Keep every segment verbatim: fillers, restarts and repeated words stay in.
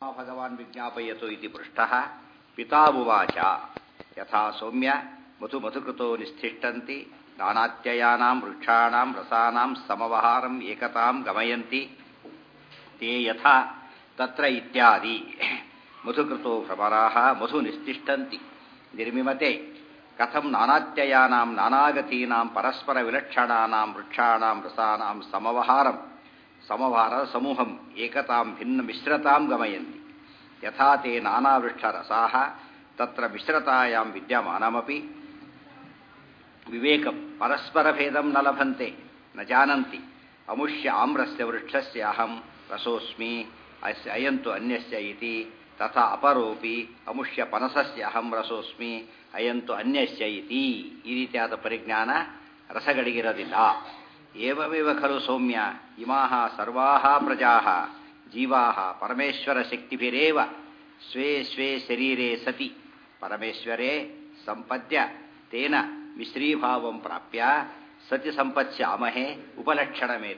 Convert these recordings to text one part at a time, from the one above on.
ಭಗವಾನ್ ವಿಜ್ಞಾಪಯತು ಇತಿ ಪೃಷ್ಟಃ ಪಿತಾವುವಾಚ ಯಥಾ ಸೌಮ್ಯ ಮಧು ಮಧುಕೃತೋ ನಿಸ್ಥಿಷ್ಟಂತಿ ನಾನಾತ್ಯಯಾನಾಂ ವೃಕ್ಷಾಣಾಂ ರಸಾನಾಂ ಸಮವಹಾರಂ ಏಕತಾಂ ಗಮಯಂತಿ ತೇ ಯಥಾ ತತ್ರ ಇತ್ಯಾದಿ ಮಧುಕೃತೋ ಭ್ರಮರಾಃ ಮಧು ನಿಸ್ಥಿಷ್ಟಂತಿ ನಿರ್ಮಿಮತೆ ಕಥಂ ನಾನಾತ್ಯಯಾನಾಂ ನಾನಾಗತೀನಾಂ ಪರಸ್ಪರ ವಿಲಕ್ಷಣಾನಾಂ ವೃಕ್ಷಾಣಾಂ ರಸಾನಾಂ ಸಮವಹಾರಂ ಸಮವಹಾರ ಸಮೂಹಂ ಏಕತಾಂ ಭಿನ್ನ ಮಿಶ್ರತಾಂ ಗಮಯಂತಿ ಯಥಾ ತೇ ನಾನಾವೃಕ್ಷರಸಾಃ ತತ್ರ ಮಿಶ್ರತಾಯಾಂ ವಿದ್ಯಮಾನಮಪಿ ವಿವೇಕಂ ಪರಸ್ಪರಭೇದಂ ನ ಲಭಂತೆ ನ ಜಾನಂತಿ ಅಮುಷ್ಯ ಆಮ್ರಸ್ಯ ವೃಕ್ಷಸ್ಯ ಅಹಂ ರಸೋಸ್ಮಿ ಅಸ್ಯ ಅಯಂತು ಅನ್ಯಸ್ಯ ಇತಿ ತಥಾ ಅಪರೋಪಿ ಅಮುಷ್ಯ ಪನಸಸ್ಯ ಅಹಂ ರಸೋಸ್ಮಿ ಅಯಂತು ಅನ್ಯಸ್ಯ ಇತಿ ಈ ರೀತಿಯಾದ ಪರಿಜ್ಞಾನ ರಸಗಳಿಗಿರೋದಿಲ್ಲ. ಏವಮೇವ ಖಲು ಸೌಮ್ಯ ಇಮಾಃ ಸರ್ವಾಃ ಪ್ರಜಾಃ ಜೀವಾಃ ಪರಮೇಶ್ವರ ಶಕ್ತಿಭಿರೇವ ಸ್ವೇ ಸ್ವೇ ಶರೀರೇ ಸತಿ ಪರಮೇಶ್ವರೇ ಸಂಪದ್ಯ ತೇನ ಮಿಶ್ರೀಭಾವಂ ಪ್ರಾಪ್ಯ ಸತಿ ಸಂಪತ್ಸ್ಯಾಮಹೇ ಉಪಲಕ್ಷಣಮೇತ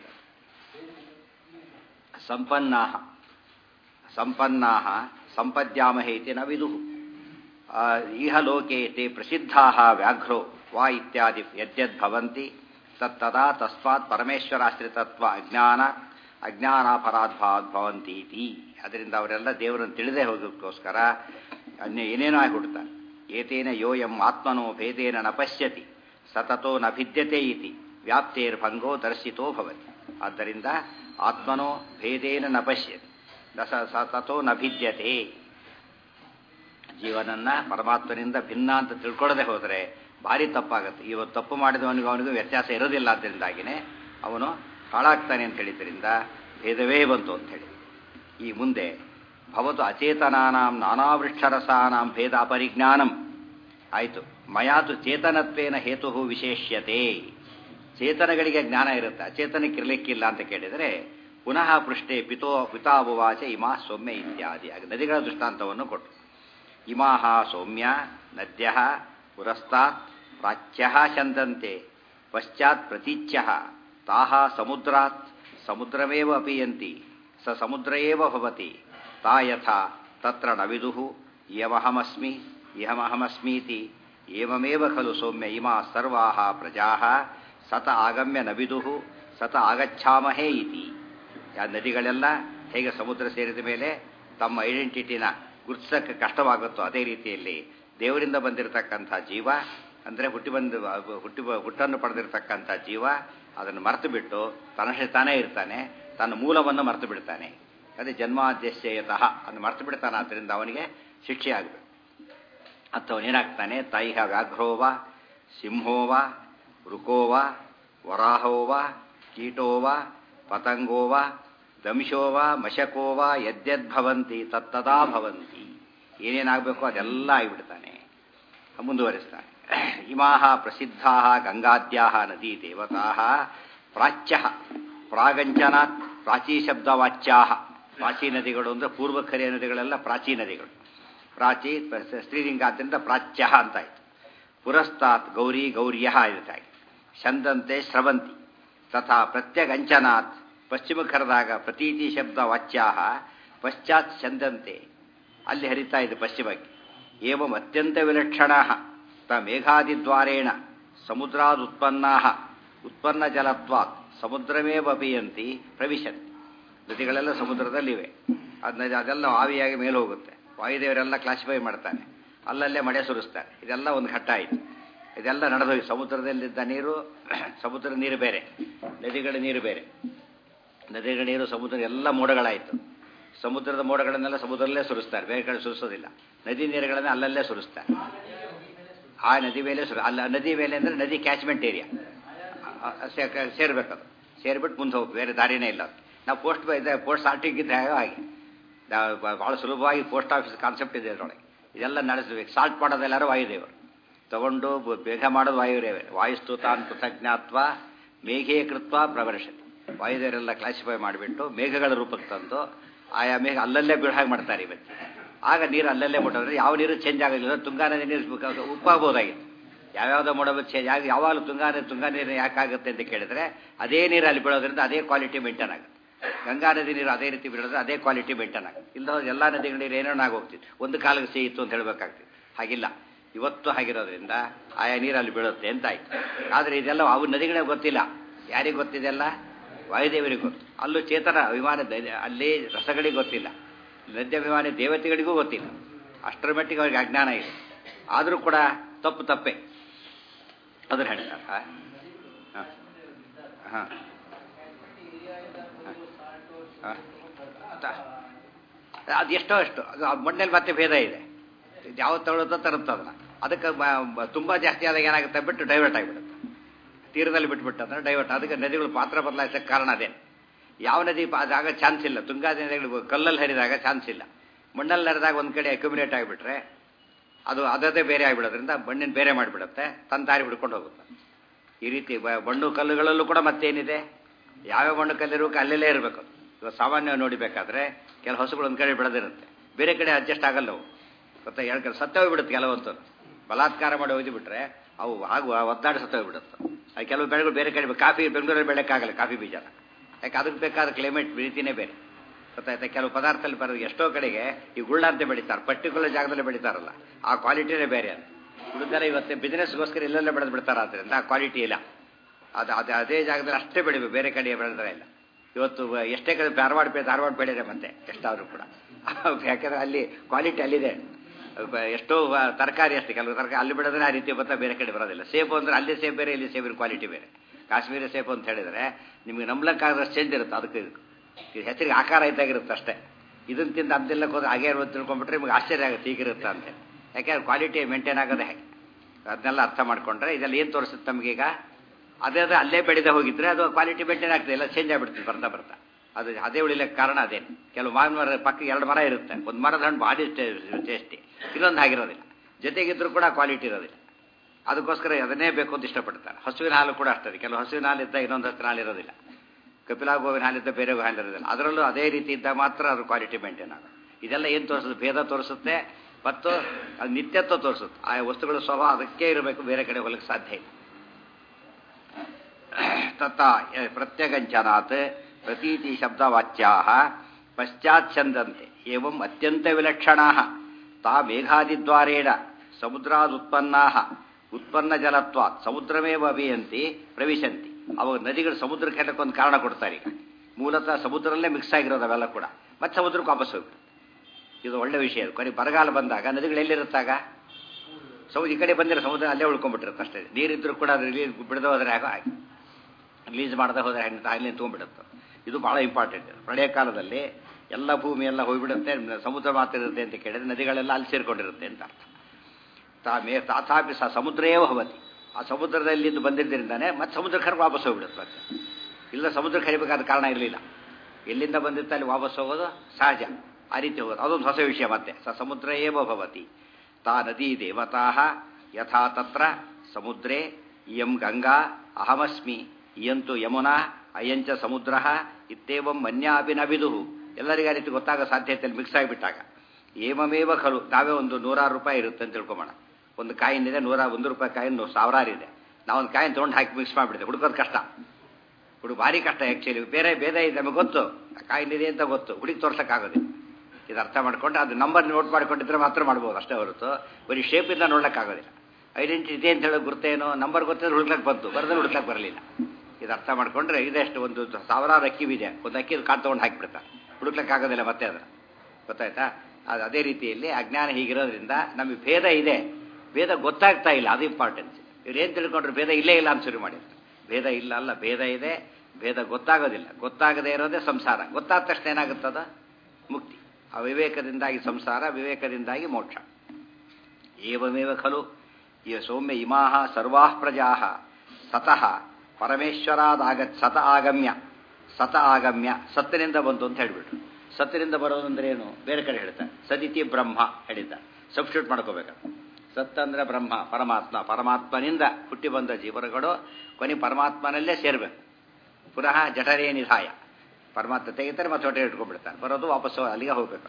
ಸಂಪನ್ನಾಃ ಸಂಪನ್ನಾಃ ಸಂಪದ್ಯಾಮಹೇ ಇತಿ ನ ವಿದುಃ ಇಹ ಲೋಕೆ ತೇ ಪ್ರಸಿದ್ಧಾಃ ವ್ಯಾಘ್ರೋ ವಾ ಇತ್ಯಾದಿ ಯದ್ಯದ್ಭವಂತಿ ತತ್ತದಾ ತಸ್ಮಾತ್ ಪರಮೇಶ್ವರಾಶ್ರಿತತ್ವ ಅಜ್ಞಾನ ಅಜ್ಞಾನಾಪರಾಧ್ವಾದ್ ಭವಂತಿ ಇತಿ. ಅದರಿಂದ ಅವರೆಲ್ಲ ದೇವರನ್ನು ತಿಳಿದೇ ಹೋಗೋದಕ್ಕೋಸ್ಕರ ಅನ್ಯ ಏನೇನೋ ಆಗಿ ಹುಡ್ತಾರೆ. ಏತೇನ ಯೋಯಂ ಆತ್ಮನೋ ಭೇದೇನ ನ ಪಶ್ಯತಿ ಸತತೋ ನ ಭಿದ್ಯತೆ ಇತಿ ವ್ಯಾಪ್ತೇರ್ಭಂಗೋ ದರ್ಶಿತೋ ಭವತಿ. ಆದ್ದರಿಂದ ಆತ್ಮನೋ ಭೇದೇನ ನ ಪಶ್ಯತಿ ಸತತೋ ನ ಭಿದ್ಯತೆ, ಜೀವನನ್ನ ಪರಮಾತ್ಮನಿಂದ ಭಿನ್ನ ಅಂತ ತಿಳ್ಕೊಳ್ಳದೆ ಹೋದರೆ ಭಾರಿ ತಪ್ಪಾಗುತ್ತೆ. ಇವತ್ತು ತಪ್ಪು ಮಾಡಿದವನಿಗೂ ಅವನಿಗೂ ವ್ಯತ್ಯಾಸ ಇರೋದಿಲ್ಲ. ಅದರಿಂದಾಗಿನೇ ಅವನು ಹಾಳಾಗ್ತಾನೆ ಅಂತ ಹೇಳಿದ್ರಿಂದ ಭೇದವೇ ಬಂತು ಅಂತ ಹೇಳಿ. ಈ ಮುಂದೆ ಭವತು ಅಚೇತನಾನಾಂ ನಾನಾವೃಕ್ಷರಸಾನಾಂ ಭೇದ ಅಪರಿಜ್ಞಾನಂ ಆಯಿತು. ಮಯಾತು ಚೇತನತ್ವೇನ ಹೇತು ವಿಶೇಷ್ಯತೆ, ಚೇತನಗಳಿಗೆ ಜ್ಞಾನ ಇರುತ್ತೆ, ಅಚೇತನಕ್ಕೆ ಇರಲಿಕ್ಕಿಲ್ಲ ಅಂತ ಕೇಳಿದರೆ ಪುನಃ ಪೃಷ್ಠೆ ಪಿತೋ ಪಿತಾವುವಾಚ ಇಮಾ ಸೌಮ್ಯ ಇತ್ಯಾದಿ ಆಗ ನದಿಗಳ ದೃಷ್ಟಾಂತವನ್ನು ಕೊಟ್ಟು ಇಮಾಹ ಸೌಮ್ಯ ನದ್ಯ ಪುರಸ್ತಾತ್ ಪ್ರಾಚ್ಯ ಚಂದಂತೆ ಪಶ್ಚಾತ್ ಪ್ರತೀಚ್ಯ ತಾಹ ಸಮುದ್ರಾತ್ ಸಮುದ್ರಮೇವ ಅಪಿಯಂತಿ ಸ ಸಮುದ್ರ ಏವ ಭವತಿ ತಾ ಯಥಾ ತತ್ರ ನ ವಿದುಃ ಇಯಮಹಮಸ್ಮಿ ಇಹಮಹಮಸ್ಮೀತಿ ಏವಮೇವ ಖಲು ಸೌಮ್ಯ ಇಮಾ ಸರ್ವಾಃ ಪ್ರಜಾಃ ಸತ ಆಗಮ್ಯ ನ ವಿದುಃ ಸತ ಆಗಚ್ಛಾಮಹೇ ಇತಿ. ಆ ನದಿಗಳೆಲ್ಲ ಹೇಗೆ ಸಮುದ್ರ ಸೇರಿದ ಮೇಲೆ ತಮ್ಮ ಐಡೆಂಟಿಟಿನ ಗುರುತಿಸಕ್ಕೆ ಕಷ್ಟವಾಗುತ್ತೋ ಅದೇ ರೀತಿಯಲ್ಲಿ ದೇವರಿಂದ ಬಂದಿರತಕ್ಕಂಥ ಜೀವ ಅಂದರೆ ಹುಟ್ಟಿ ಬಂದು ಹುಟ್ಟಿ ಹುಟ್ಟನ್ನು ಪಡೆದಿರತಕ್ಕಂಥ ಜೀವ ಅದನ್ನು ಮರೆತು ಬಿಟ್ಟು ತನ್ನಷ್ಟೇ ತಾನೇ ಇರ್ತಾನೆ, ತನ್ನ ಮೂಲವನ್ನು ಮರೆತು ಬಿಡ್ತಾನೆ. ಅದೇ ಜನ್ಮಾದ್ಯಶ್ಯಯತಃ ಅದನ್ನು ಮರೆತು ಬಿಡ್ತಾನೆ. ಆದ್ದರಿಂದ ಅವನಿಗೆ ಶಿಕ್ಷೆ ಆಗಬೇಕು. ಅಂಥವನೇನಾಗ್ತಾನೆ? ತೈಹ ವ್ಯಾಘ್ರೋವ ಸಿಂಹೋವ ವೃಕೋವ ವರಾಹೋವ ಕೀಟೋವ ಪತಂಗೋವ ದಂಶೋವ ಮಶಕೋವ ಯದ್ಯದ್ಭವಂತಿ ತತ್ತದಾ ಭವಂತಿ. ಏನೇನಾಗಬೇಕು ಅದೆಲ್ಲ ಆಗಿಬಿಡ್ತಾನೆ. ಮುಂದುವರಿಸ್ತಾನೆ. ಇಮಾಹ ಪ್ರಸಿದ್ಧಾ ಗಂಗಾದ್ಯಾ ನದೀ ದೇವತಾ ಪ್ರಾಚ್ಯ ಪ್ರಾಗಂಚನಾತ್ ಪ್ರಾಚೀ ಶಬ್ದವಾಚ್ಯಾ. ಪ್ರಾಚೀ ನದಿಗಳು ಅಂದರೆ ಪೂರ್ವಖರಿಯ ನದಿಗಳೆಲ್ಲ ಪ್ರಾಚೀ ನದಿಗಳು. ಪ್ರಾಚೀ ಸ್ತ್ರೀಲಿಂಗಾದ್ರಿಂದ ಪ್ರಾಚ್ಯ ಅಂತಾಯಿತು. ಪುರಸ್ತಾತ್ ಗೌರಿ ಗೌರ್ಯ ಇರ್ತಾಯಿ ಶಂದಂತೆ ಸ್ರವಂತಿ ತಥಾ ಪ್ರತ್ಯಗಂಚನಾತ್ ಪಶ್ಚಿಮ ಕರೆದಾಗ ಪ್ರತೀತಿ ಶಬ್ದ ವಾಚ್ಯಾ ಪಶ್ಚಾತ್ ಚಂದಂತೆ ಅಲ್ಲಿ ಹರಿತಾ ಇದೆ ಪಶ್ಚಿಮಕ್ಕೆ. ಏವಂ ಅತ್ಯಂತ ವಿಲಕ್ಷಣಾ ತ ಮೇಘಾದಿದ್ವಾರೇಣ ಸಮುದ್ರಾದುತ್ಪನ್ನಾ ಉತ್ಪನ್ನ ಜಲತ್ವಾತ್ ಸಮುದ್ರಮೇವ ಅಪಿಯಂತಿ ಪ್ರವಿಶಂತಿ. ನದಿಗಳೆಲ್ಲ ಸಮುದ್ರದಲ್ಲಿವೆ. ಅದು ಅದೆಲ್ಲ ಆವಿಯಾಗಿ ಮೇಲೆ ಹೋಗುತ್ತೆ. ವಾಯುದೇವರೆಲ್ಲ ಕ್ಲಾಸಿಫೈ ಮಾಡ್ತಾನೆ, ಅಲ್ಲಲ್ಲೇ ಮಳೆ ಸುರಿಸ್ತಾರೆ. ಇದೆಲ್ಲ ಒಂದು ಘಟ್ಟ ಆಯಿತು. ಇದೆಲ್ಲ ನಡೆದೋಗಿ ಸಮುದ್ರದಲ್ಲಿದ್ದ ನೀರು ಸಮುದ್ರದ ನೀರು ಬೇರೆ, ನದಿಗಳ ನೀರು ಬೇರೆ. ನದಿಗಳ ನೀರು ಸಮುದ್ರ ಎಲ್ಲ ಮೋಡಗಳಾಯಿತು. ಸಮುದ್ರದ ಮೋಡಗಳನ್ನೆಲ್ಲ ಸಮುದ್ರದಲ್ಲೇ ಸುರಿಸ್ತಾರೆ, ಬೇರೆ ಕಡೆ ಸುರಿಸೋದಿಲ್ಲ. ನದಿ ನೀರುಗಳನ್ನ ಅಲ್ಲಲ್ಲೇ ಸುರಿಸ್ತಾರೆ. ಆ ನದಿ ಮೇಲೆ ಸುರಿ ಅಲ್ಲ ನದಿ ಮೇಲೆ ಅಂದರೆ ನದಿ ಕ್ಯಾಚ್ಮೆಂಟ್ ಏರಿಯಾ ಸೇರ್ಬೇಕದು. ಸೇರಿಬಿಟ್ಟು ಮುಂದೆ ಹೋಗಿ ಬೇರೆ ದಾರಿನೇ ಇಲ್ಲ. ನಾವು ಪೋಸ್ಟ್ ಇದೆ ಪೋಸ್ಟ್ ಸ್ಟಾರ್ಟಿಂಗ್ ಇದ್ದ ಹಾಗೆ ಭಾಳ ಸುಲಭವಾಗಿ ಪೋಸ್ಟ್ ಆಫೀಸ್ ಕಾನ್ಸೆಪ್ಟ್ ಇದೆ ಅದರೊಳಗೆ. ಇದೆಲ್ಲ ನಡೆಸಬೇಕು. ಸಾಲ್ಟ್ ಮಾಡೋದೆಲ್ಲರೂ ವಾಯುದೇವರು ತಗೊಂಡು ಬೇಗ ಮಾಡೋದು ವಾಯುದೇವರೇ. ವಾಯುಸ್ತುತಾನ್ ಕೃತಜ್ಞಾತ್ವ ಮೇಘೇ ಕೃತ್ವ ಪ್ರವರ್ಷತಿ. ವಾಯುದೇವರೆಲ್ಲ ಕ್ಲಾಸಿಫೈ ಮಾಡಿಬಿಟ್ಟು ಮೇಘಗಳ ರೂಪಕ್ಕೆ ತಂದು ಆಯಾ ಮೇಘ ಅಲ್ಲಲ್ಲೇ ಬೀಳೋ ಹಾಗೆ ಮಾಡ್ತಾರೆ ಇವತ್ತು. ಆಗ ನೀರು ಅಲ್ಲಲ್ಲೇ ಬಿಟ್ಟೋದ್ರೆ ಯಾವ ನೀರು ಚೇಂಜ್ ಆಗಲಿಲ್ಲ. ತುಂಗಾ ನದಿ ನೀರು ಉಪ್ಪಾಗ್ಬೋದಾಗಿತ್ತು. ಯಾವ್ಯಾವುದೋ ಮೋಡ ಚೇಂಜ್ ಆಗಿ ಯಾವಾಗಲೂ ತುಂಗಾ ನೀರು ತುಂಗಾ ನೀರು ಯಾಕಾಗುತ್ತೆ ಅಂತ ಕೇಳಿದ್ರೆ ಅದೇ ನೀರು ಅಲ್ಲಿ ಬೀಳೋದ್ರಿಂದ ಅದೇ ಕ್ವಾಲಿಟಿ ಮೇಂಟೈನ್ ಆಗುತ್ತೆ. ಗಂಗಾ ನದಿ ನೀರು ಅದೇ ರೀತಿ ಬಿಡೋದು ಅದೇ ಕ್ವಾಲಿಟಿ ಮೇಂಟೈನ್ ಆಗುತ್ತೆ. ಇಲ್ಲ ಎಲ್ಲ ನದಿಗಳ ನೀರು ಏನೇನೋ ಆಗೋಗ್ತಿತ್ತು, ಒಂದು ಕಾಲಿಗೆ ಸಿಹಿ ಇತ್ತು ಅಂತ ಹೇಳಬೇಕಾಗ್ತಿತ್ತು. ಹಾಗಿಲ್ಲ, ಇವತ್ತು ಆಗಿರೋದ್ರಿಂದ ಆಯಾ ನೀರು ಅಲ್ಲಿ ಬೀಳುತ್ತೆ ಅಂತ ಆಯ್ತು. ಆದರೆ ಇದೆಲ್ಲ ಅವು ನದಿಗಳಿಗೆ ಗೊತ್ತಿಲ್ಲ. ಯಾರಿಗೆ ಗೊತ್ತಿದೆಲ್ಲ? ವಾಯುದೇವರಿಗೆ ಗೊತ್ತು. ಅಲ್ಲೂ ಚೇತನ ಅಭಿಮಾನ ಅಲ್ಲಿ ರಸಗಳಿಗೆ ಗೊತ್ತಿಲ್ಲ, ನದ್ಯಾಭಿಮಾನಿ ದೇವತೆಗಳಿಗೂ ಗೊತ್ತಿಲ್ಲ. ಅಷ್ಟರ ಮಟ್ಟಿಗೆ ಅವ್ರಿಗೆ ಅಜ್ಞಾನ ಇದೆ. ಆದರೂ ಕೂಡ ತಪ್ಪು ತಪ್ಪೆ ಅದನ್ನು ಹೇಳ್ತಾರೆ. ಹಾಂ ಹಾಂ ಅದು ಎಷ್ಟೋ ಎಷ್ಟು ಮಣ್ಣಲ್ಲಿ ಮತ್ತೆ ಭೇದ ಇದೆ. ಯಾವ ತಗೊಳುತ್ತೋ ತರುತ್ತೋ ಅದನ್ನು. ಅದಕ್ಕೆ ತುಂಬ ಜಾಸ್ತಿ ಆದಾಗ ಏನಾಗುತ್ತೆ ಬಿಟ್ಟು ಡೈವರ್ಟ್ ಆಗಿಬಿಡುತ್ತೆ. ತೀರದಲ್ಲಿ ಬಿಟ್ಬಿಟ್ಟು ಅಂದರೆ ಡೈವರ್ಟ್. ಅದಕ್ಕೆ ನದಿಗಳು ಪಾತ್ರ ಬದಲಾಯಿಸೋಕ್ಕೆ ಕಾರಣ ಅದೇನು. ಯಾವ ನದಿ ಆಗ ಚಾನ್ಸ್ ಇಲ್ಲ. ತುಂಗಾ ನದಿಗಳು ಕಲ್ಲಲ್ಲಿ ಹರಿದಾಗ ಚಾನ್ಸ್ ಇಲ್ಲ. ಮಣ್ಣಲ್ಲಿ ಹರಿದಾಗ ಒಂದು ಕಡೆ ಅಕ್ಯುಮಿಲೇಟ್ ಆಗಿಬಿಟ್ರೆ ಅದು ಅದೇ ಬೇರೆ ಆಗಿಬಿಡೋದ್ರಿಂದ ಮಣ್ಣಿನ ಬೇರೆ ಮಾಡಿಬಿಡುತ್ತೆ, ತನ್ನ ದಾರಿ ಬಿಡ್ಕೊಂಡು ಹೋಗುತ್ತೆ. ಈ ರೀತಿ ಮಣ್ಣು ಕಲ್ಲುಗಳಲ್ಲೂ ಕೂಡ ಮತ್ತೇನಿದೆ, ಯಾವ್ಯಾವ ಮಣ್ಣು ಕಲ್ಲಿರೋಕೆ ಅಲ್ಲೆಲ್ಲೇ ಇರಬೇಕು. ಇವಾಗ ಸಾಮಾನ್ಯವಾಗಿ ನೋಡಿಬೇಕಾದ್ರೆ ಕೆಲವು ಹಸುಗಳು ಒಂದು ಕಡೆ ಬೆಳೆದಿರುತ್ತೆ, ಬೇರೆ ಕಡೆ ಅಡ್ಜಸ್ಟ್ ಆಗಲ್ಲ ಅವು. ಗೊತ್ತಾ, ಎರಡು ಕಡೆ ಸತ್ತೋಗ್ಬಿಡುತ್ತೆ. ಕೆಲವೊಂದು ಬಲಾತ್ಕಾರ ಮಾಡಿ ಒಯ್ದು ಬಿಟ್ರೆ ಅವು ಹಾಗೂ ಒದ್ದಾಡಿ ಸತ್ತೋಗ್ಬಿಡುತ್ತೆ. ಅದು ಕೆಲವು ಬೆಳೆಗಳು ಬೇರೆ ಕಡೆ, ಕಾಫಿ ಬೆಂಗಳೂರಲ್ಲಿ ಬೆಳೆಯೋಕ್ಕಾಗಲ್ಲ ಕಾಫಿ ಬೀಜನ, ಯಾಕೆ ಅದಕ್ಕೆ ಬೇಕಾದ ಕ್ಲೈಮೇಟ್ ರೀತಿಯೇ ಬೇರೆ. ಗೊತ್ತಾಯ್ತಾ. ಕೆಲವು ಪದಾರ್ಥದಲ್ಲಿ ಬರೋದು ಎಷ್ಟೋ ಕಡೆಗೆ ಈ ಗುಳ್ಳ ಅಂತ ಬೆಳೀತಾರೆ, ಪರ್ಟಿಕ್ಯುಲರ್ ಜಾಗದಲ್ಲಿ ಬೆಳೀತಾರಲ್ಲ, ಆ ಕ್ವಾಲಿಟಿನೇ ಬೇರೆ. ಅದು ಉಳಿದರೆ ಇವತ್ತು ಬಿಸ್ನೆಸ್ಗೋಸ್ಕರ ಇಲ್ಲೆಲ್ಲ ಬೆಳೆದು ಬಿಡ್ತಾರೆ, ಆದ್ದರಿಂದ ಆ ಕ್ವಾಲಿಟಿ ಇಲ್ಲ. ಅದು ಅದೇ ಅದೇ ಜಾಗದಲ್ಲಿ ಅಷ್ಟೇ ಬೆಳಿಬೇಕು, ಬೇರೆ ಕಡೆ ಬೆಳೆದ್ರೆ ಇಲ್ಲ. ಇವತ್ತು ಎಷ್ಟೇ ಕಡೆ ಧಾರವಾಡ ಬೇ ಧಾರವಾಡ ಬೆಳೆದ್ರೆ ಮತ್ತೆ ಎಷ್ಟಾದರೂ ಕೂಡ, ಯಾಕೆಂದರೆ ಅಲ್ಲಿ ಕ್ವಾಲಿಟಿ ಅಲ್ಲಿದೆ. ಎಷ್ಟೋ ತರಕಾರಿ ಅಷ್ಟೇ, ಕೆಲವು ತರಕಾರಿ ಅಲ್ಲಿ ಬೆಳೆದ್ರೆ ಆ ರೀತಿ ಭತ್ತ ಬೇರೆ ಕಡೆ ಬರೋದಿಲ್ಲ. ಸೇಬು ಅಂದರೆ ಅಲ್ಲಿ ಸೇಬು ಬೇರೆ, ಇಲ್ಲಿ ಸೇಬಿನ ಕ್ವಾಲಿಟಿ ಬೇರೆ. ಕಾಶ್ಮೀರಿ ಸೇಬು ಅಂತ ಹೇಳಿದರೆ ನಿಮಗೆ ನಂಬ್ಲಕ್ಕಾಗದಷ್ಟು ಚೇಂಜ್ ಇರುತ್ತೆ. ಅದಕ್ಕೆ ಇದು ಹೆಸರಿಗೆ ಆಕಾರ ಇದ್ದಾಗಿರುತ್ತೆ ಅಷ್ಟೇ. ಇದನ್ನು ತಿಂದು ಅಂತಿಲ್ಲಕ್ಕೆ ಹೋದ್ರೆ ಹಾಗೆ ಇರ್ಬೋದು ತಿಳ್ಕೊಂಡ್ಬಿಟ್ರೆ ನಿಮಗೆ ಆಶ್ಚರ್ಯ ಆಗುತ್ತೆ ಹೀಗಿರುತ್ತೆ ಅಂತ. ಯಾಕೆಂದ್ರೆ ಕ್ವಾಲಿಟಿ ಮೇಂಟೈನ್ ಆಗೋದೇ ಹಾಗೆ. ಅದನ್ನೆಲ್ಲ ಅರ್ಥ ಮಾಡ್ಕೊಂಡ್ರೆ ಇದೆಲ್ಲ ಏನು ತೋರಿಸುತ್ತೆ ನಮಗೀಗ, ಅದೇ ಅದೇ ಅಲ್ಲೇ ಬೆಳೆದೇ ಹೋಗಿದ್ರೆ ಅದು ಕ್ವಾಲಿಟಿ ಮೇಂಟೈನ್ ಆಗ್ತದೆ, ಎಲ್ಲ ಚೇಂಜ್ ಆಗಿಬಿಡ್ತದೆ ಬರ್ತಾ ಬರ್ತಾ. ಅದು ಅದೇ ಉಳಿಲಿಕ್ಕೆ ಕಾರಣ ಅದೇನು. ಕೆಲವು ಮಾವಿನ ಮರ ಪಕ್ಕ ಎರಡು ಮರ ಇರುತ್ತೆ, ಒಂದು ಮರದ ಹಣ್ಣು ಭಾರಿ ಟೇಸ್ಟಿ, ಇನ್ನೊಂದು ಆಗಿರೋದಿಲ್ಲ. ಜೊತೆಗಿದ್ರೂ ಕೂಡ ಕ್ವಾಲಿಟಿ ಇರೋದಿಲ್ಲ. ಅದಕ್ಕೋಸ್ಕರ ಅದನ್ನೇ ಬೇಕು ಅಂತ ಇಷ್ಟಪಡ್ತಾರೆ. ಹಸುವಿನ ಹಾಲು ಕೂಡ ಅಷ್ಟೇ, ಕೆಲವು ಹಸುವಿನ ಹಾಲಿದ್ದ ಇನ್ನೊಂದು ಹಸಿನ ಹಾಲು ಇರೋದಿಲ್ಲ, ಕಪಿಲಾ ಗೋವಿನ ಹಾಲಿದ್ದ ಬೇರೆ ಹಾಲು ಇರೋದಿಲ್ಲ. ಅದರಲ್ಲೂ ಅದೇ ರೀತಿ ಇದ್ದಾಗ ಮಾತ್ರ ಅದು ಕ್ವಾಲಿಟಿ ಮೇಂಟೈನ್ ಆಗೋದು. ಇದೆಲ್ಲ ಏನು ತೋರಿಸುತ್ತೆ, ಭೇದ ತೋರಿಸುತ್ತೆ ಮತ್ತು ಅದು ನಿತ್ಯತ್ವ ತೋರಿಸುತ್ತೆ. ಆ ವಸ್ತುಗಳ ಸ್ವಭಾವ ಅದಕ್ಕೆ ಇರಬೇಕು, ಬೇರೆ ಕಡೆ ಹೋಗಲಿಕ್ಕೆ ಸಾಧ್ಯ ಇಲ್ಲ. ತತ್ತ ಪ್ರತ್ಯಗಂಚನಾತ್ ಪ್ರತೀತಿ ಶಬ್ದವಾಚ್ಯಾ ಪಶ್ಚಾತ್ ಛಂದಂತೆ ಏವಂ ಅತ್ಯಂತ ವಿಲಕ್ಷಣಾ ತಾ ಮೇಘಾದಿದ್ವಾರೇಣ ಸಮುದ್ರಾದುತ್ಪನ್ನಾ ಉತ್ಪನ್ನ ಜಲತ್ವಾತ್ ಸಮುದ್ರಮೇವ ಅಭಿಯಂತಿ ಪ್ರವಿಶಂತಿ. ಅವಾಗ ನದಿಗಳು ಸಮುದ್ರಕ್ಕೆ ಹೇಳಕ್ಕೊಂದು ಕಾರಣ ಕೊಡ್ತಾರೆ. ಈಗ ಮೂಲತಃ ಸಮುದ್ರದಲ್ಲೇ ಮಿಕ್ಸ್ ಆಗಿರೋದು ಅವೆಲ್ಲ ಕೂಡ, ಮತ್ತೆ ಸಮುದ್ರಕ್ಕೆ ವಾಪಸ್ ಹೋಗ್ಬಿಟ್ಟು. ಇದು ಒಳ್ಳೆ ವಿಷಯ. ಕೊನೆ ಬರಗಾಲ ಬಂದಾಗ ನದಿಗಳು ಎಲ್ಲಿರುತ್ತಾಗ ಸಮುದ್ರ ಈ ಕಡೆ ಬಂದಿರೋ ಸಮುದ್ರ ಅಲ್ಲೇ ಉಳ್ಕೊಂಡ್ಬಿಟ್ಟಿರುತ್ತೆ ಅಷ್ಟೇ. ನೀರಿದ್ರೂ ಕೂಡ ಅದು ರಿಲೀಸ್ ಬಿಡದೆ ಹೋದರೆ ಆಗ ರಿಲೀಸ್ ಮಾಡದೆ ಹೋದರೆ ಅಲ್ಲಿ ತೊಗೊಂಡ್ಬಿಡುತ್ತೆ. ಇದು ಭಾಳ ಇಂಪಾರ್ಟೆಂಟ್. ಪ್ರಳಯ ಕಾಲದಲ್ಲಿ ಎಲ್ಲ ಭೂಮಿ ಎಲ್ಲ ಹೋಗಿಬಿಡುತ್ತೆ, ಸಮುದ್ರ ಮಾತ್ರ ಇರುತ್ತೆ ಅಂತ ಕೇಳಿದ್ರೆ ನದಿಗಳೆಲ್ಲ ಅಲ್ಲಿ ಸೇರ್ಕೊಂಡಿರುತ್ತೆ ಅಂತ ಅರ್ಥ. ತಾ ಮೇ ತಾಥಾಪಿ ಸಹ ಸಮುದ್ರೇ ಭವತಿ. ಆ ಸಮುದ್ರದಲ್ಲಿದ್ದು ಬಂದಿದ್ದರಿಂದಾನೆ ಮತ್ತೆ ಸಮುದ್ರ ಕರೆ ವಾಪಸ್ ಹೋಗ್ಬಿಡುತ್ತೆ. ಮತ್ತೆ ಇಲ್ಲ ಸಮುದ್ರ ಕರಿಬೇಕಾದ ಕಾರಣ ಇರಲಿಲ್ಲ, ಎಲ್ಲಿಂದ ಬಂದಿತ್ತು ಅಲ್ಲಿ ವಾಪಸ್ ಹೋಗೋದು ಸಹಜ. ಆ ರೀತಿ ಹೋಗೋದು ಅದೊಂದು ಹೊಸ ವಿಷಯ. ಮತ್ತೆ ಸ ಸಮುದ್ರ ಏವ ಭವತಿ ತಾ ನದಿ ದೇವತಾ ಯಥಾ ತತ್ರ ಸಮುದ್ರೇ ಇಯಂ ಗಂಗಾ ಅಹಮಸ್ಮಿ ಇಯಂತು ಯಮುನಾ ಅಯಂಚ ಸಮುದ್ರ ಇತ್ತೇವಂ ಮನ್ಯಾಪಿ ನ ವಿದುಹು. ಎಲ್ಲರಿಗೂ ಆ ರೀತಿ ಗೊತ್ತಾಗೋ ಸಾಧ್ಯತೆಯಲ್ಲಿ ಮಿಕ್ಸ್ ಆಗಿಬಿಟ್ಟಾಗ ಏಮಮೇವ ಖಲು. ನಾವೇ ಒಂದು ನೂರಾರು ರೂಪಾಯಿ ಇರುತ್ತೆ ಅಂತ ತಿಳ್ಕೊಂಬೋಣ. ಒಂದು ಕಾಯಿನಿದೆ, ನೂರ ಒಂದು ರೂಪಾಯಿ ಕಾಯಿನ ಸಾವಿರಾರು ಇದೆ. ನಾವೊಂದು ಕಾಯಿನ ತೊಗೊಂಡು ಹಾಕಿ ಮಿಕ್ಸ್ ಮಾಡಿಬಿಡ್ತೇವೆ. ಹುಡುಕೋದು ಕಷ್ಟ, ಹುಡುಗ ಭಾರಿ ಕಷ್ಟ. ಆ್ಯಕ್ಚುಲಿ ಬೇರೆ ಭೇದ ಇದೆ ನಮಗೆ ಗೊತ್ತು, ಕಾಯಿನಿದೆ ಅಂತ ಗೊತ್ತು, ಹುಡುಗಿ ತೋರ್ಸೋಕ್ಕಾಗೋದಿಲ್ಲ. ಇದು ಅರ್ಥ ಮಾಡ್ಕೊಂಡು ಅದು ನಂಬರ್ ನೋಟ್ ಮಾಡ್ಕೊಂಡಿದ್ರೆ ಮಾತ್ರ ಮಾಡ್ಬೋದು ಅಷ್ಟೇ ಹೊರತು ಬರೀ ಶೇಪಿಂದ ನೋಡ್ಲಿಕ್ಕಾಗೋದಿಲ್ಲ. ಐಡೆಂಟಿಟಿ ಅಂತ ಹೇಳೋ ಗುರ್ತೇನೋ ನಂಬರ್ ಗೊತ್ತಿದ್ರೆ ಹುಡುಕ್ಲಕ್ಕೆ ಬಂತು, ಬರೆದ್ರೆ ಹುಡುಕ್ಲಕ್ಕೆ ಬರಲಿಲ್ಲ. ಇದು ಅರ್ಥ ಮಾಡ್ಕೊಂಡ್ರೆ ಇದೆಷ್ಟು ಒಂದು ಸಾವಿರಾರು ಅಕ್ಕಿ ಬೀಜ, ಒಂದು ಅಕ್ಕಿ ಕಾಳು ತೊಗೊಂಡು ಹಾಕಿಬಿಡ್ತಾರೆ, ಹುಡುಕ್ಲಕ್ಕಾಗೋದಿಲ್ಲ ಮತ್ತೆ ಅದನ್ನು. ಗೊತ್ತಾಯ್ತಾ? ಅದು ಅದೇ ರೀತಿಯಲ್ಲಿ ಅಜ್ಞಾನ ಹೀಗಿರೋದ್ರಿಂದ ನಮಗೆ ಭೇದ ಇದೆ, ಭೇದ ಗೊತ್ತಾಗ್ತಾ ಇಲ್ಲ. ಅದು ಇಂಪಾರ್ಟೆನ್ಸ್. ಇವ್ರು ಏನು ತಿಳ್ಕೊಂಡ್ರೆ ಭೇದ ಇಲ್ಲೇ ಇಲ್ಲ ಅಂತ ಶುರು ಮಾಡಿರ್ತಾರೆ. ಭೇದ ಇಲ್ಲ ಅಲ್ಲ, ಭೇದ ಇದೆ, ಭೇದ ಗೊತ್ತಾಗೋದಿಲ್ಲ. ಗೊತ್ತಾಗದೇ ಇರೋದೇ ಸಂಸಾರ. ಗೊತ್ತಾದ ತಕ್ಷಣ ಏನಾಗುತ್ತದ? ಮುಕ್ತಿ. ಆ ವಿವೇಕದಿಂದಾಗಿ ಸಂಸಾರ, ವಿವೇಕದಿಂದಾಗಿ ಮೋಕ್ಷ. ಏವಮೇವ ಖಲು ಇವ ಸೌಮ್ಯ ಇಮಾಹ ಸರ್ವಾಃ ಪ್ರಜಾಃ ಸತಃ ಪರಮೇಶ್ವರಾದಾಗತ್ ಸತ ಆಗಮ್ಯ ಸತ ಆಗಮ್ಯ ಸತ್ತಿನಿಂದ ಬಂತು ಅಂತ ಹೇಳಿಬಿಟ್ರು. ಸತ್ತಿನಿಂದ ಬರೋದಂದ್ರೆ ಏನು? ಬೇರೆ ಕಡೆ ಹೇಳ್ತಾರೆ ಸದಿತಿ ಬ್ರಹ್ಮ ಹೇಳಿದ್ದಾರೆ. ಸಬ್ಸ್ಟಿಟ್ಯೂಟ್ ಮಾಡ್ಕೋಬೇಕು. ಸತ್ ಅಂದ್ರೆ ಬ್ರಹ್ಮ, ಪರಮಾತ್ಮ. ಪರಮಾತ್ಮನಿಂದ ಹುಟ್ಟಿ ಬಂದ ಜೀವನಗಳು ಕೊನೆ ಪರಮಾತ್ಮನಲ್ಲೇ ಸೇರಬೇಕು. ಪುನಃ ಜಠರೇ ನಿಧಾಯ ಪರಮಾತ್ಮ ತೆಗಿತಾರೆ, ಮತ್ತೆ ಹೊಟ್ಟೆ ಇಟ್ಕೊಂಡ್ಬಿಡ್ತಾರೆ. ಬರೋದು ವಾಪಸ್ಸು ಅಲ್ಲಿಗೆ ಹೋಗ್ಬೇಕು.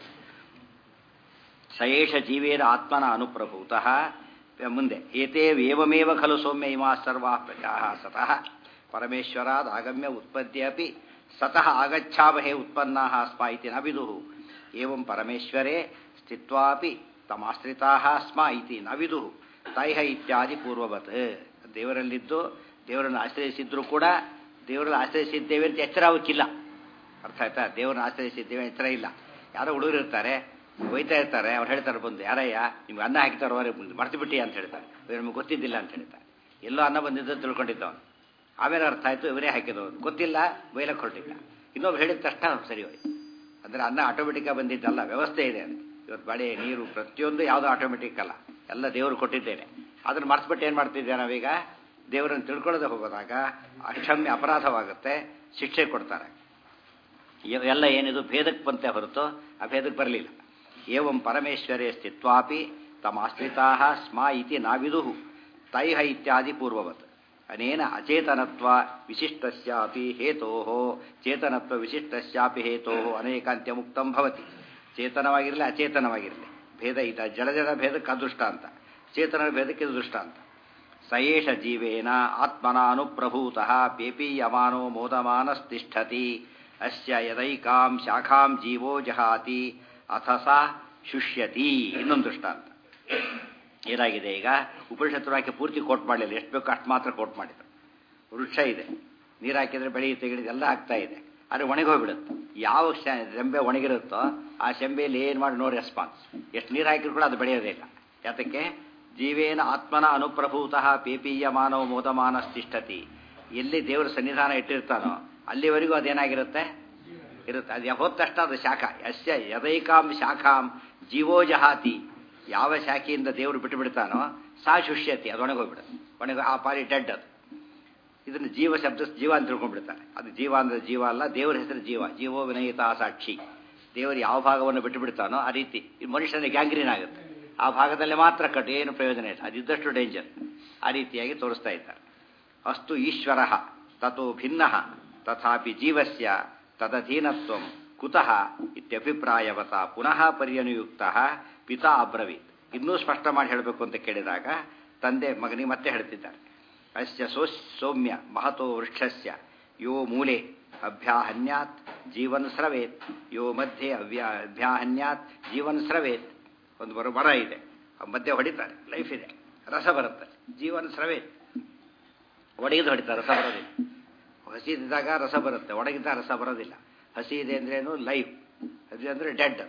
ಸಯೇಷ ಜೀವೇನ ಆತ್ಮನ ಅನುಪ್ರಭೂತಃ. ಮುಂದೆ ಏತೇ ಏವಮೇವ ಖಲು ಸೌಮ್ಯ ಇಮಾ ಸರ್ವಾ ಪ್ರಜಾ ಸತಃ ಪರಮೇಶ್ವರಾದ್ ಆಗಮ್ಯ ಉತ್ಪತ್ತಿ ಅಪಿ ಸತಃ ಆಗಚ್ಛಾಮಹೇ ಉತ್ಪನ್ನಾಃ ಸ್ಮ ಇತಿ ನ ವಿದುಃ ಏವಂ ಪರಮೇಶ್ವರೇ ಸ್ಥಿತ್ವಾಪಿ ತಮಾಶ್ರಿತಾಃ ಸ್ಮ ಇತಿ ನ ವಿದುಃ ತೈಹ ಇತ್ಯಾದಿ ಪೂರ್ವವತ್. ದೇವರಲ್ಲಿದ್ದು ದೇವರನ್ನು ಆಶ್ರಯಿಸಿದ್ರು ಕೂಡ ದೇವರಲ್ಲಿ ಆಶ್ರಯಿಸಿದ್ದೇವೆ ಅಂತ ಎಚ್ಚರ ಅವಕ್ಕಿಲ್ಲ. ಅರ್ಥ ಆಯ್ತಾ? ದೇವರನ್ನ ಆಶ್ರಯಿಸಿದ್ದೇವೆ ಎಚ್ಚರ ಇಲ್ಲ. ಯಾರೋ ಹುಡುಗರು ಇರ್ತಾರೆ, ಬೈತಾ ಇರ್ತಾರೆ, ಅವ್ರು ಹೇಳ್ತಾರೆ ಬಂದು, ಯಾರಯ್ಯ ನಿಮ್ಗೆ ಅನ್ನ ಹಾಕಿತಾರೋ ಮರ್ತು ಬಿಟ್ಟಿ ಅಂತ ಹೇಳ್ತಾರೆ. ನಮ್ಗೆ ಗೊತ್ತಿದ್ದಿಲ್ಲ ಅಂತ ಹೇಳ್ತಾರೆ. ಎಲ್ಲೋ ಅನ್ನ ಬಂದಿದ್ದು ತಿಳ್ಕೊಂಡಿದ್ದವನು. ಆಮೇಲೆ ಅರ್ಥ ಆಯಿತು ಇವರೇ ಹಾಕಿದವನು, ಗೊತ್ತಿಲ್ಲ, ಬೈಲಕ್ಕೆ ಹೊರಟಿಲ್ಲ. ಇನ್ನೊಬ್ರು ಹೇಳಿದ ತಕ್ಷಣ ಸರಿ ಹೋಯ್ತು. ಅಂದರೆ ಅನ್ನ ಆಟೋಮೆಟಿಕ್ಕಾಗಿ ಬಂದಿದ್ದಲ್ಲ, ವ್ಯವಸ್ಥೆ ಇದೆ ಅಂತ. ಇವತ್ತು ಬಳೆ ನೀರು ಪ್ರತಿಯೊಂದು ಯಾವುದೋ ಆಟೋಮೆಟಿಕ್ ಅಲ್ಲ, ಎಲ್ಲ ದೇವರು ಕೊಟ್ಟಿದ್ದೇನೆ. ಅದನ್ನು ಮರ್ಸ್ಬಿಟ್ಟು ಏನು ಮಾಡ್ತಿದ್ದೇವೆ ನಾವೀಗ? ದೇವರನ್ನು ತಿಳ್ಕೊಳ್ಳೋದೇ ಹೋಗೋದಾಗ ಅಕ್ಷಮ್ಯ ಅಪರಾಧವಾಗುತ್ತೆ, ಶಿಕ್ಷೆ ಕೊಡ್ತಾರೆ. ಎಲ್ಲ ಏನಿದು ಭೇದಕ್ಕೆ ಬಂತೆ ಹೊರತು ಅಭೇದಕ್ಕೆ ಬರಲಿಲ್ಲ. ಏವಂ ಪರಮೇಶ್ವರೇ ಸ್ಥಿತ್ವಾಪಿ ತಮಾಶ್ರಿತಾಃ ಸ್ಮ ಇತಿ ನಾವಿದುಃ ತೈಹ ಇತ್ಯಾದಿ ಪೂರ್ವವತ್. ಅನೇನ ಅಚೇತನತ್ವ ವಿಶಿಷ್ಟಸ್ಯಾಪಿ ಹೇತೋಃ ಚೇತನತ್ವ ವಿಶಿಷ್ಟಸ್ಯಾಪಿ ಹೇತೋಃ ಅನೇಕಾಂತ್ಯಮುಕ್ತಂ ಭವತಿ. ಚೇತನವಾಗಿರಲಿ ಅಚೇತನವಾಗಿರಲಿ ಭೇದ ಇತ ಜಡ ಜಡ ಭೇದಕ್ಕೆ ಅದೃಷ್ಟಾಂತ, ಚೇತನ ಭೇದಕ್ಕೆ ಇದು ದೃಷ್ಟಾಂತ. ಸಯೇಷ ಜೀವೇನ ಆತ್ಮನ ಅನುಪ್ರಭೂತಃ ಪೇಪೀಯಮಾನೋ ಮೋದಮಾನಸ್ತಿಷ್ಠತಿ ಅಸ್ಯ ಯದೈಕಾಂ ಶಾಖಾಂ ಜೀವೋ ಜಹಾತಿ ಅಥ ಸಾ ಶುಷ್ಯತಿ. ಇನ್ನೊಂದು ದೃಷ್ಟಾಂತ ಏನಾಗಿದೆ, ಈಗ ಉಪನಿಷತ್ತು ವಾಕ್ಯ ಪೂರ್ತಿ ಕೋಟ್ ಮಾಡಲಿಲ್ಲ, ಎಷ್ಟು ಬೇಕೋ ಅಷ್ಟು ಮಾತ್ರ ಕೋಟ್ ಮಾಡಿದ್ರು. ವೃಕ್ಷ ಇದೆ, ನೀರು ಹಾಕಿದ್ರೆ ಬೆಳೆಯುತ್ತೆ, ಗಿಡ ಎಲ್ಲ ಆಗ್ತಾ ಇದೆ, ಆದರೆ ಒಣಗೋಗ್ಬಿಡುತ್ತೆ. ಯಾವ ಶೆಂಬೆ ಒಣಗಿರುತ್ತೋ ಆ ಶೆಂಬೆಯಲ್ಲಿ ಏನು ಮಾಡಿ ನೋ ರೆಸ್ಪಾನ್ಸ್. ಎಷ್ಟು ನೀರು ಹಾಕಿದ್ರು ಕೂಡ ಅದು ಬೆಳೆಯೋದೇ ಇಲ್ಲ. ಯಾತಕ್ಕೆ? ಜೀವೇನ ಆತ್ಮನ ಅನುಪ್ರಭೂತಃ ಪೇಪೀಯಮಾನೋ ಮೋದಮಾನಸ್ತಿಷ್ಠತಿ. ಎಲ್ಲಿ ದೇವರ ಸನ್ನಿಧಾನ ಇಟ್ಟಿರ್ತಾನೋ ಅಲ್ಲಿವರೆಗೂ ಅದೇನಾಗಿರುತ್ತೆ ಇರುತ್ತೆ. ಅದು ಹೋದ ತಕ್ಷಣ ಅದು ಶಾಖ. ಯಸ್ಯ ಯದೈಕಾಂ ಶಾಖಾಂ ಜೀವೋ ಜಹಾತಿ. ಯಾವ ಶಾಖೆಯಿಂದ ದೇವರು ಬಿಟ್ಟು ಬಿಡ್ತಾನೋ ಸಾ ಶುಷ್ಯತಿ, ಅದು ಒಣಗೋಗ್ಬಿಡುತ್ತೆ. ಒಣಗ ಆ ಪಾರಿ ಡೆಡ್. ಅದು ಇದನ್ನು ಜೀವ ಶಬ್ದ ಜೀವ ಅಂತ ತಿಳ್ಕೊಂಡ್ಬಿಡ್ತಾರೆ. ಅದು ಜೀವ ಅಂದರೆ ಜೀವ ಅಲ್ಲ, ದೇವರ ಹೆಸರು ಜೀವ. ಜೀವೋ ವಿನಯಿತ ಸಾಕ್ಷಿ. ದೇವರು ಯಾವ ಭಾಗವನ್ನು ಬಿಟ್ಟು ಬಿಡ್ತಾನೋ ಆ ರೀತಿ ಈ ಮನುಷ್ಯನಿಗೆ ಗ್ಯಾಂಗ್ರೀನ್ ಆಗುತ್ತೆ. ಆ ಭಾಗದಲ್ಲಿ ಮಾತ್ರ ಕಟ್ಟು, ಏನು ಪ್ರಯೋಜನ ಇಲ್ಲ, ಅದಿದ್ದಷ್ಟು ಡೇಂಜರ್. ಆ ರೀತಿಯಾಗಿ ತೋರಿಸ್ತಾ ಇದ್ದಾರೆ. ಅಸ್ತು ಈಶ್ವರ ತಥೋ ಭಿನ್ನ ತಥಾಪಿ ಜೀವಸ್ಯ ತದಧೀನತ್ವಂ ಕುತಃ ಇತ್ಯಭಿಪ್ರಾಯವತ ಪುನಃ ಪರ್ಯನುಯುಕ್ತ ಪಿತಾ ಅಬ್ರವೀತ್. ಇನ್ನೂ ಸ್ಪಷ್ಟ ಮಾಡಿ ಹೇಳಬೇಕು ಅಂತ ಕೇಳಿದಾಗ ತಂದೆ ಮಗನಿಗೆ ಮತ್ತೆ ಹೇಳ್ತಿದ್ದಾರೆ. ಅಸ್ಯ ಸೋ ಸೌಮ್ಯ ಮಹತೋ ವೃಕ್ಷಸ್ಯ ಯೋ ಮೂಲೆ ಅಭ್ಯಾಹನ್ಯಾತ್ ಜೀವನ್ ಸ್ರವೇತ್, ಯೋ ಮಧ್ಯೆ ಅವ್ಯಾ ಅಭ್ಯಾಹನ್ಯಾತ್ ಜೀವನ್ ಸ್ರವೇತ್. ಒಂದು ಬರೋ ಮರ ಇದೆ, ಮಧ್ಯೆ ಹೊಡಿತಾರೆ, ಲೈಫ್ ಇದೆ, ರಸ ಬರುತ್ತೆ, ಜೀವನ್ ಸ್ರವೇತ್. ಒಣಗಿದು ಹೊಡಿತಾರೆ, ರಸ ಬರೋದಿಲ್ಲ. ಹಸಿದಾಗ ರಸ ಬರುತ್ತೆ, ಒಣಗಿದ ರಸ ಬರೋದಿಲ್ಲ. ಹಸಿ ಇದೆ ಅಂದ್ರೇನು ಲೈಫ್, ಹಸಿ ಅಂದರೆ ಡೆಡ್.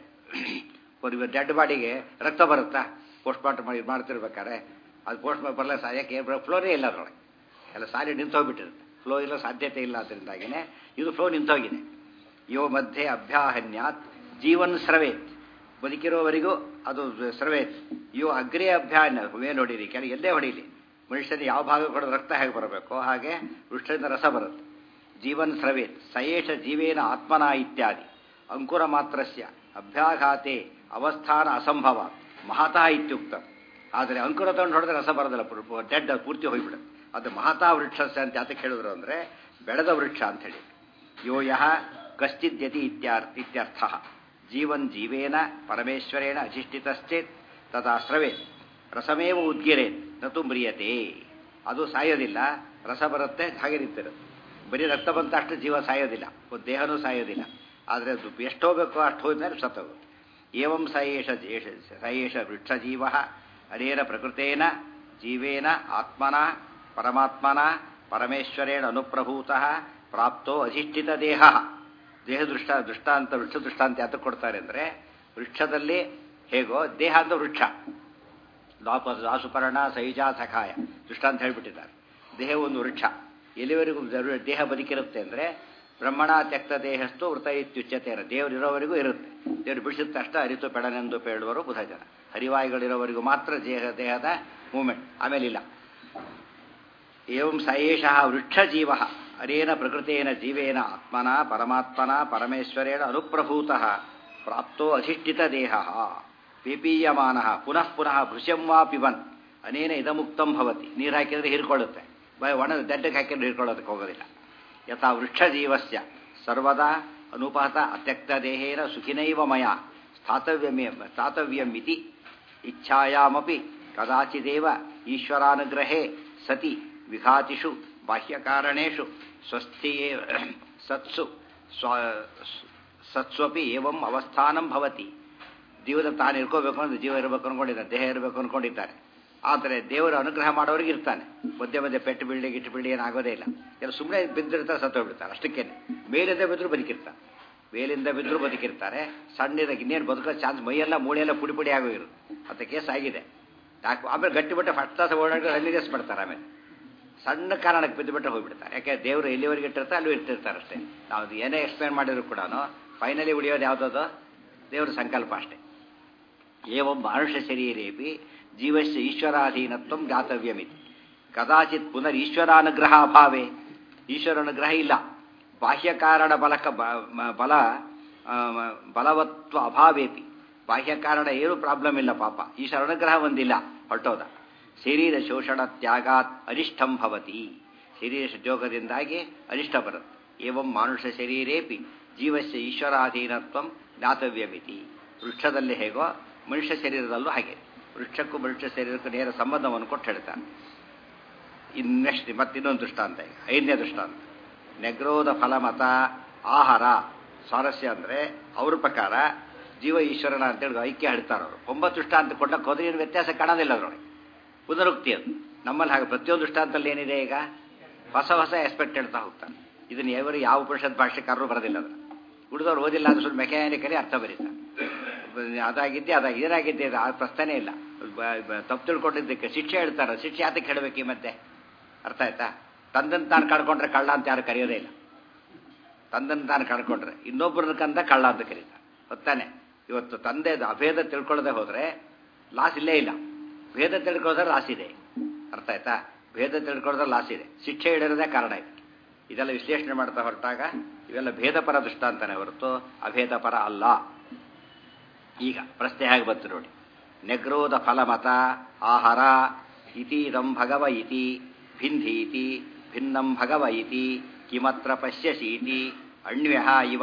ಡೆಡ್ ಬಾಡಿಗೆ ರಕ್ತ ಬರುತ್ತಾ? ಪೋಸ್ಟ್ ಮಾರ್ಟಮ್ ಮಾಡಿ ಮಾಡ್ತಿರ್ಬೇಕಾದ್ರೆ ಅದು ಪೋಸ್ಟ್ ಮಾರ್ಟಮ್ ಬರಲ್ಲ, ಯಾಕೆ ಫ್ಲೋನೇ ಇಲ್ಲ ಅದರೊಳಗೆ, ಎಲ್ಲ ಸಾಲಿ ನಿಂತು ಹೋಗ್ಬಿಟ್ಟಿರುತ್ತೆ. ಫ್ಲೋ ಇಲ್ಲ, ಸಾಧ್ಯತೆ ಇಲ್ಲ. ಅದರಿಂದಾಗಿನೇ ಇದು ಫ್ಲೋ ನಿಂತೋಗಿದೆ. ಯೋ ಮಧ್ಯೆ ಅಭ್ಯಾಹನ್ಯಾತ್ ಜೀವನ್ ಸ್ರವೇತ್, ಬದುಕಿರೋವರೆಗೂ ಅದು ಸ್ರವೇತ್. ಯೋ ಅಗ್ರೇ ಅಭ್ಯಾಹನ್ಯ, ಏನು ಹೊಡೀರಿ ಕೆಳಗೆ ಎಲ್ಲೇ ಹೊಡೀಲಿ, ಮನುಷ್ಯನ ಯಾವ ಭಾಗ ಕೊಡೋದು ರಕ್ತ ಹೇಗೆ ಬರಬೇಕು ಹಾಗೆ ವೃಕ್ಷದಿಂದ ರಸ ಬರುತ್ತೆ. ಜೀವನ್ ಸ್ರವೇತ್ ಸಯೇಷ ಜೀವೇನ ಆತ್ಮನ ಇತ್ಯಾದಿ ಅಂಕುರ ಮಾತ್ರಸ್ಯ ಅಭ್ಯಾಘಾತೆ ಅವಸ್ಥಾನ ಅಸಂಭವ ಮಹತಾ ಇತ್ಯುಕ್ತ. ಆದರೆ ಅಂಕುರ ತಗೊಂಡು ಹೊಡೆದ್ರೆ ರಸ ಬರೋದಿಲ್ಲ, ಡೆಡ್ ಪೂರ್ತಿ ಹೋಗಿಬಿಡುತ್ತೆ. ಅದು ಮಹತಾ ವೃಕ್ಷಸ್ಯ ಅಂತ ಯಾತಕ್ಕೆ ಹೇಳಿದ್ರು ಅಂದರೆ ಬೆಳೆದ ವೃಕ್ಷ ಅಂತ ಹೇಳಿ. ಯೋ ಯಃ ಕಶ್ಚಿದ್ಯತಿ ಇತ್ಯಾರ್ಥ ಇತ್ಯರ್ಥ ಜೀವನ್ ಜೀವೇನ ಪರಮೇಶ್ವರೇಣ ಅಧಿಷ್ಠಿತಶ್ಚೇತ್ ತದಾ ಸ್ರವೇತ್ ರಸಮೇವ ಉದ್ಗಿರೇತ್ ನತು ಮ್ರಿಯತೆ. ಅದು ಸಾಯೋದಿಲ್ಲ, ರಸ ಬರುತ್ತೆ, ಹಾಗೆ ನಿಂತಿರುತ್ತೆ. ಬರೀ ರಕ್ತ ಬಂತ ಅಷ್ಟು ಜೀವ ಸಾಯೋದಿಲ್ಲ, ಒಂದು ದೇಹನೂ ಸಾಯೋದಿಲ್ಲ. ಆದರೆ ಅದು ಎಷ್ಟು ಹೋಗಬೇಕೋ ಅಷ್ಟು ಹೋದ್ಮೇಲೆ ಸತ್ತೋಗುತ್ತೆ. ಏವಂ ಸಯೇಷ ಸಯೇಷ ವೃಕ್ಷಜೀವ ಅನೇನ ಪ್ರಕೃತೇನ ಜೀವೇನ ಆತ್ಮನ ಪರಮಾತ್ಮನ ಪರಮೇಶ್ವರೇಣ ಅನುಪ್ರಭೂತಃ ಪ್ರಾಪ್ತೋ ಅಧಿಷ್ಠಿತ ದೇಹ. ದೇಹ ದೃಷ್ಟ ದೃಷ್ಟಾಂತ ವೃಕ್ಷ ದೃಷ್ಟಾಂತ ಯಾತಕ್ಕೆ ಕೊಡ್ತಾರೆ ಅಂದರೆ ವೃಕ್ಷದಲ್ಲಿ ಹೇಗೋ ದೇಹ ಅಂತ ವೃಕ್ಷ. ದಾಸುಪರ್ಣ ಸೈಜಾ ಸಖಾಯ ದೃಷ್ಟಾಂತ ಹೇಳಿಬಿಟ್ಟಿದ್ದಾರೆ. ದೇಹ ಒಂದು ವೃಕ್ಷ. ಎಲ್ಲಿವರೆಗೂ ದೇಹ ಬದುಕಿರುತ್ತೆ ಅಂದರೆ ಬ್ರಹ್ಮಣ ತ್ಯಕ್ತ ದೇಹಸ್ಥು ವೃತ ಇತ್ಯುಚ್ಯತೆ. ದೇವರು ಇರೋವರೆಗೂ ಇರುತ್ತೆ. ದೇವರು ಬಿಡಿಸಿದ ತಕ್ಷಣ ಅರಿತು ಪೆಡನೆಂದು ಪೇಳುವರು ಬುಧ ಜನ. ಹರಿವಾಯುಗಳಿರೋವರೆಗೂ ಮಾತ್ರ ದೇಹ ದೇಹದ ಮೂಮೆಂಟ್, ಆಮೇಲಿಲ್ಲ. ಏವಂ ಸಯೇಷ ವೃಕ್ಷಜೀವ ಅನೇನ ಪ್ರಕೃತೇನ ಜೀವೇನ ಆತ್ಮನ ಪರಮಾತ್ಮನ ಪರಮೇಶ್ವರೇಣ ಅನುಪ್ರಭೂತಃ ಪ್ರಾಪ್ತೋ ಅಧಿಷ್ಠಿತ ದೇಹ ಪೀಪೀಯಮಾನ ಪುನಃ ಪುನಃ ಭೃಶ್ಯಂ ವಾ ಪಿಬನ್ ಅನೇನ ಇದಮುಕ್ತಂ ಭವತಿ. ನೀರು ಹಾಕಿದರೆ ಹೀರ್ಕೊಳ್ಳುತ್ತೆ, ಒಣ ದಡ್ಡಕ್ಕೆ ಹಾಕಿದ್ರೆ ಹೀರ್ಕೊಳ್ಳೋದಕ್ಕೆ ಹೋಗೋದಿಲ್ಲ. ಯಥಾ ವೃಕ್ಷಜೀವಸ್ಯ ಸರ್ವದಾ ಅನುಪಹತ ಅತ್ಯಕ್ತ ದೇಹೇನ ಸುಖಿನೈವ ಮಯ ಸ್ಥಾತವ್ಯಮೇ ಸ್ಥಾತವ್ಯಮಿತಿ ಇಚ್ಛಾಯಾಮಪಿ ಕದಾಚಿದೇವ ಈಶ್ವರಾನುಗ್ರಹೇ ಸತಿ ವಿಘಾತಿಷು ಬಾಹ್ಯಕಾರಣೇಷು ಸ್ವಸ್ಥಿಯೇ ಸತ್ಸು ಸ್ವ ಸತ್ಸ್ವಪಿ ಏವಂ ಅವಸ್ಥಾನಂ ಭವತಿ. ಜೀವದ ತಾನು ಇರ್ಕೋಬೇಕು ಅಂದ್ರೆ ಜೀವ ಇರಬೇಕು ಅನ್ಕೊಂಡಿದ್ದಾರೆ, ದೇಹ ಇರಬೇಕು ಅನ್ಕೊಂಡಿದ್ದಾರೆ. ಆದರೆ ದೇವರ ಅನುಗ್ರಹ ಮಾಡೋರಿಗೆ ಇರ್ತಾನೆ. ಮಧ್ಯೆ ಮಧ್ಯೆ ಪೆಟ್ಟು ಬೀಳಿ ಗಿಟ್ಟು ಬೀಳಿ ಏನಾಗೋದೇ ಇಲ್ಲ. ಎಲ್ಲ ಸುಮ್ಮನೆ ಬಿದ್ದಿರ್ತಾರೆ, ಸತ್ತೋಗ್ಬಿಡ್ತಾರೆ. ಅಷ್ಟಕ್ಕೇನೆ ಮೇಲಿಂದ ಬಿದ್ದರೂ ಬದುಕಿರ್ತಾರೆ, ಮೇಲಿಂದ ಬಿದ್ದರೂ ಬದುಕಿರ್ತಾರೆ. ಸಣ್ಣದಾಗಿ ಇನ್ನೇನು ಬದುಕೋ ಚಾನ್ಸ್, ಮೈಯೆಲ್ಲ ಮೂಳೆಲ್ಲ ಪುಡಿ ಪುಡಿ ಆಗೋಗಿರು ಅಂತ ಕೇಸ್ ಆಗಿದೆ. ಯಾಕೆ ಆಮೇಲೆ ಗಟ್ಟಿಬಿಟ್ಟು ಫಸ್ಟ್ ಕ್ಲಾಸ್ ಓಡಾಡಿ ರನ್ನಿಂಗ್ ಮಾಡ್ತಾರೆ. ಆಮೇಲೆ ಸಣ್ಣ ಕಾರಣಕ್ಕೆ ಬಿದ್ದುಬಿಟ್ಟು ಹೋಗ್ಬಿಡ್ತಾರೆ. ಯಾಕೆ ದೇವರು ಎಲ್ಲಿವರೆಗೆ ಇಟ್ಟಿರ್ತಾರೆ ಅಲ್ಲಿ ಇಟ್ಟಿರ್ತಾರೆ ಅಷ್ಟೇ. ನಾವು ಏನೇ ಎಕ್ಸ್ಪ್ಲೇನ್ ಮಾಡಿದ್ರು ಕೂಡ ಫೈನಲಿ ಉಳಿಯೋದು ಯಾವುದದು ದೇವರ ಸಂಕಲ್ಪ ಅಷ್ಟೇ. ಏವಂ ಮಾನುಷ ಶರೀರೇಪಿ ಜೀವಸ್ಯ ಈಶ್ವರಾಧೀನತ್ವ ಜ್ಞಾತವ್ಯಮಿತಿ. ಕದಾಚಿತ್ ಪುನರ್ ಈಶ್ವರಾನುಗ್ರಹ ಅಭಾವೇ. ಈಶ್ವರ ಅನುಗ್ರಹ ಇಲ್ಲ, ಬಾಹ್ಯ ಕಾರಣ ಬಲಕ ಬಲ ಬಲವತ್ವ ಅಭಾವೇಪಿ. ಬಾಹ್ಯ ಕಾರಣ ಏನು ಪ್ರಾಬ್ಲಮ್ ಇಲ್ಲ ಪಾಪ, ಈಶ್ವರ ಅನುಗ್ರಹ ಒಂದಿಲ್ಲ, ಹೊರಟೋದ. ಶರೀರ ಶೋಷಣ ತ್ಯಾಗಾತ್ ಅನಿಷ್ಟಂ ಭವತಿ. ಶರೀರ ಜೋಗದಿಂದಾಗಿ ಅನಿಷ್ಟ ಬರುತ್ತೆ. ಏವಂ ಮಾನುಷ ಶರೀರೇಪಿ ಜೀವಸ್ಯ ಈಶ್ವರಾಧೀನತ್ವ ಜ್ಞಾತವ್ಯಮಿತಿ. ವೃಕ್ಷದಲ್ಲಿ ಹೇಗೋ ಮನುಷ್ಯ ಶರೀರದಲ್ಲೂ ಹಾಗೆ. ವೃಕ್ಷಕ್ಕೂ ಮನುಷ್ಯ ಶರೀರಕ್ಕೂ ನೇರ ಸಂಬಂಧವನ್ನು ಕೊಟ್ಟು ಹೇಳ್ತಾನೆ. ಇನ್ ನೆಕ್ಸ್ಟ್ ಮತ್ತಿನ್ನೊಂದು ದೃಷ್ಟಾಂತ, ಐದನೇ ದೃಷ್ಟಾಂತ. ನೆಗ್ರೋಧ ಫಲಮತ ಆಹಾರ. ಸ್ವಾರಸ್ಯ ಅಂದರೆ ಅವ್ರ ಪ್ರಕಾರ ಜೀವ ಈಶ್ವರನ ಅಂತೇಳಿ ಐಕ್ಯ ಹೇಳ್ತಾರೆ ಅವರು. ಒಂಬತ್ತು ದೃಷ್ಟಾಂತ ಕೊಟ್ಟಕ್ಕೆ ಹೋದ್ರೆ ಏನು ವ್ಯತ್ಯಾಸ ಕಾಣೋದಿಲ್ಲ ಅದರೊಳಗೆ. ಪುನರುಕ್ತಿ ಅದು. ನಮ್ಮಲ್ಲಿ ಹಾಗೆ ಪ್ರತಿಯೊಂದು ದೃಷ್ಟಾಂತದಲ್ಲಿ ಏನಿದೆ, ಈಗ ಹೊಸ ಹೊಸ ಎಸ್ಪೆಕ್ಟ್ ಹೇಳ್ತಾ ಹೋಗ್ತಾನೆ. ಇದನ್ನು ಎವರು ಯಾವ ಉಪನಿಷತ್ ಭಾಷೆಕಾರರು ಬರೋದಿಲ್ಲ. ಅದನ್ನು ಉಳಿದವ್ರು ಓದಿಲ್ಲ ಅಂದ್ರೆ ಸ್ವಲ್ಪ ಮೆಕ್ಯಾನಿಕಲಿ ಅರ್ಥ ಬರೀತಾರೆ. ಅದಾಗಿದ್ದೆ ಅದಾಗಿ ಏನಾಗಿದ್ದೆ ಅದು ಆ ಪ್ರಶ್ನೆ ಇಲ್ಲ. ತಪ್ಪು ತಿಳ್ಕೊಂಡಿದ್ದಕ್ಕೆ ಶಿಕ್ಷೆ ಹೇಳ್ತಾರೆ. ಶಿಕ್ಷೆ ಯಾತಕ್ಕೆ ಹೇಳಬೇಕು ಈ ಮಧ್ಯೆ? ಅರ್ಥ ಆಯ್ತಾ? ತಂದನ್ನು ತಾನು ಕಳ್ಕೊಂಡ್ರೆ ಕಳ್ಳ ಅಂತ ಯಾರು ಕರೆಯೋದೇ ಇಲ್ಲ. ತಂದನ್ನು ತಾನು ಕಳ್ಕೊಂಡ್ರೆ ಇನ್ನೊಬ್ಬರನ್ನ ಕಂದ ಕಳ್ಳ ಅಂತ ಕರೀತಾರೆ. ಗೊತ್ತಾನೆ? ಇವತ್ತು ತಂದೆ ಅಭೇದ ತಿಳ್ಕೊಳ್ಳದೆ ಹೋದರೆ ಲಾಸ್ ಇಲ್ಲೇ ಇಲ್ಲ, ಭೇದ ತಿಳ್ಕೊಳ್ಳೋದ್ರೆ ಲಾಸ್ ಇದೆ. ಅರ್ಥ ಆಯ್ತಾ? ಭೇದ ತಿಳ್ಕೊಳ್ಳೋದ್ರೆ ಲಾಸ್ ಇದೆ, ಶಿಕ್ಷೆ ಹಿಡಿಯೋದೇ ಕಾರಣ ಇದೆ. ಇದೆಲ್ಲ ವಿಶ್ಲೇಷಣೆ ಮಾಡ್ತಾ ಹೊರಟಾಗ ಇವೆಲ್ಲ ಭೇದ ಪರ ದೃಷ್ಟಾಂತನೇ ಹೊರತು ಅಭೇದ ಪರ ಅಲ್ಲ. ಈಗ ಪ್ರಶ್ನೆ ಹೇಗೆ ಬಂತು ನೋಡಿ. ನೆಗ್ರೋಧ ಫಲಮತ ಆಹಾರ ಇತೀದಂ ಭಗವ ಇತಿ ಭಿಂಧೀತಿ ಭಿನ್ನಂ ಭಗವ ಇತಿ ಕಿಮತ್ರ ಪಶ್ಯಸೀತಿ ಅಣ್ವ್ಯಃ ಇವ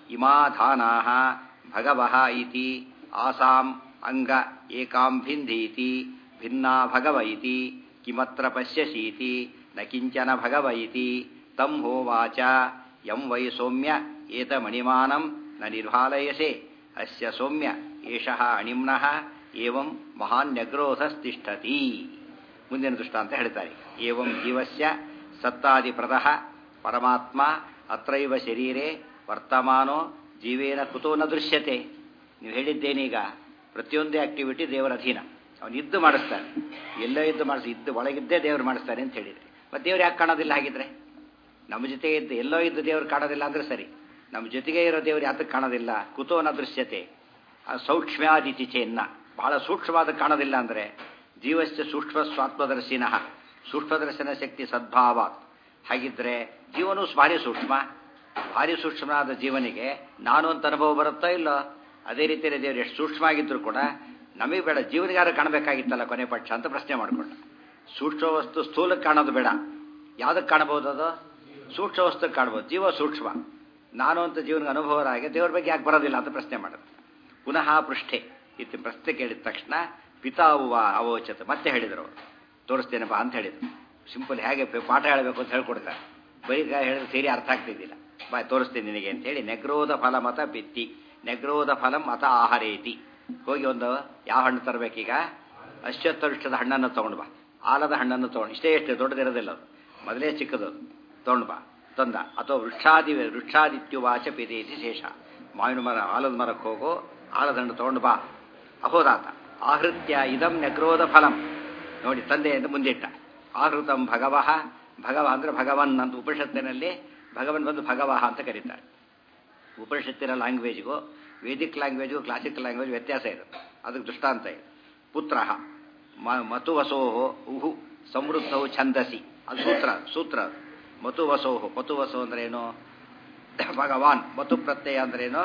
ಇಮಾಧಾನಾಃ ಭಗವಃ ಇತಿ ಆಸಾಂ ಅಂಗ ಏಕಾಂ ಭಿಂಧೀತಿ ಭಿನ್ನಾ ಭಗವ ಇತಿ ಕಿಮತ್ರ ಪಶ್ಯಸೀತಿ ನ ಕಿಂಚನ ಭಗವ ಇತಿ ತಂ ಹೋವಾಚ ಯಂ ವೈ ಸೌಮ್ಯ ಏತಮಣಿಮಾನಂ ನ ನಿರ್ಹಾಲಯಸೆ ಅಸ್ಯ ಸೌಮ್ಯ ಏಷಃ ಅಣಿಮ್ನಃ ಏವಂ ಮಹಾನ್ಯಗ್ರೋಧಸ್ತಿಷ್ಠತಿ. ಮುಂದಿನ ದೃಷ್ಟಾಂತ ಹೇಳ್ತಾರೆ. ಏವಂ ಜೀವಸ್ಯ ಸತ್ತಾದಿಪ್ರದಃ ಪರಮಾತ್ಮ ಅತ್ರೈವ ಶರೀರೆ ವರ್ತಮಾನೋ ಜೀವೇನ ಕುತೋ ನ ದೃಶ್ಯತೆ. ನೀವು ಹೇಳಿದ್ದೇನೀಗ, ಪ್ರತಿಯೊಂದೇ ಆಕ್ಟಿವಿಟಿ ದೇವರ ಅಧೀನ. ಅವನು ಇದ್ದು ಮಾಡಿಸ್ತಾನೆ, ಎಲ್ಲೋ ಇದ್ದು ಮಾಡಿಸಿ ಇದ್ದು ಒಳಗಿದ್ದೇ ದೇವರು ಮಾಡಿಸ್ತಾನೆ ಅಂತ ಹೇಳಿದರೆ, ಮತ್ತು ದೇವ್ರು ಯಾಕೆ ಕಾಣೋದಿಲ್ಲ ಹಾಗಿದ್ರೆ? ನಮ್ಮ ಜೊತೆಗೆ ಇದ್ದು ಎಲ್ಲೋ ಇದ್ದು ದೇವರು ಕಾಣೋದಿಲ್ಲ ಅಂದರೆ ಸರಿ, ನಮ್ಮ ಜೊತೆಗೆ ಇರೋ ದೇವರು ಯಾತಕ್ಕೆ ಕಾಣೋದಿಲ್ಲ? ಕುತೋ ನ ದೃಶ್ಯತೆ. ಸೌಕ್ಷ್ಮ್ಯಾದಿತಿ ಚೇನ್ನ, ಬಹಳ ಸೂಕ್ಷ್ಮವಾದ ಕಾಣೋದಿಲ್ಲ ಅಂದರೆ ಜೀವಸ್ಯ ಸೂಕ್ಷ್ಮ ಸ್ವಾತ್ಮದರ್ಶಿನಃ, ಸೂಕ್ಷ್ಮದರ್ಶನ ಶಕ್ತಿ ಸದ್ಭಾವ. ಹಾಗಿದ್ರೆ ಜೀವನೂ ಭಾರಿ ಸೂಕ್ಷ್ಮ. ಭಾರಿ ಸೂಕ್ಷ್ಮನಾದ ಜೀವನಿಗೆ ನಾನು ಅಂತ ಅನುಭವ ಬರುತ್ತೋ ಇಲ್ಲೋ? ಅದೇ ರೀತಿಯಲ್ಲಿ ದೇವರು ಎಷ್ಟು ಸೂಕ್ಷ್ಮ ಆಗಿದ್ರು ಕೂಡ ನಮಗೆ ಬೇಡ, ಜೀವನಿಗಾರು ಕಾಣಬೇಕಾಗಿತ್ತಲ್ಲ ಕೊನೆ ಪಕ್ಷ ಅಂತ ಪ್ರಶ್ನೆ ಮಾಡಿಕೊಂಡ. ಸೂಕ್ಷ್ಮ ವಸ್ತು ಸ್ಥೂಲಕ್ಕೆ ಕಾಣೋದು ಬೇಡ, ಯಾವುದಕ್ಕೆ ಕಾಣಬಹುದು? ಅದು ಸೂಕ್ಷ್ಮ ವಸ್ತುಕ್ಕೆ ಕಾಣ್ಬೋದು. ಜೀವ ಸೂಕ್ಷ್ಮ, ನಾನು ಅಂತ ಜೀವನಿಗೆ ಅನುಭವರಾಗಿ ದೇವ್ರ ಬಗ್ಗೆ ಯಾಕೆ ಬರೋದಿಲ್ಲ ಅಂತ ಪ್ರಶ್ನೆ ಮಾಡುತ್ತೆ. ಪುನಃ ಪೃಷ್ಠೆ ಇತ್ತು. ಪ್ರಶ್ನೆ ಕೇಳಿದ ತಕ್ಷಣ ಪಿತಾವುವ ಅವೋಚತ, ಮತ್ತೆ ಹೇಳಿದರು ಅವರು. ತೋರಿಸ್ತೇನಪ್ಪ ಅಂತ ಹೇಳಿದರು. ಸಿಂಪಲ್ ಹೇಗೆ ಪಾಠ ಹೇಳಬೇಕು ಅಂತ ಹೇಳ್ಕೊಡ್ತಾರೆ. ಬರೀ ಹೇಳಿದ್ರೆ ಸೇರಿ ಅರ್ಥ ಆಗ್ತಿದ್ದಿಲ್ಲ. ಬಾ ತೋರಿಸ್ತೀನಿ ನಿನಗೆ ಅಂತ ಹೇಳಿ ನೆಗ್ರೋಧ ಫಲ ಮತ ಬಿತ್ತಿ ನೆಗ್ರೋಧ ಫಲಂ ಮತ ಆಹಾರೇತಿ. ಹೋಗಿ ಒಂದು ಯಾವ ಹಣ್ಣು ತರಬೇಕೀಗ? ಅಶ್ವತ್ಥವೃಕ್ಷದ ಹಣ್ಣನ್ನು ತೊಗೊಂಡು ಬಾ, ಆಲದ ಹಣ್ಣನ್ನು ತೊಗೊಂಡು, ಇಷ್ಟೇ ಎಷ್ಟು ದೊಡ್ಡದಿರೋದಿಲ್ಲ ಅದು, ಮೊದಲೇ ಚಿಕ್ಕದು, ತೊಗೊಂಡು ಬಾ ತಂದ. ಅಥವಾ ವೃಕ್ಷಾದಿ ವೃಕ್ಷಾದಿತ್ಯುವಾಚ ಪಿದೇತಿ ಶೇಷ. ಮಾವಿನ ಮರ ಆಲದ ಮರಕ್ಕೆ ಹೋಗೋ, ಆಲದ ಹಣ್ಣು ತೊಗೊಂಡು ಬಾ. ಅಹೋರಾತ ಆಹೃತ್ಯ ಇದಂ ನೆಗ್ರೋಧ ಫಲಂ. ನೋಡಿ ತಂದೆಯಿಂದ ಮುಂದಿಟ್ಟ. ಆಹೃತಂ ಭಗವಃ, ಭಗವ ಅಂದರೆ ಭಗವನ್ ಅಂತ ಉಪನಿಷತ್ತಿನಲ್ಲಿ ಭಗವನ್ ಬಂದು ಭಗವಃ ಅಂತ ಕರೀತಾರೆ. ಉಪನಿಷತ್ತಿನ ಲ್ಯಾಂಗ್ವೇಜ್ಗೂ ವೇದಿಕ್ ಲ್ಯಾಂಗ್ವೇಜ್ಗೂ ಕ್ಲಾಸಿಕಲ್ ಲ್ಯಾಂಗ್ವೇಜ್ ವ್ಯತ್ಯಾಸ ಇದೆ. ಅದಕ್ಕೆ ದೃಷ್ಟಾಂತ ಇದೆ. ಪುತ್ರ ಮತುವಸೋಹೋ ಉಹು ಸಮೃದ್ಧವು ಛಂದಸಿ. ಅದು ಸೂತ್ರ ಸೂತ್ರ ಮತುವಸೋಹೋ. ಮತುವಸೋ ಅಂದ್ರೇನು? ಭಗವಾನ್. ಮತು ಪ್ರತ್ಯಯ ಅಂದ್ರೇನು?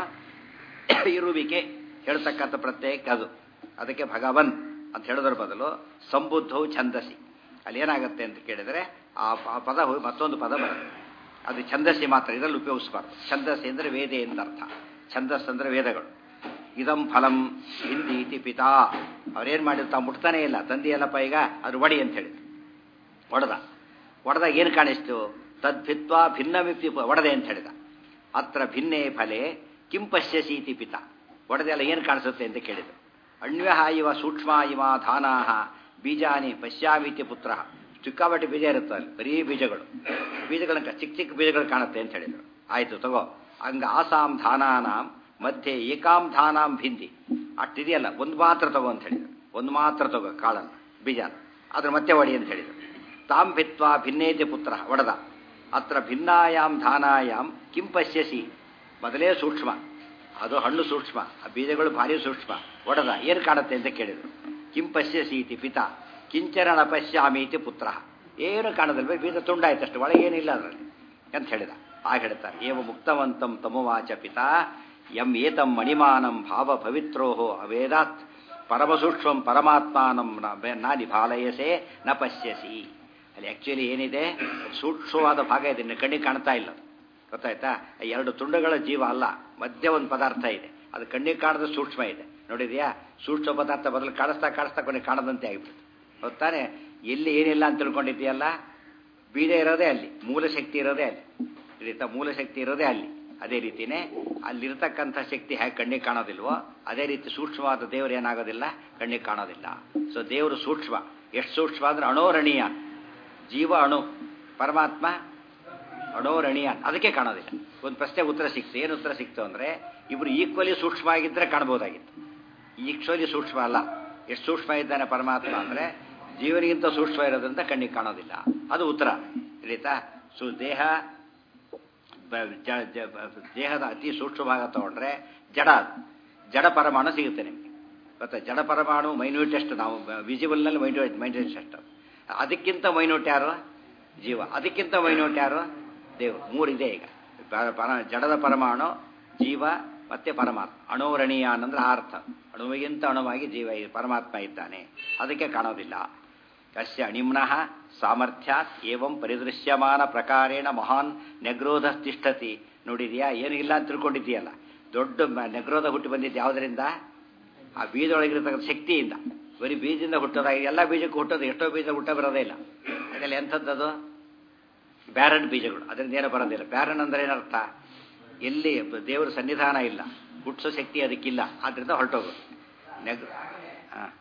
ಇರುವಿಕೆ ಹೇಳ್ತಕ್ಕಂಥ ಪ್ರತ್ಯಯಕ್ಕೆ ಅದು. ಅದಕ್ಕೆ ಭಗವನ್ ಅಂತ ಹೇಳೋದ್ರ ಬದಲು ಸಂಬುದ್ಧವು ಛಂದಸಿ. ಅಲ್ಲಿ ಏನಾಗುತ್ತೆ ಅಂತ ಕೇಳಿದರೆ ಆ ಪದ ಹೋಗಿ ಮತ್ತೊಂದು ಪದ ಬರುತ್ತೆ. ಅದು ಛಂದಸ್ಸಿ ಮಾತ್ರ, ಇದರಲ್ಲಿ ಉಪಯೋಗಿಸಬಾರ್ದು. ಛಂದಸ್ಸಿ ಅಂದರೆ ವೇದೆ ಅಂತ ಅರ್ಥ. ಛಂದಸ್ ಅಂದರೆ ವೇದಗಳು. ಇದಂ ಫಲಂ ಹಿಂದೀತಿ ಪಿತಾ. ಅವ್ರೇನು ಮಾಡಿದ್ರು, ತಾವು ಮುಟ್ತಾನೇ ಇಲ್ಲ. ತಂದೆಯಲ್ಲಪ್ಪ ಈಗ ಅದು ಒಡಿ ಅಂತ ಹೇಳಿದ್ರು. ಒಡೆದ. ಒಡೆದಾಗ ಏನು ಕಾಣಿಸ್ತು? ತದ್ಭಿತ್ವ ಭಿನ್ನಮಿಪ್ಪಿ ಒಡೆದೆ ಅಂತ ಹೇಳಿದ. ಅತ್ರ ಭಿನ್ನೇ ಫಲೆ ಕಿಂ ಪಶ್ಯಸೀತಿ ಪಿತ. ಒಡೆದೆಲ್ಲ ಏನು ಕಾಣಿಸುತ್ತೆ ಅಂತ ಕೇಳಿದರು. ಅಣ್ವ್ಯಹ ಇವ ಸೂಕ್ಷ್ಮ ಇವ ಧಾನಾಹ ಬೀಜಾನಿ ಪಶ್ಯಾಮಿತಿ ಪುತ್ರ. ಚಿಕ್ಕಾಬಟ್ಟಿ ಬೀಜ ಇರುತ್ತೆ ಅಲ್ಲಿ, ಬರೀ ಬೀಜಗಳು, ಬೀಜಗಳನ್ನ ಚಿಕ್ಕ ಚಿಕ್ಕ ಬೀಜಗಳು ಕಾಣುತ್ತೆ ಅಂತ ಹೇಳಿದರು. ಆಯಿತು ತಗೋ. ಹಂಗ ಆಸಾಂ ಧಾನಾನಾಂ ಮಧ್ಯೆ ಏಕಾಂ ಧಾನಾಂ ಭಿಂದಿ. ಅಷ್ಟಿದೆಯಲ್ಲ, ಒಂದು ಮಾತ್ರ ತಗೋ ಅಂತ ಹೇಳಿದರು. ಒಂದು ಮಾತ್ರ ತಗೋ ಕಾಳನ್ನು, ಬೀಜ, ಅದ್ರ ಮತ್ತೆ ಒಡಿ ಅಂತ ಹೇಳಿದರು. ತಾಂ ಭಿತ್ವಾ ಭಿನ್ನೇತಿ ಪುತ್ರ. ಒಡೆದ. ಅತ್ರ ಭಿನ್ನಾಯಾಮ್ ಧಾನಾಯಾಮ್ ಕಿಂ ಪಶ್ಯಸಿ. ಮೊದಲೇ ಸೂಕ್ಷ್ಮ, ಅದು ಹಣ್ಣು ಸೂಕ್ಷ್ಮ, ಆ ಬೀಜಗಳು ಭಾರಿ ಸೂಕ್ಷ್ಮ. ಒಡೆದ ಏನು ಕಾಣುತ್ತೆ ಅಂತ ಕೇಳಿದರು. ಕಿಂ ಪಶ್ಯಸೀತಿ ಪಿತ ಕಿಂಚರಣ ಪಶ್ಯಾಮೀತಿ ಪುತ್ರ. ಏನು ಕಾಣೋದಿಲ್ವ, ಬೀಜ ತುಂಡಾಯ್ತಷ್ಟು, ಒಳಗೆ ಏನಿಲ್ಲ ಅದರಲ್ಲಿ ಅಂತ ಹೇಳಿದ. ಆಗ ಹೇಳ್ತಾರೆ, ಏವ ಮುಕ್ತವಂತಂ ತಮುವಾಚ ಪಿತಾ ಯಂ ಏತಂ ಮಣಿಮಾನಂ ಭಾವ ಪವಿತ್ರೋಹೋ ಅವೇದಾತ್ ಪರಮಸೂಕ್ಷ್ಮಂ ಪರಮಾತ್ಮಾನಂ ನಾ ನಿಭಾಲಯಸೆ ನ ಪಶ್ಯಸಿ. ಅಲ್ಲಿ ಆ್ಯಕ್ಚುಲಿ ಏನಿದೆ, ಸೂಕ್ಷ್ಮವಾದ ಭಾಗ ಇದೆ, ಇನ್ನು ಕಣ್ಣಿಗೆ ಕಾಣ್ತಾ ಇಲ್ಲ. ಗೊತ್ತಾಯ್ತಾ? ಎರಡು ತುಂಡುಗಳ ಜೀವ ಅಲ್ಲ, ಮಧ್ಯೆ ಒಂದು ಪದಾರ್ಥ ಇದೆ, ಅದು ಕಣ್ಣಿಗೆ ಕಾಣದ ಸೂಕ್ಷ್ಮ ಇದೆ. ನೋಡಿದ್ಯಾ? ಸೂಕ್ಷ್ಮ ಪದಾರ್ಥ ಬದಲು ಕಾಣಿಸ್ತಾ ಕಾಣಿಸ್ತಾ ಕೊನೆ ಕಾಣದಂತೆ ಆಗಿಬಿಡುತ್ತೆ. ಗೊತ್ತಾನೆ? ಎಲ್ಲಿ ಏನಿಲ್ಲ ಅಂತ ತಿಳ್ಕೊಂಡಿದ್ದೀಯಲ್ಲ, ಬೀಜ ಇರೋದೇ ಅಲ್ಲಿ, ಮೂಲ ಶಕ್ತಿ ಇರೋದೇ ಅಲ್ಲಿ, ತಿಳಿತಾ? ಮೂಲ ಶಕ್ತಿ ಇರೋದೇ ಅಲ್ಲಿ. ಅದೇ ರೀತಿಯೇ ಅಲ್ಲಿರ್ತಕ್ಕಂಥ ಶಕ್ತಿ ಹೇಗೆ ಕಣ್ಣಿಗೆ ಕಾಣೋದಿಲ್ವೋ ಅದೇ ರೀತಿ ಸೂಕ್ಷ್ಮವಾದ ದೇವರು ಏನಾಗೋದಿಲ್ಲ, ಕಣ್ಣಿಗೆ ಕಾಣೋದಿಲ್ಲ. ಸೊ ದೇವರು ಸೂಕ್ಷ್ಮ. ಎಷ್ಟು ಸೂಕ್ಷ್ಮ ಅಂದ್ರೆ ಅಣೋರಣೀಯ. ಜೀವ ಅಣು, ಪರಮಾತ್ಮ ಅಣೋರಣೀಯ, ಅದಕ್ಕೆ ಕಾಣೋದಿಲ್ಲ. ಒಂದು ಪ್ರಶ್ನೆಗೆ ಉತ್ತರ ಸಿಕ್ತು. ಏನು ಉತ್ತರ ಸಿಕ್ತು ಅಂದರೆ, ಇಬ್ಬರು ಈಕ್ವಲಿ ಸೂಕ್ಷ್ಮ ಆಗಿದ್ದರೆ ಕಾಣ್ಬೋದಾಗಿತ್ತು. ಈಕ್ವಲಿ ಸೂಕ್ಷ್ಮ ಅಲ್ಲ. ಎಷ್ಟು ಸೂಕ್ಷ್ಮ ಇದ್ದಾನೆ ಪರಮಾತ್ಮ ಅಂದರೆ ಜೀವನಿಗಿಂತ ಸೂಕ್ಷ್ಮ ಇರೋದ್ರಿಂದ ಕಣ್ಣಿಗೆ ಕಾಣೋದಿಲ್ಲ. ಅದು ಉತ್ತರ. ತಿಳಿತಾ? ಸು ದೇಹ ದೇಹದ ಅತಿ ಸೂಕ್ಷ್ಮ ಭಾಗ ತಗೊಂಡ್ರೆ ಜಡ, ಜಡ ಪರಮಾಣು ಸಿಗುತ್ತೆ ನಿಮಗೆ. ಗೊತ್ತಾ? ಜಡ ಪರಮಾಣು ಮೈನ್ಯೂಟೆಸ್ಟ್, ನಾವು ವಿಸಿಬಲ್ನಲ್ಲಿ ಮೈನ್ಯೂಟ್ ಮೈನ್ಯೂಟೆಸ್ಟ್. ಅದಕ್ಕಿಂತ ಮೈನ್ಯೂಟ್ ಯಾರು? ಜೀವ. ಅದಕ್ಕಿಂತ ಮೈನ್ಯೂಟ್ ಯಾರು? ದೇವರು. ಮೂರಿದೆ ಈಗ. ಜಡದ ಪರಮಾಣು, ಜೀವ ಮತ್ತೆ ಪರಮಾತ್ಮ. ಅಣೋರಣೀಯ ಅನ್ನಂದ್ರೆ ಆ ಅರ್ಥ. ಅಣುವಿಗಿಂತ ಅಣುವಾಗಿ ಜೀವ ಪರಮಾತ್ಮ ಇದ್ದಾನೆ, ಅದಕ್ಕೆ ಕಾಣೋದಿಲ್ಲ. ಕಸ್ಯ ಅಣಿಮ್ನಃ ಸಾಮರ್ಥ್ಯಾತ್ ಏವಂ ಪರಿದೃಶ್ಯಮಾನ ಪ್ರಕಾರೇಣ ಮಹಾನ್ ನೆಗ್ರೋಧ ತಿಷ್ಠತಿ. ನೋಡಿದ್ಯಾ? ಏನು ಇಲ್ಲ ಅಂತ ತಿಳ್ಕೊಂಡಿದ್ದೀಯಲ್ಲ, ದೊಡ್ಡ ನೆಗ್ರೋಧ ಹುಟ್ಟಿ ಬಂದಿದ್ದು ಯಾವುದರಿಂದ? ಆ ಬೀಜದೊಳಗಿರತಕ್ಕಂಥ ಶಕ್ತಿಯಿಂದ. ಬರೀ ಬೀಜದಿಂದ ಹುಟ್ಟೋದಾಗಿ ಎಲ್ಲ ಬೀಜಕ್ಕೂ ಹುಟ್ಟೋದು, ಎಷ್ಟೋ ಬೀಜ ಹುಟ್ಟ ಬರೋದೇ ಇಲ್ಲ. ಅದರಲ್ಲಿ ಎಂಥದ್ದದು? ಬ್ಯಾರನ್ ಬೀಜಗಳು. ಅದರಿಂದ ಏನೋ ಬರೋದಿಲ್ಲ. ಬ್ಯಾರನ್ ಅಂದ್ರೆ ಏನರ್ಥ? ಎಲ್ಲಿ ದೇವರ ಸನ್ನಿಧಾನ ಇಲ್ಲ, ಹುಟ್ಟಿಸೋ ಶಕ್ತಿ ಅದಕ್ಕಿಲ್ಲ, ಆದ್ರಿಂದ ಹೊರಟೋಗೋದು. ನೆಗ್ ಹಾಂ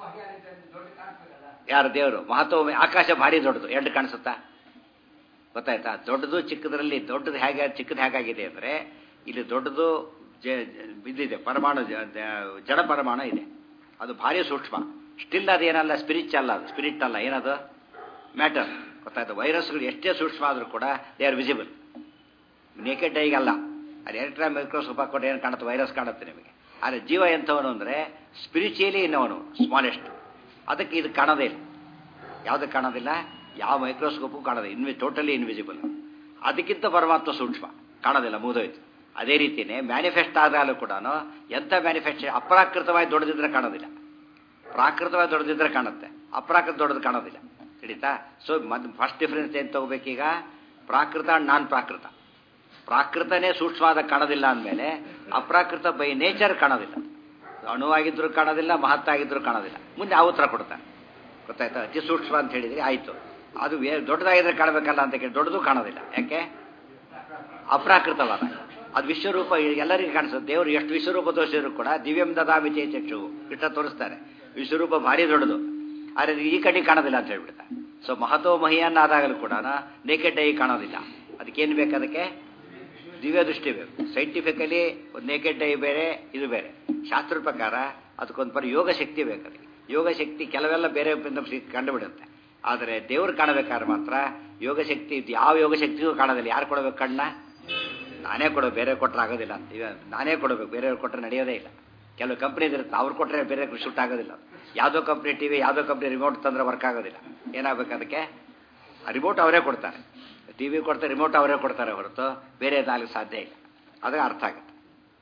ಯಾರು? ದೇವರು. ಮಹತ್ವ. ಆಕಾಶ ಭಾರಿ ದೊಡ್ಡದು, ಎರಡು ಕಾಣಿಸುತ್ತಾ? ಗೊತ್ತಾಯ್ತಾ? ದೊಡ್ಡದು ಚಿಕ್ಕದರಲ್ಲಿ ದೊಡ್ಡದು ಹೇಗೆ, ಚಿಕ್ಕದು ಹೇಗಾಗಿದೆ ಅಂದರೆ, ಇಲ್ಲಿ ದೊಡ್ಡದು ಇದಿದೆ, ಪರಮಾಣು, ಜಡ ಪರಮಾಣು ಇದೆ, ಅದು ಭಾರಿ ಸೂಕ್ಷ್ಮ. ಸ್ಟಿಲ್ ಅದೇನಲ್ಲ, ಸ್ಪಿರಿಚ್ ಅಲ್ಲ, ಅದು ಸ್ಪಿರಿಟ್ ಅಲ್ಲ, ಏನದು? ಮ್ಯಾಟರ್. ಗೊತ್ತಾಯ್ತು? ವೈರಸ್ಗಳು ಎಷ್ಟೇ ಸೂಕ್ಷ್ಮ ಆದರೂ ಕೂಡ ದೇ ಆರ್ ವಿಸಿಬಲ್. ನೇಕೆಡ್ ಐಗಲ್ಲ. ಅದು ಎಲೆಕ್ಟ್ರಾನ್ ಮೈಕ್ರೋಸ್ಕೋಪ್ ಹಾಕೊಂಡು ಏನು ಕಾಣುತ್ತೆ? ವೈರಸ್ ಕಾಣುತ್ತೆ ನಿಮಗೆ. ಆದರೆ ಜೀವ ಎಂಥವನು ಅಂದರೆ ಸ್ಪಿರಿಚುಯಲಿ ಇನ್ನವನು, ಸ್ಮಾಲೆಸ್ಟ್. ಅದಕ್ಕೆ ಇದು ಕಾಣೋದೇ ಇಲ್ಲ. ಯಾವುದಕ್ಕೆ ಕಾಣೋದಿಲ್ಲ? ಯಾವ ಮೈಕ್ರೋಸ್ಕೋಪು ಕಾಣೋದಿಲ್ಲ. ಇನ್ವಿ ಟೋಟಲಿ ಇನ್ವಿಸಿಬಲ್. ಅದಕ್ಕಿಂತ ಪರಮಾತ್ಮ ಸೂಕ್ಷ್ಮ, ಕಾಣೋದಿಲ್ಲ, ಮುಗಿದೋಯ್ತು. ಅದೇ ರೀತಿಯೇ ಮ್ಯಾನಿಫೆಸ್ಟ್ ಆದಾಗಲೂ ಕೂಡ ಎಂಥ ಮ್ಯಾನಿಫೆಸ್ಟ್ ಅಪ್ರಾಕೃತವಾಗಿ ದೊಡ್ಡದಿದ್ರೆ ಕಾಣೋದಿಲ್ಲ, ಪ್ರಾಕೃತವಾಗಿ ದೊಡ್ಡದಿದ್ರೆ ಕಾಣುತ್ತೆ, ಅಪ್ರಾಕೃತ ದೊಡ್ಡದು ಕಾಣೋದಿಲ್ಲ. ತಿಳಿತಾ? ಸೊ ಮತ್ತೆ ಫಸ್ಟ್ ಡಿಫ್ರೆನ್ಸ್ ಏನು ತಗೋಬೇಕೀಗ? ಪ್ರಾಕೃತ ಅಂಡ್ ನಾನ್ ಪ್ರಾಕೃತ. ಪ್ರಾಕೃತನೇ ಸೂಕ್ಷ್ಮವಾದ ಕಾಣೋದಿಲ್ಲ ಅಂದಮೇಲೆ ಅಪ್ರಾಕೃತ ಬೈ ನೇಚರ್ ಕಾಣೋದಿಲ್ಲ. ಅಣುವಾಗಿದ್ರೂ ಕಾಣೋದಿಲ್ಲ, ಮಹತ್ತಾಗಿದ್ರೂ ಕಾಣೋದಿಲ್ಲ. ಮುಂದೆ ಆ ಉತ್ತರ ಕೊಡ್ತಾನೆ. ಗೊತ್ತಾಯ್ತಾ? ಅತಿ ಸೂಕ್ಷ್ಮ ಅಂತ ಹೇಳಿದ್ರೆ ಆಯಿತು. ಅದು ದೊಡ್ಡದಾಗಿದ್ರೆ ಕಾಣಬೇಕಲ್ಲ ಅಂತ ಕೇಳಿ ದೊಡ್ಡದು ಕಾಣೋದಿಲ್ಲ. ಯಾಕೆ? ಅಪ್ರಾಕೃತವಾದ. ಅದು ವಿಶ್ವರೂಪ ಎಲ್ಲರಿಗೂ ಕಾಣಿಸುತ್ತೆ. ದೇವರು ಎಷ್ಟು ವಿಶ್ವರೂಪ ತೋರಿಸಿದ್ರು ಕೂಡ ದಿವ್ಯಂ ದದಾಮಿ ಚೇ ಚಕ್ಷು ಕೃಷ್ಣ ತೋರಿಸ್ತಾರೆ. ವಿಶ್ವರೂಪ ಭಾರಿ ದೊಡ್ಡದು, ಆದರೆ ಈ ಕಡೆ ಕಾಣೋದಿಲ್ಲ ಅಂತ ಹೇಳ್ಬಿಡ್ತಾರೆ. ಸೊ ಮಹತ್ವ ಮಹಿಯನ್ನಾದಾಗಲೂ ಕೂಡ ನೇಕೆಡ್ ಐ ಕಾಣೋದಿಲ್ಲ. ಅದಕ್ಕೇನು ಬೇಕು? ಅದಕ್ಕೆ ದಿವ್ಯ ದೃಷ್ಟಿ ಬೇಕು. ಸೈಂಟಿಫಿಕಲಿ ನೇಕೆಡ್ ಐ ಬೇರೆ, ಇದು ಬೇರೆ. ಶಾಸ್ತ್ರದ ಪ್ರಕಾರ ಅದಕ್ಕೊಂದು ಪರ ಯೋಗ ಶಕ್ತಿ ಬೇಕು. ಅದಕ್ಕೆ ಯೋಗ ಶಕ್ತಿ ಕೆಲವೆಲ್ಲ ಬೇರೆ ಕಂಡುಬಿಡುತ್ತೆ. ಆದರೆ ದೇವ್ರು ಕಾಣಬೇಕಾದ್ರೆ ಮಾತ್ರ ಯೋಗ ಶಕ್ತಿ, ಯಾವ ಯೋಗ ಶಕ್ತಿಗೂ ಕಾಣೋದಿಲ್ಲ. ಯಾರು ಕೊಡಬೇಕು ಕಣ್ಣ? ನಾನೇ ಕೊಡಬೇಕು, ಬೇರೆ ಕೊಟ್ಟರೆ ಆಗೋದಿಲ್ಲ. ಈಗ ನಾನೇ ಕೊಡಬೇಕು, ಬೇರೆಯವ್ರು ಕೊಟ್ಟರೆ ನಡೆಯೋದೇ ಇಲ್ಲ. ಕೆಲವು ಕಂಪ್ನೀಸ್ ಇರುತ್ತೆ, ಅವ್ರು ಕೊಟ್ಟರೆ ಬೇರೆ ಶೂಟ್ ಆಗೋದಿಲ್ಲ. ಯಾವುದೋ ಕಂಪ್ನಿ ಟಿ ವಿ, ಯಾವುದೋ ಕಂಪ್ನಿ ರಿಮೋಟ್ ತಂದರೆ ವರ್ಕ್ ಆಗೋದಿಲ್ಲ. ಏನಾಗಬೇಕು ಅದಕ್ಕೆ? ರಿಮೋಟ್ ಅವರೇ ಕೊಡ್ತಾರೆ. ಟಿ ವಿ ಕೊಡ್ತಾರೆ, ರಿಮೋಟ್ ಅವರೇ ಕೊಡ್ತಾರೆ ಹೊರತು ಬೇರೆ ಆಗಲಿಕ್ಕೆ ಸಾಧ್ಯ ಇಲ್ಲ. ಅದೇ ಅರ್ಥ ಆಗುತ್ತೆ.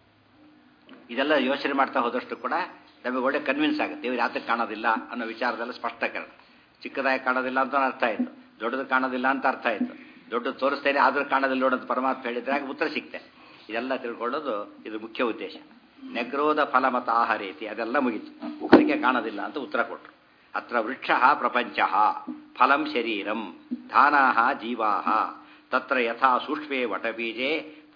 ಇದೆಲ್ಲ ಯೋಚನೆ ಮಾಡ್ತಾ ಹೋದಷ್ಟು ಕೂಡ ನಮಗೆ ಒಳ್ಳೆ ಕನ್ವಿನ್ಸ್ ಆಗುತ್ತೆ. ಇವ್ರು ಯಾತಕ್ಕೆ ಕಾಣೋದಿಲ್ಲ ಅನ್ನೋ ವಿಚಾರದಲ್ಲಿ ಸ್ಪಷ್ಟಕರಣ. ಚಿಕ್ಕದಾಗಿ ಕಾಣೋದಿಲ್ಲ ಅಂತ ಅರ್ಥ ಆಯಿತು, ದೊಡ್ಡದು ಕಾಣೋದಿಲ್ಲ ಅಂತ ಅರ್ಥ ಆಯಿತು. ದೊಡ್ಡದು ತೋರಿಸ್ತೇನೆ ಆದರೂ ಕಾಣೋದಿಲ್ಲ ನೋಡೋದು ಪರಮಾತ್ಮ ಹೇಳಿದ್ರೆ ಆಗ ಉತ್ತರ ಸಿಗ್ತೆ. ಇದೆಲ್ಲ ತಿಳ್ಕೊಳ್ಳೋದು ಇದು ಮುಖ್ಯ ಉದ್ದೇಶ. ನೆಗ್ರೋಧ ಫಲಮತ ಆಹಾರೇತಿ ಅದೆಲ್ಲ ಮುಗಿತು. ಅದಕ್ಕೆ ಕಾಣೋದಿಲ್ಲ ಅಂತ ಉತ್ತರ ಕೊಟ್ಟರು. ಅತ್ರ ವೃಕ್ಷ ಪ್ರಪಂಚ, ಫಲಂ ಶರೀರಂ, ಧಾನಾ ಜೀವಾ, ತತ್ರ ಯಥಾ ಸೂಕ್ಷ್ಮೇ ವಟಬೀಜೆ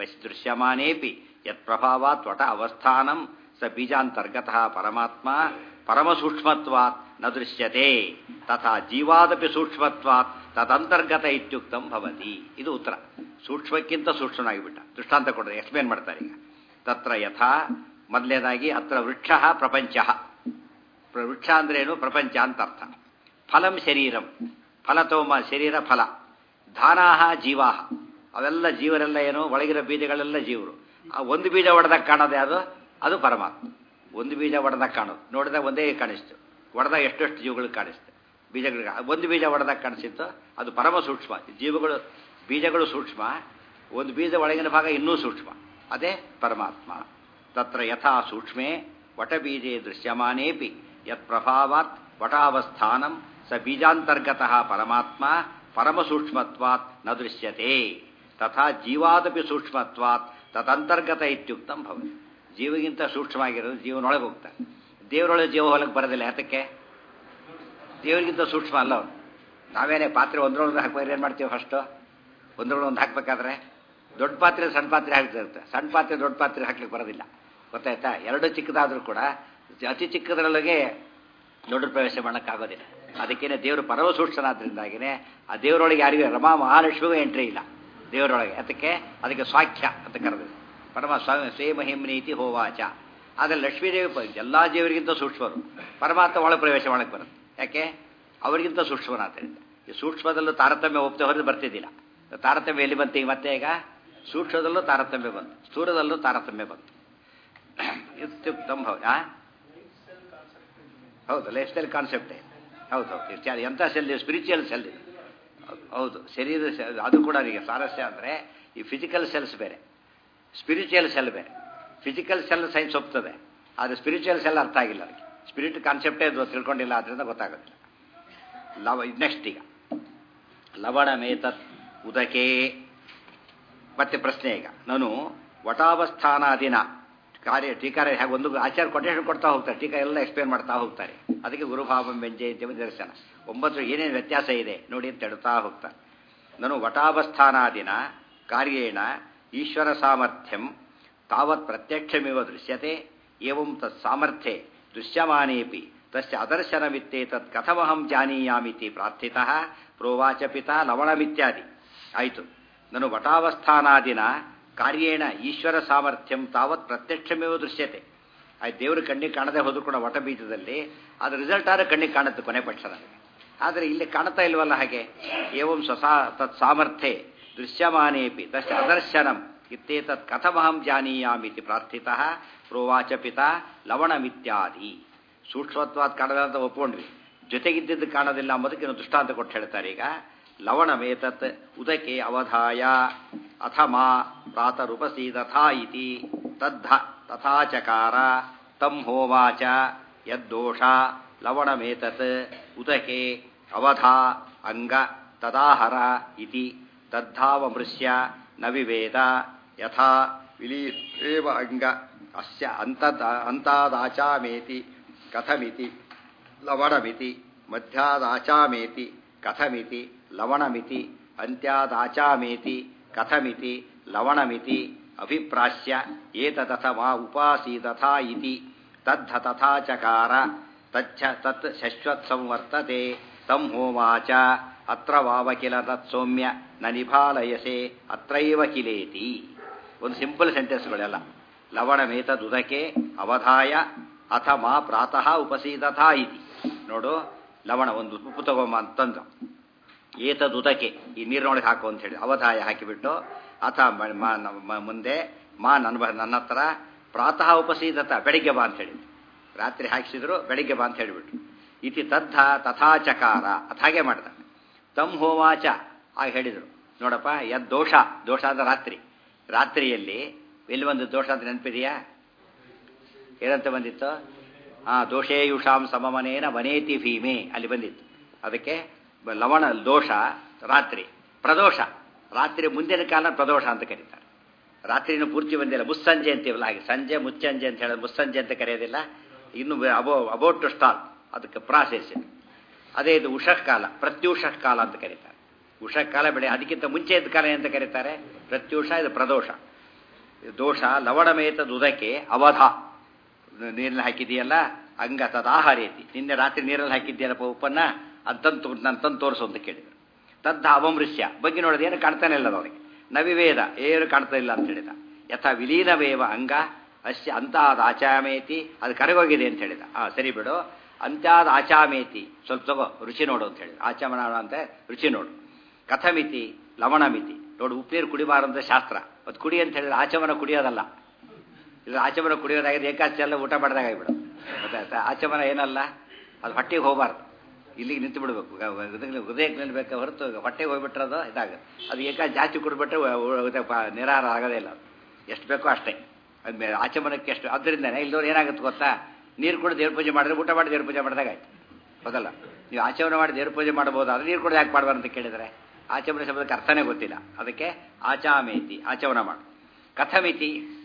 ಪಶ್ ದೃಶ್ಯಮಾನೇಪಿ ಯತ್ ಪ್ರಭಾವಾತ್ ವಟ ಅವಸ್ಥಾನಂ ಸ ಬೀಜಾಂತರ್ಗತಃ ಪರಮಾತ್ಮ ಪರಮಸೂಕ್ಷ್ಮತ್ವಾತ್ ನ ದೃಶ್ಯತೆ ತಥಾ ಜೀವಾದಪಿ ಸೂಕ್ಷ್ಮತ್ವಾತ್ ತದಂತರ್ಗತ ಇತ್ಯುಕ್ತಂ ಭವತಿ. ಇದು ಉತ್ತರ. ಸೂಕ್ಷ್ಮಕ್ಕಿಂತ ಸೂಕ್ಷ್ಮನಾಗಿಬಿಟ್ಟ. ದೃಷ್ಟಾಂತ ಕೊಡೋದು ಎಕ್ಸ್ಪ್ಲೇನ್ ಮಾಡ್ತಾರೆ ಈಗ. ತತ್ರ ಯಥಾ ಮೊದಲನೇದಾಗಿ ಅತ್ರ ವೃಕ್ಷ ಪ್ರಪಂಚ. ವೃಕ್ಷ ಅಂದ್ರೇನು? ಪ್ರಪಂಚ ಅಂತ ಅರ್ಥ. ಫಲಂ ಶರೀರಂ, ಫಲತೋಮ ಶರೀರ ಫಲ. ಧಾನಾಹ ಜೀವಾಹ, ಅವೆಲ್ಲ ಜೀವರೆಲ್ಲ ಏನು? ಒಳಗಿರೋ ಬೀಜಗಳೆಲ್ಲ ಜೀವರು. ಆ ಒಂದು ಬೀಜ ಹೊಡೆದಾಗ ಕಾಣೋದು ಯಾವುದು? ಅದು ಪರಮಾತ್ಮ. ಒಂದು ಬೀಜ ಹೊಡೆದಾಗ ಕಾಣೋದು, ನೋಡಿದಾಗ ಒಂದೇ ಕಾಣಿಸ್ತು. ಹೊಡೆದಾಗ ಎಷ್ಟೆಷ್ಟು ಜೀವಗಳು ಕಾಣಿಸ್ತು, ಬೀಜಗಳಿಗೆ. ಒಂದು ಬೀಜ ಹೊಡೆದಾಗ ಕಾಣಿಸಿತ್ತು, ಅದು ಪರಮ ಸೂಕ್ಷ್ಮ. ಜೀವಗಳು ಬೀಜಗಳು ಸೂಕ್ಷ್ಮ, ಒಂದು ಬೀಜ ಒಳಗಿನ ಭಾಗ ಇನ್ನೂ ಸೂಕ್ಷ್ಮ, ಅದೇ ಪರಮಾತ್ಮ. ತತ್ರ ಯಥಾ ಸೂಕ್ಷ್ಮೇ ವಟಬೀಜೇ ದೃಶ್ಯಮಾನೇಪಿ ಯತ್ ಪ್ರಭಾವಾತ್ ವಟಾವಸ್ಥಾನಂ ಸ ಬೀಜಾಂತರ್ಗತಃ ಪರಮಾತ್ಮ ಪರಮಸೂಕ್ಷ್ಮತ್ವಾತ್ ನ ದೃಶ್ಯತೆ ತಥಾ ಜೀವಾದಪಿ ಸೂಕ್ಷ್ಮತ್ವಾತ್ ತದಂತರ್ಗತ ಇತ್ಯುಕ್ತಂ ಭವತಿ. ಜೀವಗಿಂತ ಸೂಕ್ಷ್ಮ ಆಗಿರೋದು ಜೀವನೊಳಗೆ ಹೋಗ್ತಾರೆ. ದೇವರೊಳಗೆ ಜೀವ ಹೊಲಕ್ಕೆ ಬರೋದಿಲ್ಲ. ಯಾತಕ್ಕೆ? ದೇವರಿಗಿಂತ ಸೂಕ್ಷ್ಮ ಅಲ್ಲ ಅವನು. ನಾವೇನೇ ಪಾತ್ರೆ ಒಂದ್ರೊಳಗೆ ಹಾಕ್ಬೇಕಾದ್ರೆ ಏನು ಮಾಡ್ತೀವಿ? ಫಸ್ಟು ಒಂದ್ರೊಳಗೆ ಒಂದು ಹಾಕಬೇಕಾದ್ರೆ ದೊಡ್ಡ ಪಾತ್ರೆ ಸಣ್ಣ ಪಾತ್ರೆ ಹಾಕ್ತಿರುತ್ತೆ. ಸಣ್ಣ ಪಾತ್ರೆ ದೊಡ್ಡ ಪಾತ್ರೆ ಹಾಕ್ಲಿಕ್ಕೆ ಬರೋದಿಲ್ಲ, ಗೊತ್ತಾಯ್ತಾ? ಎರಡು ಚಿಕ್ಕದಾದರೂ ಕೂಡ ಅತಿ ಚಿಕ್ಕದ್ರೊಳಗೆ ದೊಡ್ಡ ಪ್ರವೇಶ ಮಾಡೋಕ್ಕಾಗೋದಿಲ್ಲ. ಅದಕ್ಕೇನೆ ದೇವರು ಪರಮ ಸೂಕ್ಷ್ಮನಾದ್ರಿಂದಾಗಿನೇ ಆ ದೇವರೊಳಗೆ ಯಾರಿಗೂ ರಮಾ ಮಹಾಲಕ್ಷ್ಮಿಗೂ ಎಂಟ್ರಿ ಇಲ್ಲ ದೇವರೊಳಗೆ. ಅದಕ್ಕೆ ಅದಕ್ಕೆ ಸ್ವಾಖ್ಯ ಅಂತ ಕರೆದಿದೆ. ಪರಮ ಶ್ರೀಮಹಿಮ್ನೀತಿ ಹೋವಾಚ. ಆದರೆ ಲಕ್ಷ್ಮೀದೇವಿ ಎಲ್ಲ ದೇವರಿಗಿಂತ ಸೂಕ್ಷ್ಮರು. ಪರಮಾತ್ಮ ಒಳ ಪ್ರವೇಶ ಮಾಡಕ್ಕೆ ಬರುತ್ತೆ. ಯಾಕೆ? ಅವರಿಗಿಂತ ಸೂಕ್ಷ್ಮನಾದ್ದರಿಂದ. ಈ ಸೂಕ್ಷ್ಮದಲ್ಲೂ ತಾರತಮ್ಯ ಒಪ್ಪದೆ ಹೊರದು ಬರ್ತಿದ್ದಿಲ್ಲ. ತಾರತಮ್ಯ ಎಲ್ಲಿ ಬಂತು? ಈಗ ಮತ್ತೆ ಈಗ ಸೂಕ್ಷ್ಮದಲ್ಲೂ ತಾರತಮ್ಯ ಬಂತು, ಸ್ಥೂಲದಲ್ಲೂ ತಾರತಮ್ಯ ಬಂತು. ಇತ್ಯುಕ್ತಂ ಭವತಿ. ಹೌದು, ಲೈಫ್ ಸ್ಟೈಲ್ ಕಾನ್ಸೆಪ್ಟೇ. ಹೌದು ಹೌದು. ಎಂಥ ಸೆಲ್? ಸ್ಪಿರಿಚುವಲ್ ಸೆಲ್ ಇದು. ಹೌದು, ಶರೀರದ ಸೆಲ್. ಅದು ಕೂಡ ಈಗ ಸಾರಸ್ಯ ಅಂದರೆ ಈ ಫಿಸಿಕಲ್ ಸೆಲ್ಸ್ ಬೇರೆ, ಸ್ಪಿರಿಚುವಲ್ ಸೆಲ್ ಬೇರೆ. ಫಿಸಿಕಲ್ ಸೆಲ್ ಸೈನ್ಸ್ ಒಪ್ತದೆ, ಆದರೆ ಸ್ಪಿರಿಚುವಲ್ ಸೆಲ್ ಅರ್ಥ ಆಗಿಲ್ಲ ಅದಕ್ಕೆ. ಸ್ಪಿರಿಟ್ ಕಾನ್ಸೆಪ್ಟೇ ಅದು ತಿಳ್ಕೊಂಡಿಲ್ಲ, ಅದರಿಂದ ಗೊತ್ತಾಗೋದಿಲ್ಲ. ಲವ ನೆಕ್ಸ್ಟ್ ಈಗ ಲವಣಮೇತತ್ ಉದಕೆ. ಮತ್ತೆ ಪ್ರಶ್ನೆ ಈಗ, ನಾನು ವಟಾವಸ್ಥಾನಾದಿನ ಕಾರ್ಯ ಟೀಕಾರ ಹೇಗೆ ಒಂದು ಆಚಾರ ಕೊಟೇಶನ್ ಕೊಡ್ತಾ ಹೋಗ್ತಾರೆ, ಟೀಕಾ ಎಲ್ಲ ಎಕ್ಸ್ಪ್ಲೇನ್ ಮಾಡ್ತಾ ಹೋಗ್ತಾರೆ. ಅದಕ್ಕೆ ಗುರುಭಾವಂ ವ್ಯಂಜಯಂತಿ ದರ್ಶನ ಒಂಬತ್ತು ಏನೇನು ವ್ಯತ್ಯಾಸ ಇದೆ ನೋಡಿ ಅಂತ ಹೇಳ್ತಾ ಹೋಗ್ತಾರೆ. ನಾನು ವಟಾವಸ್ಥಾನಾದಿನ ಕಾರ್ಯೇಣ ಈಶ್ವರ ಸಾಮರ್ಥ್ಯಂ ತಾವತ್ ಪ್ರತ್ಯಕ್ಷಮಿವ ದೃಶ್ಯತೆ ಏವಂ ತತ್ ಸಾಮರ್ಥ್ಯೆ ದೃಶ್ಯಮಾನೇಪಿ ತಸ್ಯ ಅದರ್ಶನವಿತ್ತೇ ತತ್ ಕಥಮಹಂ ಜಾನೀಯಾಮಿತಿ ಪ್ರಾರ್ಥಿತಃ ಪ್ರೋವಾಚ ಪಿತಾ ಲವಣಮಿತ್ಯಾದಿ. ಆಯಿತು. ನಾನು ವಟಾವಸ್ಥಾನಾದಿನ ಕಾರ್ಯೇಣ ಈಶ್ವರ ಸಾಮರ್ಥ್ಯಂ ತಾವತ್ ಪ್ರತ್ಯಕ್ಷಮೇವ ದೃಶ್ಯತೆ. ಆಯ್ತು, ದೇವರು ಕಣ್ಣಿಗೆ ಕಾಣದೆ ಹೋದ್ರು ಕೂಡ ವಟ ಬೀಜದಲ್ಲಿ ಅದು ರಿಸಲ್ಟ್ ಆದ್ರೆ ಕಣ್ಣಿಗೆ ಕಾಣುತ್ತೆ ಕೊನೆ ಪಕ್ಷ ನನಗೆ. ಆದರೆ ಇಲ್ಲಿ ಕಾಣ್ತಾ ಇಲ್ವಲ್ಲ ಹಾಗೆ. ಏವಂ ಸ್ವಸಾ ತತ್ ಸಾಮರ್ಥ್ಯೆ ದೃಶ್ಯಮಾನೇಪಿ ತಸ್ಯ ಅದರ್ಶನಂ ಇತ್ತೇತತ್ ಕಥಮಹಂ ಜಾನೀಯಾಮಿತಿ ಪ್ರಾರ್ಥಿತಃ ಪ್ರೋವಾಚ ಪಿತಾ ಲವಣಮಿತ್ಯಾದಿ. ಸೂಕ್ಷ್ಮತ್ವಾದ ಕಾಣದ ಅಂತ ಒಪ್ಕೊಂಡ್ವಿ, ಜೊತೆಗಿದ್ದದ್ದು ಕಾಣೋದಿಲ್ಲ ಅಂಬೋದಕ್ಕೆ ಇನ್ನೊಂದು ದೃಷ್ಟಾಂತ ಕೊಟ್ಟು ಹೇಳ್ತಾರೆ. ಈಗ ಲವಣಮೇತತ್ ಉದಕೆ ಅವಧಾಯ ಅಥಮಾ ಪ್ರಾತರುಪಸೀದಥಾ ಇತಿ ತದ್ಧ ತಥಾಚಕಾರ ತಂ ಹೋವಾಚ ಯದ್ದೋಷ ಲವಣಮೇತತ್ ಉದಕೆ ಅವಧಾ ಅಂಗ ತದಾಹರ ಇತಿ ತದ್ಧಾವಮೃಶ್ಯ ನ ವಿವೇದ ಯಥಾ ವಿಲೀಯೇವ ಅಂಗ ಅಸ್ಯ ಅಂತದ ಅಂತಾದಾಚಾಮೇತಿ ಕಥಮಿತಿ ಲವಣಮಿತಿ ಮಧ್ಯಾದಾಚಾಮೇತಿ ಕಥಮಿತಿ ಲವಣಮಿತಿ ಅಂತ್ಯಾದಾಚಾಮೇತಿ ಕಥಮಿತಿ ಲವಣಮಿತಿ ಅಭಿಪ್ರಾಸ್ಯ ಏತದಥವಾ ಉಪಾಸೀದಥಾ ಇತಿ ತದ್ಧ ತಥಾಚಕಾರ ತಚ್ಚ ತತ್ ಶಶ್ವತ್ ಸಂವರ್ತತೆ ತಂ ಹೋವಾಚ ಅತ್ರ ವಾವ ಕಿಲ ತತ್ ಸೌಮ್ಯ ನ ನಿಭಾಲಯಸೆ ಅತ್ರೈವ ಕಿಲೇತಿ. ಒಂದು ಸಿಂಪಲ್ ಸೆಂಟೆನ್ಸ್ಗಳೆಲ್ಲ. ಲವಣಮೇತದುದಕೆ ಅವಧಾಯ ಅಥಮಾ ಪ್ರಾತಃ ಉಪಸೀದಥಾ ಇತಿ. ನೋಡು, ಲವಣ ಒಂದು ಉಪ್ಪು ತಗೊಂಬ ಅಂತಂದ, ಏತದುದಕೆ ಈ ನೀರಿನೊಳಗೆ ಹಾಕು ಅಂತ ಹೇಳಿ ಅವಧಾಯ ಹಾಕಿಬಿಟ್ಟು ಅಥ ಮುಂದೆ ಮಾ ನನ್ನ ನನ್ನ ಹತ್ರ ಪ್ರಾತಃ ಉಪಸೀದತ ಬೆಳಿಗ್ಗೆ ಬಾ ಅಂತ ಹೇಳಿದ್ರು. ರಾತ್ರಿ ಹಾಕಿಸಿದ್ರು, ಬೆಳಿಗ್ಗೆ ಬಾ ಅಂತ ಹೇಳಿಬಿಟ್ರು. ಇತಿ ತದ್ಧ ತಥಾಚಕಾರ ಅಥ ಹಾಗೆ ಮಾಡ್ದ. ತಮ್ ಹೋವಾಚ ಆಗ ಹೇಳಿದರು, ನೋಡಪ್ಪ ಯದ್ ದೋಷ, ದೋಷ ಆದ ರಾತ್ರಿ, ರಾತ್ರಿಯಲ್ಲಿ ಎಲ್ಲಿ ಒಂದು ದೋಷ ಅಂತ ನೆನಪಿದೆಯಾ? ಏನಂತ ಬಂದಿತ್ತು? ಆ ದೋಷೇಯುಷಾಂ ಸಮಮನೇನ ವನೇತಿ ಭೀಮೆ ಅಲ್ಲಿ ಬಂದಿತ್ತು. ಅದಕ್ಕೆ ಲವಣ ದೋಷ ರಾತ್ರಿ, ಪ್ರದೋಷ ರಾತ್ರಿ ಮುಂದಿನ ಕಾಲ ಪ್ರದೋಷ ಅಂತ ಕರೀತಾರೆ. ರಾತ್ರಿನೂ ಪೂರ್ತಿ ಬಂದಿಲ್ಲ, ಮುಸ್ಸಂಜೆ ಅಂತೀವಲ್ಲ ಹಾಗೆ, ಸಂಜೆ ಮುಚ್ಚಂಜೆ ಅಂತ ಹೇಳೋದು, ಮುಸ್ಸಂಜೆ ಅಂತ ಕರೆಯೋದಿಲ್ಲ. ಇನ್ನು ಅಬೋ ಅಬೌಟ್ ಟು ಸ್ಟಾರ್ಟ್, ಅದಕ್ಕೆ ಪ್ರಾಸೆಸ್ ಇದೆ. ಅದೇ ಇದು ಉಷಃಕಾಲ, ಪ್ರತ್ಯೂಷಃ ಕಾಲ ಅಂತ ಕರೀತಾರೆ. ಉಷಃಕಾಲ ಬೆಳೆ, ಅದಕ್ಕಿಂತ ಮುಂಚೆ ಇದ್ದ ಕಾಲ ಅಂತ ಕರೀತಾರೆ ಪ್ರತ್ಯೂಷ, ಇದು ಪ್ರದೋಷ. ದೋಷ ಲವಣಮೇತದುದಕ್ಕೆ ಅವಧ ನೀರಲ್ಲಿ ಹಾಕಿದೆಯಲ್ಲ ಅಂಗ ತದಾಹಾರೇತಿ ನಿನ್ನೆ ರಾತ್ರಿ ನೀರಲ್ಲಿ ಹಾಕಿದ್ದೀಯಲ್ಲಪ್ಪ ಉಪ್ಪನ್ನ ಅಂತಂದು ನಾನು ತಂದು ತೋರಿಸು ಅಂತ ಕೇಳಿದರು. ತದ್ದ ಅವಮೃಶ್ಯ ಬಗ್ಗೆ ನೋಡಿದ ಏನು ಕಾಣ್ತಾನೆ ಇಲ್ಲ ಅವನಿಗೆ. ನವಿವೇದ ಏನು ಕಾಣ್ತಾ ಇಲ್ಲ ಅಂತ ಹೇಳಿದ. ಯಥಾ ವಿಲೀನವೇವ ಅಂಗ ಅಶ್ಯ ಅಂತಾದ ಆಚಾಮೇತಿ ಅದು ಕರಗೋಗಿದೆ ಅಂತ ಹೇಳಿದ. ಹಾಂ ಸರಿ ಬಿಡು, ಅಂತ್ಯಾದ ಆಚಾಮೇತಿ ಸ್ವಲ್ಪ ತಗೋ ರುಚಿ ನೋಡು ಅಂತ ಹೇಳಿದ. ಆಚಮನ ಅಂತ ರುಚಿ ನೋಡು. ಕಥಮಿತಿ ಲವಣಮಿತಿ ನೋಡು, ಉಪ್ಪೀರು ಕುಡಿಬಾರಂತ ಶಾಸ್ತ್ರ. ಅದು ಕುಡಿ ಅಂತ ಹೇಳಿದ್ರೆ ಆಚಮನ ಕುಡಿಯೋದಲ್ಲ. ಇಲ್ಲ ಆಚಮನ ಕುಡಿಯೋದಾಗಿದೆ ಏಕಾಚೆ ಎಲ್ಲ ಊಟ ಮಾಡಿದಾಗ ಆಗಿಬಿಡು. ಗೊತ್ತಾಯ್ತಾ? ಆಚಮನ ಏನಲ್ಲ, ಅದು ಹೊಟ್ಟೆಗೆ ಹೋಗಬಾರ್ದು, ಇಲ್ಲಿಗೆ ನಿಂತು ಬಿಡಬೇಕು, ಹೃದಯಕ್ಕೆ ನಿಲ್ಬೇಕು ಹೊರತು ಹೊಟ್ಟೆಗೆ ಹೋಗ್ಬಿಟ್ರದು ಇದಾಗ ಅದು ಏಕ ಜಾಸ್ತಿ ಕುಡಿಬಿಟ್ರೆ ನಿರಾಹಾರ ಆಗೋದೇ ಇಲ್ಲ. ಅದು ಎಷ್ಟು ಬೇಕೋ ಅಷ್ಟೇ. ಅದು ಆಚಮನಕ್ಕೆ ಎಷ್ಟು. ಅದರಿಂದನೇ ಇಲ್ಲದವ್ರು ಏನಾಗುತ್ತೆ ಗೊತ್ತಾ, ನೀರು ಕುಡಿದು ದೇವ್ರ ಪೂಜೆ ಮಾಡಿದ್ರೆ ಊಟ ಮಾಡಿ ದೇವ್ರ ಪೂಜೆ ಮಾಡಿದಾಗ ಆಯ್ತು. ಹೌದಲ್ಲ? ನೀವು ಆಚಮನ ಮಾಡಿ ದೇವ್ರ ಪೂಜೆ ಮಾಡ್ಬೋದಾದ್ರೆ ನೀರು ಕುಡಿದು ಯಾಕೆ ಮಾಡಬಾರ್ದು ಅಂತ ಕೇಳಿದರೆ ಆಚಮನ ಶಬ್ದಕ್ಕೆ ಅರ್ಥನೇ ಗೊತ್ತಿಲ್ಲ. ಅದಕ್ಕೆ ಆಚಾಮೇತಿ ಆಚಮನ ಮಾಡು. ಕಥಮಿತಿ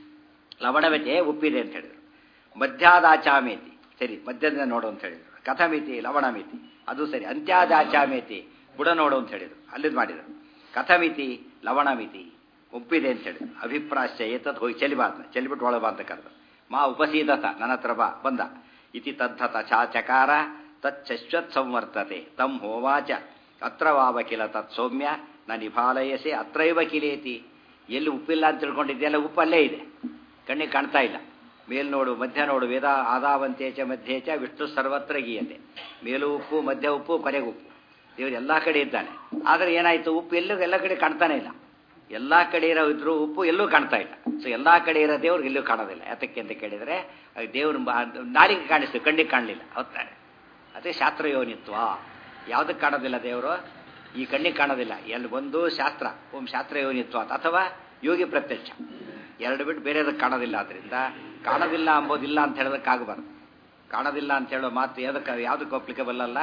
ಲವಣಮಿತಿ ಉಪ್ಪಿದೆ ಅಂತ ಹೇಳಿದರು. ಮಧ್ಯಾದ ಆಚಾಮೇತಿ ಸರಿ ಮಧ್ಯದಿಂದ ನೋಡು ಅಂತ ಹೇಳಿದರು. ಕಥಮಿತಿ ಲವಣಮಿತಿ ಅದು ಸರಿ. ಅಂತ್ಯಾದ ಆಚಾಮೇತಿ ಬುಡ ನೋಡು ಅಂತ ಹೇಳಿದರು. ಅಲ್ಲಿದ್ದು ಮಾಡಿದರು. ಕಥಮಿತಿ ಲವಣಮಿತಿ ಉಪ್ಪಿದೆ ಅಂತ ಹೇಳಿದ್ರು. ಅಭಿಪ್ರಾಶ್ಯ ಏತದ್ ಹೋಗಿ ಚೆಲಿಬಾರ್ದ, ಚೆಲಿಬಿಟ್ಟು ಒಳಬಾ ಅಂತ ಕರೆದು. ಮಾ ಉಪಸೀದತ ನನ್ನ ಹತ್ರ ಬಾ ಬಂದ. ಇತಿ ತದ್ಧತ ಚಾಚಕಾರ ತಚ್ಚಶ್ವತ್ ಸಂವರ್ತತೆ ತಂ ಹೋವಾಚ ಅತ್ರ ವಾವ ಕಿಲ ತತ್ ಸೌಮ್ಯ ನ ನಿಭಾಲಯಸೆ ಅತ್ರೈವ ಕಿಲೇತಿ. ಎಲ್ಲಿ ಉಪ್ಪಿಲ್ಲ ಅಂತ ತಿಳ್ಕೊಂಡಿದ್ದೆಲ್ಲ ಉಪ್ಪಲ್ಲೇ ಇದೆ, ಕಣ್ಣಿಗೆ ಕಾಣ್ತಾ ಇಲ್ಲ. ಮೇಲ್ ನೋಡು ಮಧ್ಯ ನೋಡು ವೇದ ಆದಾವಂತೇಚ ಮಧ್ಯೇಚ ವಿಷ್ಣು ಸರ್ವತ್ರ ಗೀಯತೆ. ಮೇಲು ಉಪ್ಪು ಮಧ್ಯ ಉಪ್ಪು ಕೊನೆಗೆ ಉಪ್ಪು. ದೇವರು ಎಲ್ಲ ಕಡೆ ಇದ್ದಾನೆ. ಆದರೆ ಏನಾಯಿತು, ಉಪ್ಪು ಎಲ್ಲೂ ಎಲ್ಲ ಕಡೆ ಕಾಣ್ತಾನೆ ಇಲ್ಲ. ಎಲ್ಲ ಕಡೆ ಇರೋ ಇದ್ರು ಉಪ್ಪು ಎಲ್ಲೂ ಕಾಣ್ತಾ ಇಲ್ಲ. ಸೊ ಎಲ್ಲ ಕಡೆ ಇರೋ ದೇವ್ರು ಎಲ್ಲೂ ಕಾಣೋದಿಲ್ಲ. ಯಾತಕ್ಕೆ ಅಂತ ಕೇಳಿದರೆ ದೇವ್ರ ನಾಲಿಗೆ ಕಾಣಿಸ್ತು, ಕಣ್ಣಿಗೆ ಕಾಣಲಿಲ್ಲ. ಹೌದಾನೆ? ಅದೇ ಶಾಸ್ತ್ರಯೋನಿತ್ವ. ಯಾವುದಕ್ಕೆ ಕಾಣೋದಿಲ್ಲ ದೇವರು? ಈ ಕಣ್ಣಿಗೆ ಕಾಣೋದಿಲ್ಲ. ಎಲ್ಲಿ ಒಂದು ಶಾಸ್ತ್ರ ಓಂ ಶಾಸ್ತ್ರಯೋನಿತ್ವ ಅಥವಾ ಯೋಗಿ ಪ್ರತ್ಯಕ್ಷ ಎರಡು ಬಿಟ್ಟು ಬೇರೆದಕ್ಕೆ ಕಾಣೋದಿಲ್ಲ. ಆದ್ದರಿಂದ ಕಾಣೋದಿಲ್ಲ ಅಂಬೋದಿಲ್ಲ ಅಂತ ಹೇಳೋದಕ್ಕಾಗಬಾರ್ದು. ಕಾಣೋದಿಲ್ಲ ಅಂತ ಹೇಳೋ ಮಾತು ಯಾವುದಕ್ಕೆ ಯಾವುದಕ್ಕೆ ಅಪ್ಲಿಕಬಲ್ ಅಲ್ಲ.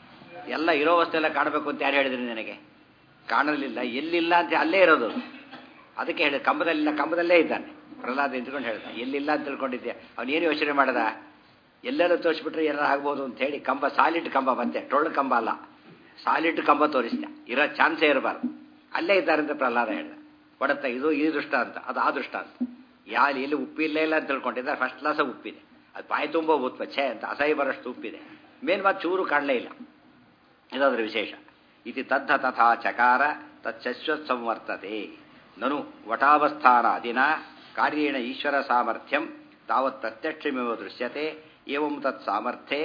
ಎಲ್ಲ ಇರೋ ವಸ್ತು ಕಾಣಬೇಕು ಅಂತ ಯಾರು ಹೇಳಿದ್ರಿ ನನಗೆ? ಕಾಣಲಿಲ್ಲ, ಎಲ್ಲಿಲ್ಲ ಅಂತ ಅಲ್ಲೇ ಇರೋದು. ಅದಕ್ಕೆ ಹೇಳಿ ಕಂಬದಲ್ಲಿಲ್ಲ, ಕಂಬದಲ್ಲೇ ಇದ್ದಾನೆ. ಪ್ರಹ್ಲಾದ ನಿಂತ್ಕೊಂಡು ಹೇಳ್ದ ಎಲ್ಲಿಲ್ಲ ಅಂತ ತಿಳ್ಕೊಂಡಿದ್ದೆ. ಅವನೇನು ಯೋಚನೆ ಮಾಡದ, ಎಲ್ಲರೂ ತೋರಿಸ್ಬಿಟ್ರೆ ಏನಾರು ಆಗ್ಬೋದು ಅಂತ ಹೇಳಿ ಕಂಬ ಸಾಲಿಟ್ ಕಂಬ ಬಂತೆ, ಟೊಳ್ಳು ಕಂಬ ಅಲ್ಲ, ಸಾಲಿಟ್ ಕಂಬ ತೋರಿಸಿದ. ಇರೋ ಚಾನ್ಸೇ ಇರಬಾರ್ದು. ಅಲ್ಲೇ ಇದ್ದಾರೆ ಅಂತ ಪ್ರಹ್ಲಾದ ಹೇಳ್ದ. ಒಡತ್ತ ಇದು ಈ ದೃಷ್ಟ ಅಂತ, ಅದು ಆ ದೃಷ್ಟ ಅಂತ. ಯಾರು ಎಲ್ಲಿ ಉಪ್ಪಿಲ್ಲ ಇಲ್ಲ ಅಂತ ತಿಳ್ಕೊಂಡಿದ್ದಾರೆ. ಫಸ್ಟ್ ಕ್ಲಾಸ ಉಪ್ಪಿದೆ, ಅದು ಬಾಯಿ ತುಂಬ ಉತ್ಪ ಛೇ ಅಂತ ಅಸಹ್ಯ ಬರೋಷ್ಟು ಉಪ್ಪಿದೆ. ಮೇನ್ ಮಾತು ಚೂರು ಕಾಣಲೇ ಇಲ್ಲ. ಇದಾದ್ರೆ ವಿಶೇಷ. ಇತಿ ತದ್ಧ ತಥಾ ಚಕಾರ ತಚ್ಚಶ್ವತ್ ಸಂವರ್ತತೆ ನನು ವಟಾವಸ್ಥಾನಾದಿನ ಕಾರ್ಯೇಣ ಈಶ್ವರ ಸಾಮರ್ಥ್ಯಂ ತಾವತ್ ಪ್ರತ್ಯಕ್ಷಮೇವ ದೃಶ್ಯತೆ. ಏವಂ ತತ್ ಸಾಮರ್ಥ್ಯೆ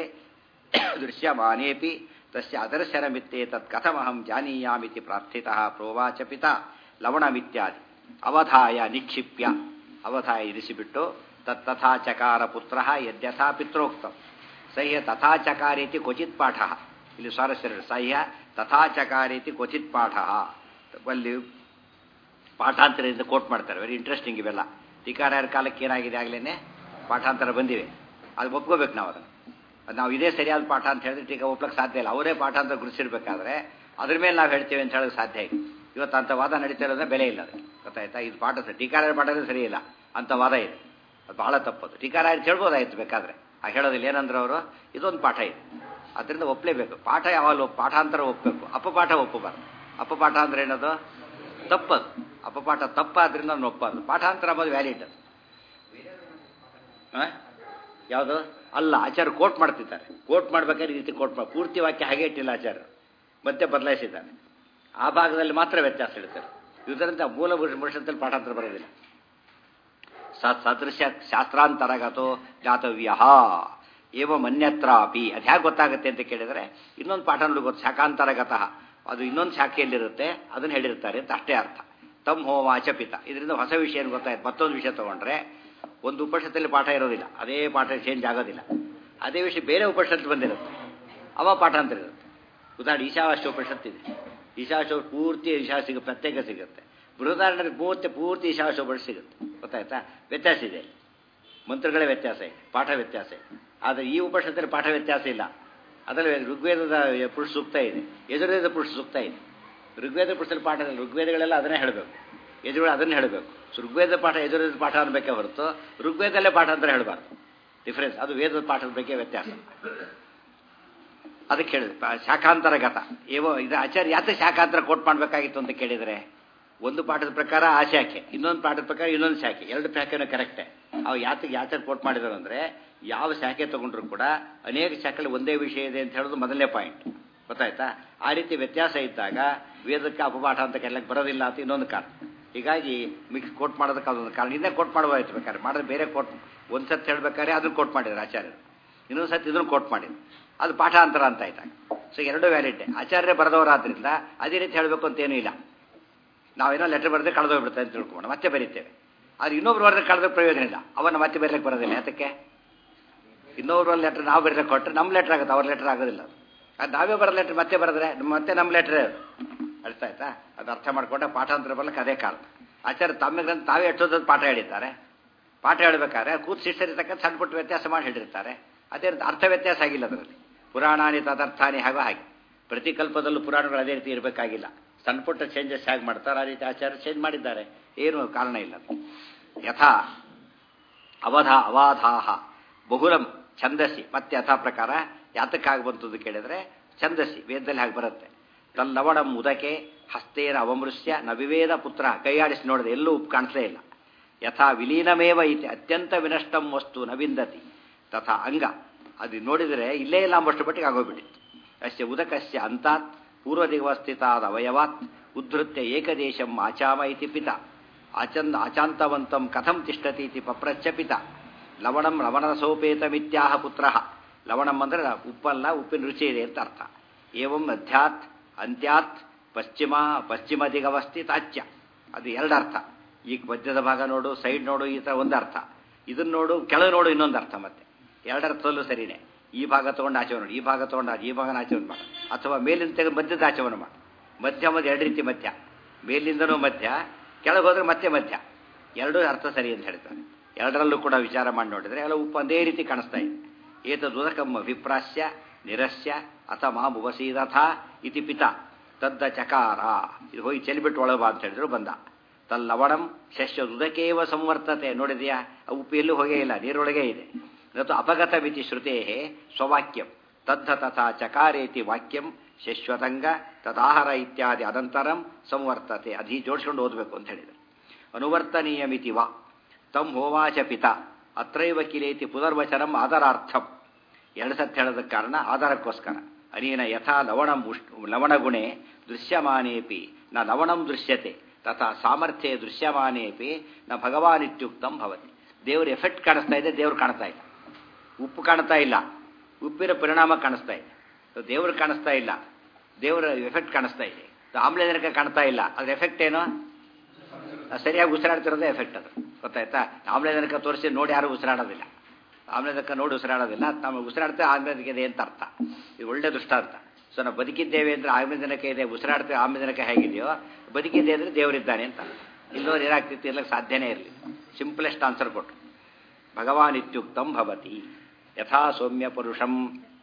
ದೃಶ್ಯಮಾನೇಪಿ ತಸ್ಯ ಅದರ್ಶನಮಿತ್ತೇ ತತ್ ಕಥಮಹಂ ಜಾನೀಯಾಮಿತಿ ಪ್ರಾರ್ಥಿತಃ ಪ್ರೋವಾಚ ಪಿತಾ ಲವಣಮಿತ್ಯಾದಿ ಅವಧಾಯ ನಿಕ್ಷಿಪ್ಯ. ಅವಧಾಯ ಇರಿಸಿಬಿಟ್ಟು ತತ್ ತಥಾ ಚಕಾರ ಪುತ್ರ ಯದ್ಯಥಾ ಪಿತ್ರೋಕ್ತಂ ಸಹ್ಯ ತಥಾ ಚಕಾರೇತಿ ಕ್ವಚಿತ್ ಪಾಠ. ಇಲ್ಲಿ ಸ್ವಾರಸ್ಯ ಸಹ್ಯ ತಥಾ ಚಕಾರೇತಿ ಕ್ವಚಿತ್ ಪಾಠ. ಅಲ್ಲಿ ಪಾಠಾಂತರದಿಂದ ಕೋಟ್ ಮಾಡ್ತಾರೆ. ವೆರಿ ಇಂಟ್ರೆಸ್ಟಿಂಗ್ ಇವೆಲ್ಲ. ಟೀಕಾರಾಯರ ಕಾಲಕ್ಕೆ ಏನಾಗಿದೆ ಆಗಲೇ ಪಾಠಾಂತರ ಬಂದಿವೆ. ಅದು ಒಪ್ಕೋಬೇಕು ನಾವು. ಅದನ್ನು ಅದು ನಾವು ಇದೇ ಸರಿಯಾದ ಪಾಠ ಅಂತ ಹೇಳಿದ್ರೆ ಟೀಕಾ ಒಪ್ಲಕ್ಕೆ ಸಾಧ್ಯ ಇಲ್ಲ. ಅವರೇ ಪಾಠಾಂತರ ಗುರುತಿಸಿರ್ಬೇಕಾದ್ರೆ ಅದ್ರ ಮೇಲೆ ನಾವು ಹೇಳ್ತೇವೆ ಅಂತ ಹೇಳೋಕ್ಕೆ ಸಾಧ್ಯ ಇಲ್ಲ. ಇವತ್ತು ಅಂಥ ವಾದ ನಡೀತಾ ಇರೋದ್ರೆ ಬೆಲೆ ಇಲ್ಲ ಅದಕ್ಕೆ. ಗೊತ್ತಾಯ್ತಾ? ಇದು ಪಾಠ ಟೀಕಾರಾಯರ ಪಾಠನೇ ಸರಿ ಇಲ್ಲ ಅಂತ ವಾದ ಇದೆ. ಅದು ಬಹಳ ತಪ್ಪದು. ಟೀಕಾರಾಯರು ಹೇಳ್ಬೋದಾಯ್ತು ಬೇಕಾದ್ರೆ, ಆ ಹೇಳೋದಿಲ್ಲ. ಏನಂದ್ರೆ ಅವರು ಇದೊಂದು ಪಾಠ ಇದೆ, ಅದರಿಂದ ಒಪ್ಪಲೇಬೇಕು. ಪಾಠ ಯಾವಾಗಲೂ ಪಾಠಾಂತರ ಒಪ್ಪಬೇಕು, ಅಪಪಾಠ ಒಪ್ಪಬಾರ್ದು. ಅಪಪಾಠ ಅಂದ್ರೆ ಏನದು? ತಪ್ಪದು. ಅಪಪಾಠ ತಪ್ಪ, ಅದರಿಂದ ನಾನು ಒಪ್ಪದು. ಪಾಠಾಂತರ ಅಂಬೋದು ವ್ಯಾಲಿಡ್. ಯಾವುದು ಅಲ್ಲ. ಆಚಾರ್ಯ ಕೋಟ್ ಮಾಡ್ತಿದ್ದಾರೆ. ಕೋಟ್ ಮಾಡ್ಬೇಕಾದ್ರೆ ಈ ರೀತಿ ಕೋಟ್ ಮಾಡಿ ಪೂರ್ತಿ ವಾಕ್ಯ ಹಾಗೆ ಇಟ್ಟಿಲ್ಲ ಆಚಾರ್ಯರು, ಮತ್ತೆ ಬದಲಾಯಿಸಿದ್ದಾನೆ. ಆ ಭಾಗದಲ್ಲಿ ಮಾತ್ರ ವ್ಯತ್ಯಾಸ ಇಡ್ತಾರೆ. ಇದರಿಂದ ಮೂಲ ಪುರುಷದಲ್ಲಿ ಪಾಠಾಂತರ ಬರೋದಿಲ್ಲ. ಸದೃಶ್ಯ ಶಾಸ್ತ್ರಾಂತರಗತೋ ಜಾತವ್ಯ ಏವಂ ಅನ್ಯತ್ರಾಪಿ. ಅದು ಹೇಗೆ ಗೊತ್ತಾಗುತ್ತೆ ಅಂತ ಕೇಳಿದರೆ ಇನ್ನೊಂದು ಪಾಠನೂ ಗೊತ್ತು. ಶಾಖಾಂತರಗತಃ, ಅದು ಇನ್ನೊಂದು ಶಾಖೆಯಲ್ಲಿರುತ್ತೆ, ಅದನ್ನು ಹೇಳಿರ್ತಾರೆ ಅಂತ ಅಷ್ಟೇ ಅರ್ಥ. ತಮ್ ಹೋವಾಚ ಪಿತ. ಇದರಿಂದ ಹೊಸ ವಿಷಯ ಏನು ಗೊತ್ತಾಯ್ತು. ಮತ್ತೊಂದು ವಿಷಯ ತೊಗೊಂಡ್ರೆ ಒಂದು ಉಪನಿಷತ್ತಲ್ಲಿ ಪಾಠ ಇರೋದಿಲ್ಲ, ಅದೇ ಪಾಠ ಚೇಂಜ್ ಆಗೋದಿಲ್ಲ. ಅದೇ ವಿಷಯ ಬೇರೆ ಉಪನಿಷತ್ತು ಬಂದಿರುತ್ತೆ, ಅವ ಪಾಠಾಂತರ ಇರುತ್ತೆ. ಉದಾಹರಣೆ ಈಶಾವಾಸ್ಯ ಉಪನಿಷತ್ತಿದೆ. ಈಶಾವಾಸ್ಯ ಪೂರ್ತಿ ಈಶಾ ಸಿಗುತ್ತೆ, ಪ್ರತ್ಯೇಕ ಸಿಗುತ್ತೆ. ಬೃಹದಾರಣ್ಯಕ್ಕೆ ಮೂವತ್ತೆ ಪೂರ್ತಿ ಈಶಾವಾಸ್ಯ ಉಪನಿಷತ್ತು ಸಿಗುತ್ತೆ. ಗೊತ್ತಾಯ್ತಾ? ವ್ಯತ್ಯಾಸ ಇದೆ. ಮಂತ್ರಗಳೇ ವ್ಯತ್ಯಾಸ ಇದೆ, ಪಾಠ ವ್ಯತ್ಯಾಸ ಇದೆ. ಆದರೆ ಈ ಉಪನಿಷತ್ತಲ್ಲಿ ಪಾಠ ವ್ಯತ್ಯಾಸ ಇಲ್ಲ. ಅದರಲ್ಲಿ ಋಗ್ವೇದದ ಪುರುಷ ಸೂಕ್ತ ಇದೆ, ಯಜುರ್ವೇದ ಪುರುಷ ಸೂಕ್ತ ಇದೆ. ಋಗ್ವೇದ ಪುರುಷದಲ್ಲಿ ಪಾಠ ಇಲ್ಲ. ಋಗ್ವೇದಗಳೆಲ್ಲ ಅದನ್ನೇ ಹೇಳಬೇಕು, ಯಜುರ್ವೇದ ಅದನ್ನೇ ಹೇಳಬೇಕು. ಸೊ ಋಗ್ವೇದ ಪಾಠ ಯಜುರ್ವೇದ ಪಾಠ ಅನ್ಬೇಕೇ ಹೊರತು ಋಗ್ವೇದಲ್ಲೇ ಪಾಠ ಅಂತ ಹೇಳಬಾರ್ದು. ಡಿಫ್ರೆನ್ಸ್ ಅದು. ವೇದದ ಪಾಠದ ಬಗ್ಗೆ ವ್ಯತ್ಯಾಸ. ಅದಕ್ಕೆ ಹೇಳಿದೆ ಶಾಖಾಂತರಗತ ಏವೋ. ಇದು ಆಚಾರ್ಯ ಯಾಕೆ ಶಾಖಾಂತರ ಕೋಟ್ ಮಾಡಬೇಕಾಗಿತ್ತು ಅಂತ ಕೇಳಿದರೆ ಒಂದು ಪಾಠದ ಪ್ರಕಾರ ಆ ಶಾಖೆ, ಇನ್ನೊಂದು ಪಾಠದ ಪ್ರಕಾರ ಇನ್ನೊಂದು ಶಾಖೆ, ಎರಡು ಶಾಖೆನೂ ಕರೆಕ್ಟೇ. ಅವು ಯಾತಕ್ಕೆ ಯಾತರ ಕೋಟ್ ಮಾಡಿದ್ರು ಅಂದರೆ ಯಾವ ಶಾಖೆ ತಗೊಂಡ್ರು ಕೂಡ ಅನೇಕ ಶಾಖೆಗಳು ಒಂದೇ ವಿಷಯ ಇದೆ ಅಂತ ಹೇಳೋದು ಮೊದಲನೇ ಪಾಯಿಂಟ್. ಗೊತ್ತಾಯ್ತಾ? ಆ ರೀತಿ ವ್ಯತ್ಯಾಸ ಇದ್ದಾಗ ವೇದಕ್ಕೆ ಅಪಪಾಠ ಅಂತ ಕರೆಯಕ್ಕೆ ಬರೋದಿಲ್ಲ ಅಂತ ಇನ್ನೊಂದು ಕಾರಣ. ಹೀಗಾಗಿ ಮಿಕ್ಸ್ ಕೋಟ್ ಮಾಡೋದಕ್ಕೆ ಅದೊಂದು ಕಾರಣ. ಇನ್ನೇ ಕೋಟ್ ಮಾಡ್ಬೋದಾಯ್ತು ಬೇಕಾದ್ರೆ, ಮಾಡಿದ್ರೆ ಬೇರೆ ಕೋಟ್ ಒಂದು ಸತಿ ಹೇಳ್ಬೇಕಾದ್ರೆ ಅದನ್ನು ಕೋಟ್ ಮಾಡಿದ್ರು ಆಚಾರ್ಯರು, ಇನ್ನೊಂದು ಸತಿ ಇದನ್ನು ಕೋಟ್ ಮಾಡಿದ್ರು, ಅದು ಪಾಠಾಂತರ ಅಂತ ಆಯ್ತಾಗ. ಸೊ ಎರಡು ವ್ಯಾಲಿಡ್. ಆಚಾರ್ಯ ಬರೆದವರಾದ್ರಿಂದ ಅದೇ ರೀತಿ ಹೇಳಬೇಕು ಅಂತೇನೂ ಇಲ್ಲ. ನಾವೇನೋ ಲೆಟರ್ ಬರೆದ್ರೆ ಕಳೆದೋಗ್ಬಿಡುತ್ತೆ ಅಂತ ತಿಳ್ಕೊಂಡು ಮತ್ತೆ ಬರೀತೇವೆ. ಆದರೆ ಇನ್ನೊಬ್ರು ಬರೆದ್ರೆ ಕಳೆದ ಪ್ರಯೋಜನ ಇಲ್ಲ, ಅವನ್ನ ಮತ್ತೆ ಬರೀಲಿಕ್ಕೆ ಬರೋದಿಲ್ಲ. ಯಾತಕ್ಕೆ? ಇನ್ನೊಬ್ರು ಲೆಟರ್ ನಾವು ಬರೀಲಿಕ್ಕೆ ಕೊಟ್ಟರೆ ನಮ್ಮ ಲೆಟರ್ ಆಗುತ್ತೆ, ಅವ್ರ ಲೆಟರ್ ಆಗೋದಿಲ್ಲ. ಅದು ನಾವೇ ಬರೋ ಲೆಟರ್ ಮತ್ತೆ ಬರೆದ್ರೆ ಮತ್ತೆ ನಮ್ಮ ಲೆಟ್ರೇ ಅರ್ಥ ಆಯ್ತಾ? ಅದು ಅರ್ಥ ಮಾಡ್ಕೊಂಡೆ ಪಾಠಾಂತರ ಬರ್ಲಿಕ್ಕೆ ಅದೇ ಕಾರಣ. ಆಚಾರ್ಯ ತಮ್ಮ ತಾವೇ ಎಷ್ಟೊಂದು ಪಾಠ ಹೇಳಿದ್ದಾರೆ. ಪಾಠ ಹೇಳಬೇಕಾದ್ರೆ ಕೂತು ಶಿಷ್ಯರಿರ್ತಕ್ಕಂಥ ಸಣ್ಣ ಪುಟ್ಟ ವ್ಯತ್ಯಾಸ ಮಾಡಿ ಹೇಳಿರ್ತಾರೆ. ಅದೇ ಅರ್ಥ ವ್ಯತ್ಯಾಸ ಆಗಿಲ್ಲ ಅದರಲ್ಲಿ. ಪುರಾಣಾನಿ ತದರ್ಥಾನಿ ಹಾಗೂ ಹಾಗೆ ಪ್ರತಿಕಲ್ಪದಲ್ಲೂ ಪುರಾಣಗಳು ಅದೇ ರೀತಿ ಇರಬೇಕಾಗಿಲ್ಲ. ಸಣ್ಣ ಪುಟ್ಟ ಚೇಂಜಸ್ ಹೇಗೆ ಮಾಡ್ತಾರೆ ಆ ರೀತಿ ಆಚಾರ್ಯ ಚೇಂಜ್ ಮಾಡಿದ್ದಾರೆ, ಏನು ಕಾರಣ ಇಲ್ಲ. ಯಥಾ ಅವಧ ಅವಾಧಾಹ ಬಹುಲಂ ಛಂದಸ್ಸಿ. ಮತ್ತೆ ಯಥಾ ಪ್ರಕಾರ ಯಾತಕ್ಕಾಗಿ ಬಂತದ್ದು ಕೇಳಿದ್ರೆ ಛಂದಸ್ಸಿ ವೇದದಲ್ಲಿ ಹಾಗೆ ಬರುತ್ತೆ. ತಲ್ಲವಣಂ ಉದಕೆ ಹಸ್ತೇನ ಅವಮೃಶ್ಯ ನ ವಿವೇದ ಪುತ್ರ. ಕೈಯಾಡಿಸಿ ನೋಡಿದೆ ಎಲ್ಲೂ ಉಪ್ಪು ಕಾಣಿಸಲೇ ಇಲ್ಲ. ಯಥಾ ವಿಲೀನಮೇವ ಇತಿ ಅತ್ಯಂತ ವಿನಷ್ಟಂ ವಸ್ತು ನ ವಿಂದತಿ ತಥಾ ಅಂಗ. ಅದು ನೋಡಿದರೆ ಇಲ್ಲೇ ಇಲ್ಲ ಅಂಬಷ್ಟು ಮಟ್ಟಿಗೆ ಆಗೋಗ್ಬಿಟ್ಟಿತ್ತು. ಅಸ್ಯ ಉದಕಸ್ಯ ಅಂತಾತ್ ಪೂರ್ವದಿವಸ್ಥಿತಾದ ಅವಯವಾತ್ ಉದ್ಧೃತ್ಯ ಏಕದೇಶಂ ಆಚಾಮ ಇತಿ ಪಿತ ಆಚಂದ ಆಚಾಂತವಂತಂ ಕಥಂ ತಿಷ್ಠತಿ ಇತಿ ಪಪ್ರಚ್ಛ ಪಿತ. ಲವಣಂ ಲವಣರಸೋಪೇತಮಿತ್ಯಾಹ ಪುತ್ರ. ಲವಣಂ ಅಂದರೆ ಉಪ್ಪಲ್ಲ, ಉಪ್ಪಿನ ರುಚಿ ಇದೆ ಅಂತ ಅರ್ಥ. ಏವಂ ಅಧ್ಯಾತ್ ಅಂತ್ಯಾತ್ ಪಶ್ಚಿಮ ಪಶ್ಚಿಮ ದಿಗವಸ್ಥಿತಾಚ್ಯ. ಅದು ಎರಡು ಅರ್ಥ. ಈಗ ಮಧ್ಯದ ಭಾಗ ನೋಡು, ಸೈಡ್ ನೋಡು, ಈ ಥರ ಒಂದು ಅರ್ಥ. ಇದನ್ನು ನೋಡು, ಕೆಳಗೆ ನೋಡು ಇನ್ನೊಂದು ಅರ್ಥ. ಮತ್ತೆ ಎರಡರ್ಥದಲ್ಲೂ ಸರಿನೇ. ಈ ಭಾಗ ತೊಗೊಂಡು ಆಚರಣೆ ಮಾಡಿ, ಈ ಭಾಗ ತೊಗೊಂಡು ಈ ಭಾಗನ ಆಚರಣೆ ಮಾಡಿ, ಅಥವಾ ಮೇಲಿಂದ ತೆಗೆದು ಮಧ್ಯದ ಆಚರಣೆ ಮಾಡಿ. ಮಧ್ಯ ಮಧ್ಯ ಎರಡು ರೀತಿ ಮಧ್ಯ, ಮೇಲಿಂದನೂ ಮಧ್ಯ, ಕೆಳಗೆ ಹೋದ್ರೆ ಮತ್ತೆ ಮಧ್ಯ. ಎರಡೂ ಅರ್ಥ ಸರಿ ಅಂತ ಹೇಳ್ತಾರೆ. ಎರಡರಲ್ಲೂ ಕೂಡ ವಿಚಾರ ಮಾಡಿ ನೋಡಿದರೆ ಎಲ್ಲ ಉಪ್ಪು ಒಂದೇ ರೀತಿ ಕಾಣಿಸ್ತಾ ಇದೆ. ಏತದುದಕಮ್ಮ ವಿಪ್ರಾಸ್ಯ ನಿರಸ್ಯ ಅಥ ಮಾ ಮುವಸೀದಥ ಇತಿ ಪಿತ ತದ್ದ ಚಕಾರ. ಇದು ಹೋಗಿ ಚೆಲ್ಲಿಬಿಟ್ಟು ಒಳಬಾ ಅಂತ ಹೇಳಿದ್ರು ಬಂದ. ತಲ್ಲವಣಂ ಶಶ್ಯದುದಕೇವ ಸಂವರ್ತತೆ. ನೋಡಿದೆಯಾ? ಉಪ್ಪು ಎಲ್ಲೂ ಹೋಗೇ ಇಲ್ಲ, ನೀರೊಳಗೆ ಇದೆ. ಮತ್ತು ಅಪಗತ ಮಿತಿ ಶ್ರುತೇ ಸ್ವವಾಕ್ಯಂ ತದ್ದ ತಥಾ ಚಕಾರೇತಿ ವಾಕ್ಯಂ ಶಶ್ವತಂಗ ತದಾಹಾರ ಇತ್ಯಾದಿ ಅನಂತರಂ ಸಂವರ್ತತೆ. ಅಧೀ ಜೋಡಿಸ್ಕೊಂಡು ಓದಬೇಕು ಅಂತ ಹೇಳಿದರು. ಅನುವರ್ತನೀಯ ಮಿತಿ ವಾ ತಂ ಹೋವಾಚ ಪಿತ ಅತ್ರೈವ ಕಿಲೇತಿ ಪುನರ್ವಚನಂ ಆಧಾರಾರ್ಥಂ. ಎರಡು ಸತ್ತು ಹೇಳೋದಕ್ಕೆ ಕಾರಣ ಆಧಾರಕ್ಕೋಸ್ಕರ. ಅನೇನ ಯಥಾ ಲವಣಂ ಉಷ್ ಲವಣಗುಣೆ ದೃಶ್ಯಮಾನೇಪಿ ನ ಲವಣಂ ದೃಶ್ಯತೆ ತಥಾ ಸಾಮರ್ಥ್ಯೆ ದೃಶ್ಯಮಾನೇಪಿ ನ ಭಗವಾನ್ ಇತ್ಯುಕ್ತಂ ಭವತಿ. ದೇವ್ರ ಎಫೆಕ್ಟ್ ಕಾಣಿಸ್ತಾ ಇದೆ, ದೇವ್ರು ಕಾಣಿಸ್ತಾ ಇಲ್ಲ. ಉಪ್ಪು ಕಾಣ್ತಾ ಇಲ್ಲ, ಉಪ್ಪಿನ ಪರಿಣಾಮ ಕಾಣಿಸ್ತಾ ಇದೆ. ದೇವ್ರು ಕಾಣಿಸ್ತಾ ಇಲ್ಲ, ದೇವರ ಎಫೆಕ್ಟ್ ಕಾಣಿಸ್ತಾ ಇದೆ. ಆಮ್ಲಜನಕ ಕಾಣ್ತಾ ಇಲ್ಲ, ಅದ್ರ ಎಫೆಕ್ಟ್ ಏನು? ಸರಿಯಾಗಿ ಉಸಿರಾಡ್ತಿರೋದೇ ಎಫೆಕ್ಟ್. ಅದು ಗೊತ್ತಾಯ್ತಾ? ಆಮ್ಲಜನಕ ತೋರಿಸಿ ನೋಡಿ ಯಾರು ಉಸಿರಾಡೋದಿಲ್ಲ. ಆಮ್ಲಜನಕ ನೋಡಿ ಉಸಿರಾಡೋದಿಲ್ಲ, ನಾವು ಉಸಿರಾಡ್ತೇವೆ ಆಮ್ಲಜನಕ ಇದೆ ಅಂತ ಅರ್ಥ. ಇದು ಒಳ್ಳೆ ದೃಷ್ಟಾಂತ. ಸೊ ನಾವು ಬದುಕಿದ್ದೇವೆ ಅಂದರೆ ಆಮ್ಲಜನಕ ಇದೆ, ಉಸಿರಾಡ್ತೇವೆ ಆಮ್ಲಜನಕ ಹೇಗಿದೆಯೋ ಬದುಕಿದ್ದೆ ಅಂದರೆ ದೇವರಿದ್ದಾನೆ ಅಂತ. ಇಲ್ಲೋರು ಏನಾಗ್ತಿತ್ತು ಇರ್ಲಿಕ್ಕೆ ಸಾಧ್ಯನೇ ಇರಲಿಲ್ಲ. ಸಿಂಪಲೆಸ್ಟ್ ಆನ್ಸರ್ ಕೊಟ್ಟರು. ಭಗವಾನ್ ಇತ್ಯುಕ್ತಂ ಭವತಿ ಯಥಾ ಸೌಮ್ಯ ಪುರುಷಂ